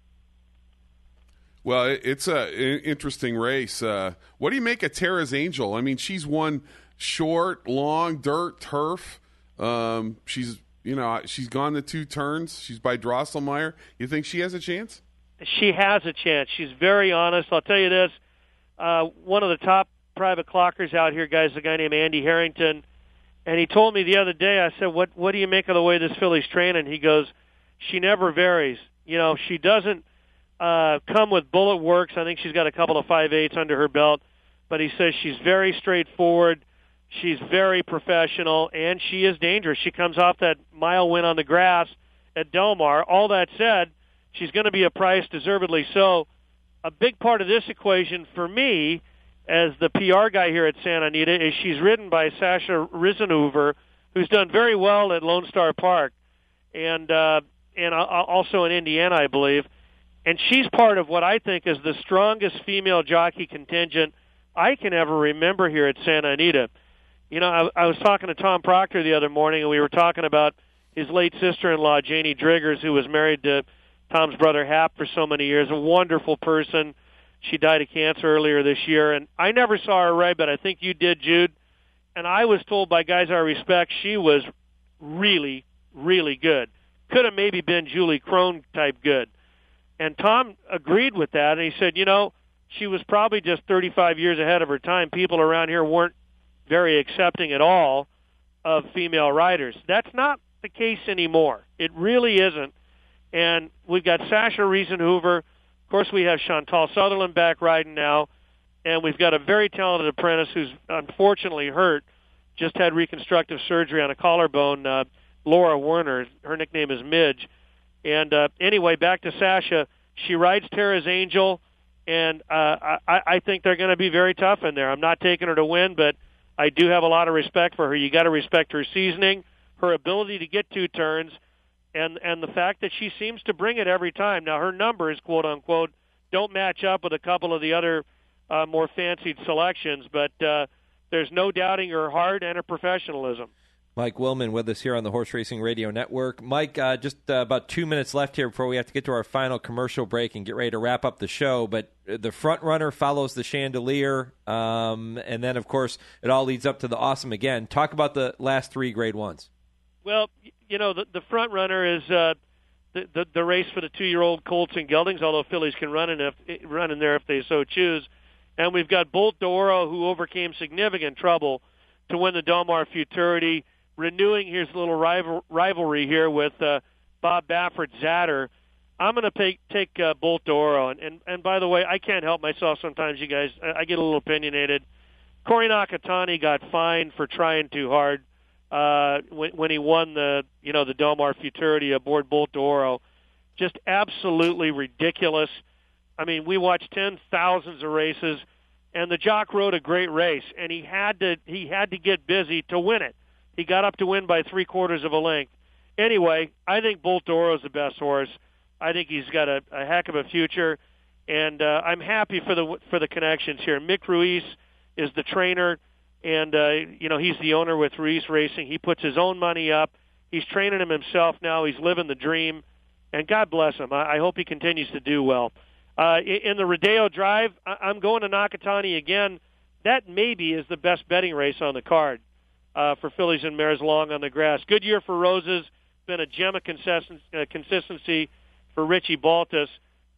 Well, it's a interesting race. Uh, what do you make of Tara's Angel? I mean, she's won short, long, dirt, turf. Um, she's you know she's gone the two turns. She's by Drosselmeyer. You think she has a chance? She has a chance. She's very honest. I'll tell you this: uh, one of the top private clockers out here, guys, a guy named Andy Harrington, and he told me the other day. I said, "What what do you make of the way this filly's training?" He goes, "She never varies. You know, she doesn't." Uh, come with bullet works. I think she's got a couple of five eights under her belt, but he says she's very straightforward, she's very professional, and she is dangerous. She comes off that mile win on the grass at Del Mar. All that said, she's going to be a price, deservedly so. A big part of this equation for me, as the P R guy here at Santa Anita, is she's ridden by Sasha Risenhoover, who's done very well at Lone Star Park, and uh, and also in Indiana, I believe. And she's part of what I think is the strongest female jockey contingent I can ever remember here at Santa Anita. You know, I, I was talking to Tom Proctor the other morning, and we were talking about his late sister-in-law, Janie Driggers, who was married to Tom's brother Hap for so many years, a wonderful person. She died of cancer earlier this year, and I never saw her ride, but I think you did, Jude. And I was told by guys I respect she was really, really good. Could have maybe been Julie Crone type good. And Tom agreed with that, and he said, you know, she was probably just thirty-five years ahead of her time. People around here weren't very accepting at all of female riders. That's not the case anymore. It really isn't. And we've got Sasha Risenhoover. Of course, we have Chantal Sutherland back riding now, and we've got a very talented apprentice who's unfortunately hurt, just had reconstructive surgery on a collarbone, uh, Laura Werner. Her nickname is Midge. And uh, anyway, back to Sasha. She rides Tara's Angel, and uh, I, I think they're going to be very tough in there. I'm not taking her to win, but I do have a lot of respect for her. You got to respect her seasoning, her ability to get two turns, and and the fact that she seems to bring it every time. Now, her numbers, quote unquote, don't match up with a couple of the other uh, more fancied selections, but uh, there's no doubting her heart and her professionalism. Mike Willman with us here on the Horse Racing Radio Network. Mike, uh, just uh, about two minutes left here before we have to get to our final commercial break and get ready to wrap up the show. But the Front Runner follows the Chandelier, um, and then, of course, it all leads up to the Awesome Again. Talk about the last three Grade Ones. Well, you know, the, the Front Runner is uh, the, the the race for the two-year-old Colts and Geldings, although fillies can run in, if, run in there if they so choose. And we've got Bolt d'Oro, who overcame significant trouble to win the Del Mar Futurity, renewing his little rival, rivalry here with uh, Bob Baffert Zatter. I'm going to take, take uh, Bolt d'Oro. And, and, and by the way, I can't help myself sometimes, you guys. I, I get a little opinionated. Corey Nakatani got fined for trying too hard uh, when, when he won the, you know, the Del Mar Futurity aboard Bolt d'Oro. Just absolutely ridiculous. I mean, we watched ten thousands of races, and the jock rode a great race, and he had to he had to get busy to win it. He got up to win by three quarters of a length. Anyway, I think Bolt d'Oro is the best horse. I think he's got a, a heck of a future, and uh, I'm happy for the for the connections here. Mick Ruiz is the trainer, and uh, you know he's the owner with Ruiz Racing. He puts his own money up. He's training him himself now. He's living the dream, and God bless him. I, I hope he continues to do well. Uh, in, in the Rodeo Drive, I, I'm going to Nakatani again. That maybe is the best betting race on the card. Uh, for fillies and mares long on the grass. Good year for Roses. Been a gem of consisten- uh, consistency for Richie Baltus.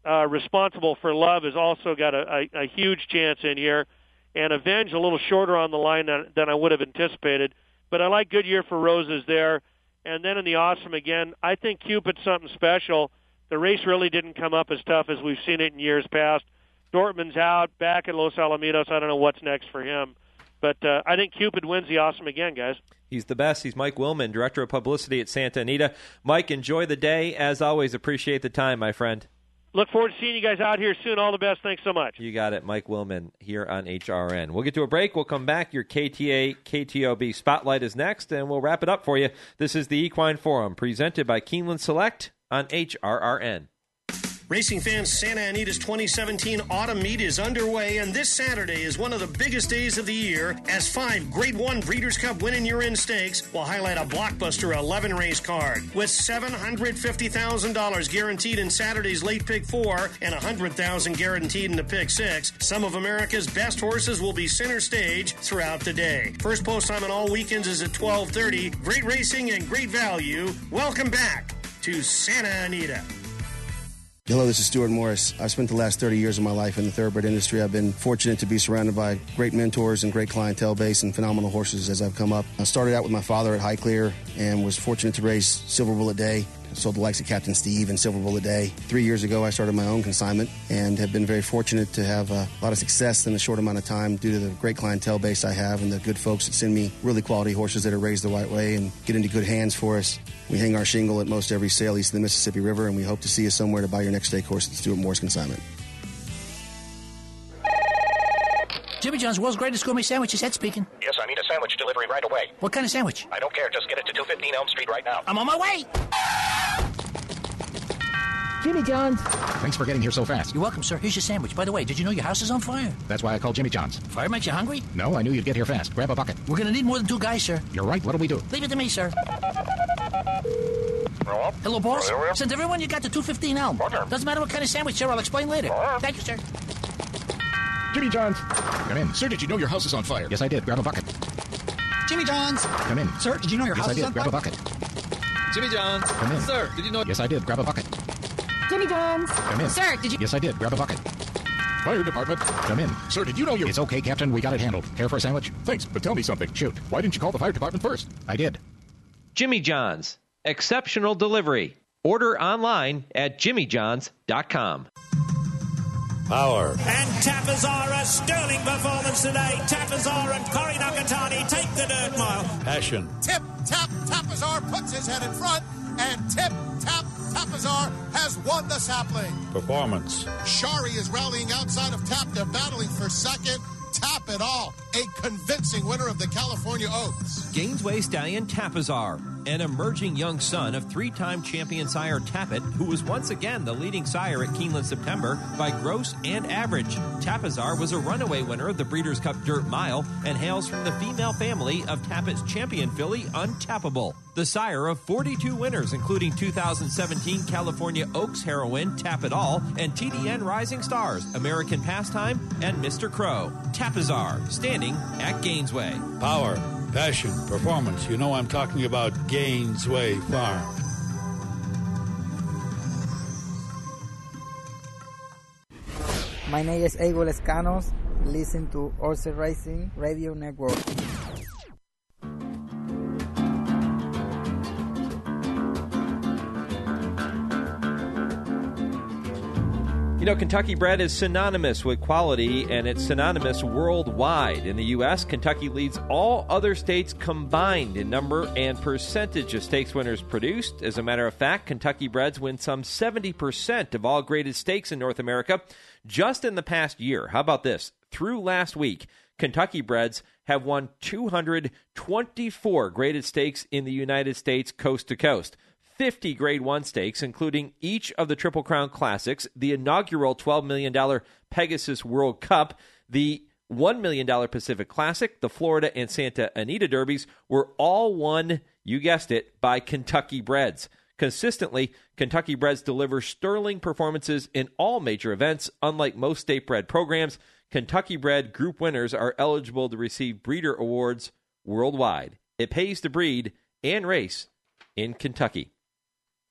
uh, Responsible for Love has also got a, a, a huge chance in here, and Avenge a little shorter on the line than, than I would have anticipated. But I like Goodyear for Roses there. And then in the Awesome again, I think Cupid's something special. The race really didn't come up as tough as we've seen it in years past. Dortmund's out, back at Los Alamitos. I don't know what's next for him. But uh, I think Cupid wins the Awesome again, guys. He's the best. He's Mike Willman, Director of Publicity at Santa Anita. Mike, enjoy the day. As always, appreciate the time, my friend. Look forward to seeing you guys out here soon. All the best. Thanks so much. You got it. Mike Willman here on H R N. We'll get to a break. We'll come back. Your K T A K T O B Spotlight is next, and we'll wrap it up for you. This is the Equine Forum, presented by Keeneland Select on H R R N. Racing fans, Santa Anita's twenty seventeen Autumn Meet is underway, and this Saturday is one of the biggest days of the year as five Grade one Breeders' Cup Win and You're In stakes will highlight a blockbuster eleven-race card with seven hundred fifty thousand dollars guaranteed in Saturday's Late Pick four and one hundred thousand dollars guaranteed in the Pick six. Some of America's best horses will be center stage throughout the day. First post time on all weekends is at twelve thirty. Great racing and great value. Welcome back to Santa Anita. Hello, this is Stuart Morris. I've spent the last thirty years of my life in the thoroughbred industry. I've been fortunate to be surrounded by great mentors and great clientele base and phenomenal horses as I've come up. I started out with my father at Highclere and was fortunate to raise Silver Bullet Day. I sold the likes of Captain Steve and Silver Bullet Day. Three years ago, I started my own consignment and have been very fortunate to have a lot of success in a short amount of time due to the great clientele base I have and the good folks that send me really quality horses that are raised the right way and get into good hands for us. We hang our shingle at most every sale east of the Mississippi River, and we hope to see you somewhere to buy your next stake horse at Stuart Morris Consignment. Jimmy John's, world's greatest gourmet sandwiches. Ed speaking. Yes, I need a sandwich delivery right away. What kind of sandwich? I don't care. Just get it to two fifteen Elm Street right now. I'm on my way. Jimmy John's. Thanks for getting here so fast. You're welcome, sir. Here's your sandwich. By the way, did you know your house is on fire? That's why I called Jimmy John's. Fire makes you hungry? No, I knew you'd get here fast. Grab a bucket. We're going to need more than two guys, sir. You're right. What'll we do? Leave it to me, sir. Hello, boss. Send everyone you got to two fifteen Elm. Doesn't matter what kind of sandwich, sir. I'll explain later. Thank you, sir. Jimmy John's. Come in. Sir, did you know your house is on fire? Yes, I did. Grab a bucket. Jimmy John's. Come in. Sir, did you know your yes, house I did. is on Grab fire? a bucket. Jimmy John's. Come in. Sir, did you know... Yes, I did. Grab a bucket. Jimmy John's. Come in. Sir, did you... Yes, I did. Grab a bucket. Fire department. Come in. Sir, did you know you... It's okay, Captain. We got it handled. Care for a sandwich? Thanks, but tell me something. Shoot. Why didn't you call the fire department first? I did. Jimmy John's. Exceptional delivery. Order online at jimmy johns dot com. Power. And Tapazar, a sterling performance today. Tapazar and Corey Nakatani take the dirt mile. Passion. Tip, tap, Tapazar puts his head in front, and tip, tap, Tapazar has won the sapling. Performance. Shari is rallying outside of Tap. They're battling for second. Tap it all. A convincing winner of the California Oaks. Gainesway Stallion Tapazar, an emerging young son of three-time champion sire Tappet, who was once again the leading sire at Keeneland September by gross and average. Tapazar was a runaway winner of the Breeders' Cup Dirt Mile and hails from the female family of Tappet's champion filly Untappable, the sire of forty-two winners, including two thousand seventeen California Oaks heroine Tap It All and T D N Rising Stars, American Pastime, and Mister Crow. Tapazar, standing at Gainesway. Power. Passion. Performance. You know I'm talking about Gainesway Farm. My name is Abel Escanos. Listen to Horse Racing Radio Network. You know, Kentucky bred is synonymous with quality, and it's synonymous worldwide. In the U S, Kentucky leads all other states combined in number and percentage of stakes winners produced. As a matter of fact, Kentucky breds win some seventy percent of all graded stakes in North America just in the past year. How about this? Through last week, Kentucky breds have won two hundred twenty-four graded stakes in the United States coast to coast. fifty Grade one stakes, including each of the Triple Crown Classics, the inaugural twelve million dollars Pegasus World Cup, the one million dollars Pacific Classic, the Florida and Santa Anita Derbies, were all won, you guessed it, by Kentucky breds. Consistently, Kentucky breds deliver sterling performances in all major events. Unlike most state-bred programs, Kentucky bred group winners are eligible to receive breeder awards worldwide. It pays to breed and race in Kentucky.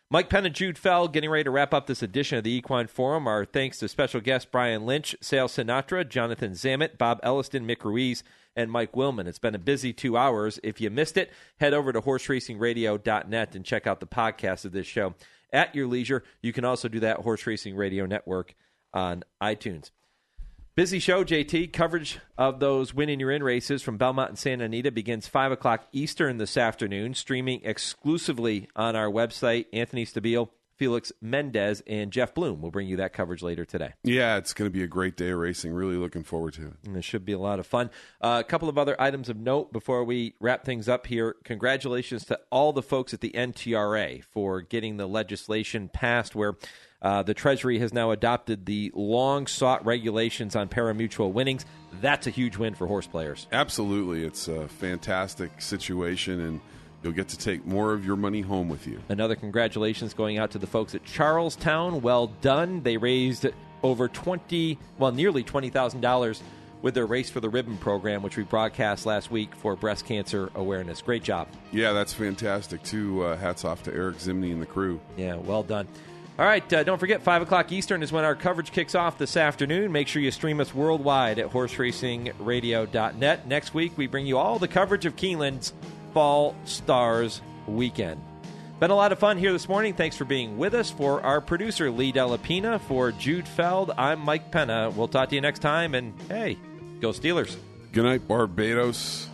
Mike Penn and Jude Feld getting ready to wrap up this edition of the Equine Forum. Our thanks to special guests Brian Lynch, Sale Sinatra, Jonathan Zammit, Bob Elliston, Mick Ruiz, and Mike Willman. It's been a busy two hours. If you missed it, head over to horse racing radio dot net and check out the podcast of this show at your leisure. You can also do that at Horse Racing Radio Network on iTunes. Busy show, J T. Coverage of those Win in Your In races from Belmont and Santa Anita begins five o'clock Eastern this afternoon, streaming exclusively on our website. Anthony Stabile, Felix Mendez, and Jeff Bloom will bring you that coverage later today. Yeah, it's going to be a great day of racing. Really looking forward to it. And it should be a lot of fun. Uh, a couple of other items of note before we wrap things up here. Congratulations to all the folks at the N T R A for getting the legislation passed where Uh, the Treasury has now adopted the long-sought regulations on pari-mutuel winnings. That's a huge win for horse players. Absolutely. It's a fantastic situation, and you'll get to take more of your money home with you. Another congratulations going out to the folks at Charlestown. Well done. They raised over twenty, well, nearly twenty thousand dollars with their Race for the Ribbon program, which we broadcast last week for breast cancer awareness. Great job. Yeah, that's fantastic, too. Uh, hats off to Eric Zimney and the crew. Yeah, well done. All right, uh, don't forget, five o'clock Eastern is when our coverage kicks off this afternoon. Make sure you stream us worldwide at horse racing radio dot net. Next week, we bring you all the coverage of Keeneland's Fall Stars Weekend. Been a lot of fun here this morning. Thanks for being with us. For our producer, Lee Delapina, for Jude Feld, I'm Mike Penna. We'll talk to you next time, and hey, go Steelers. Good night, Barbados.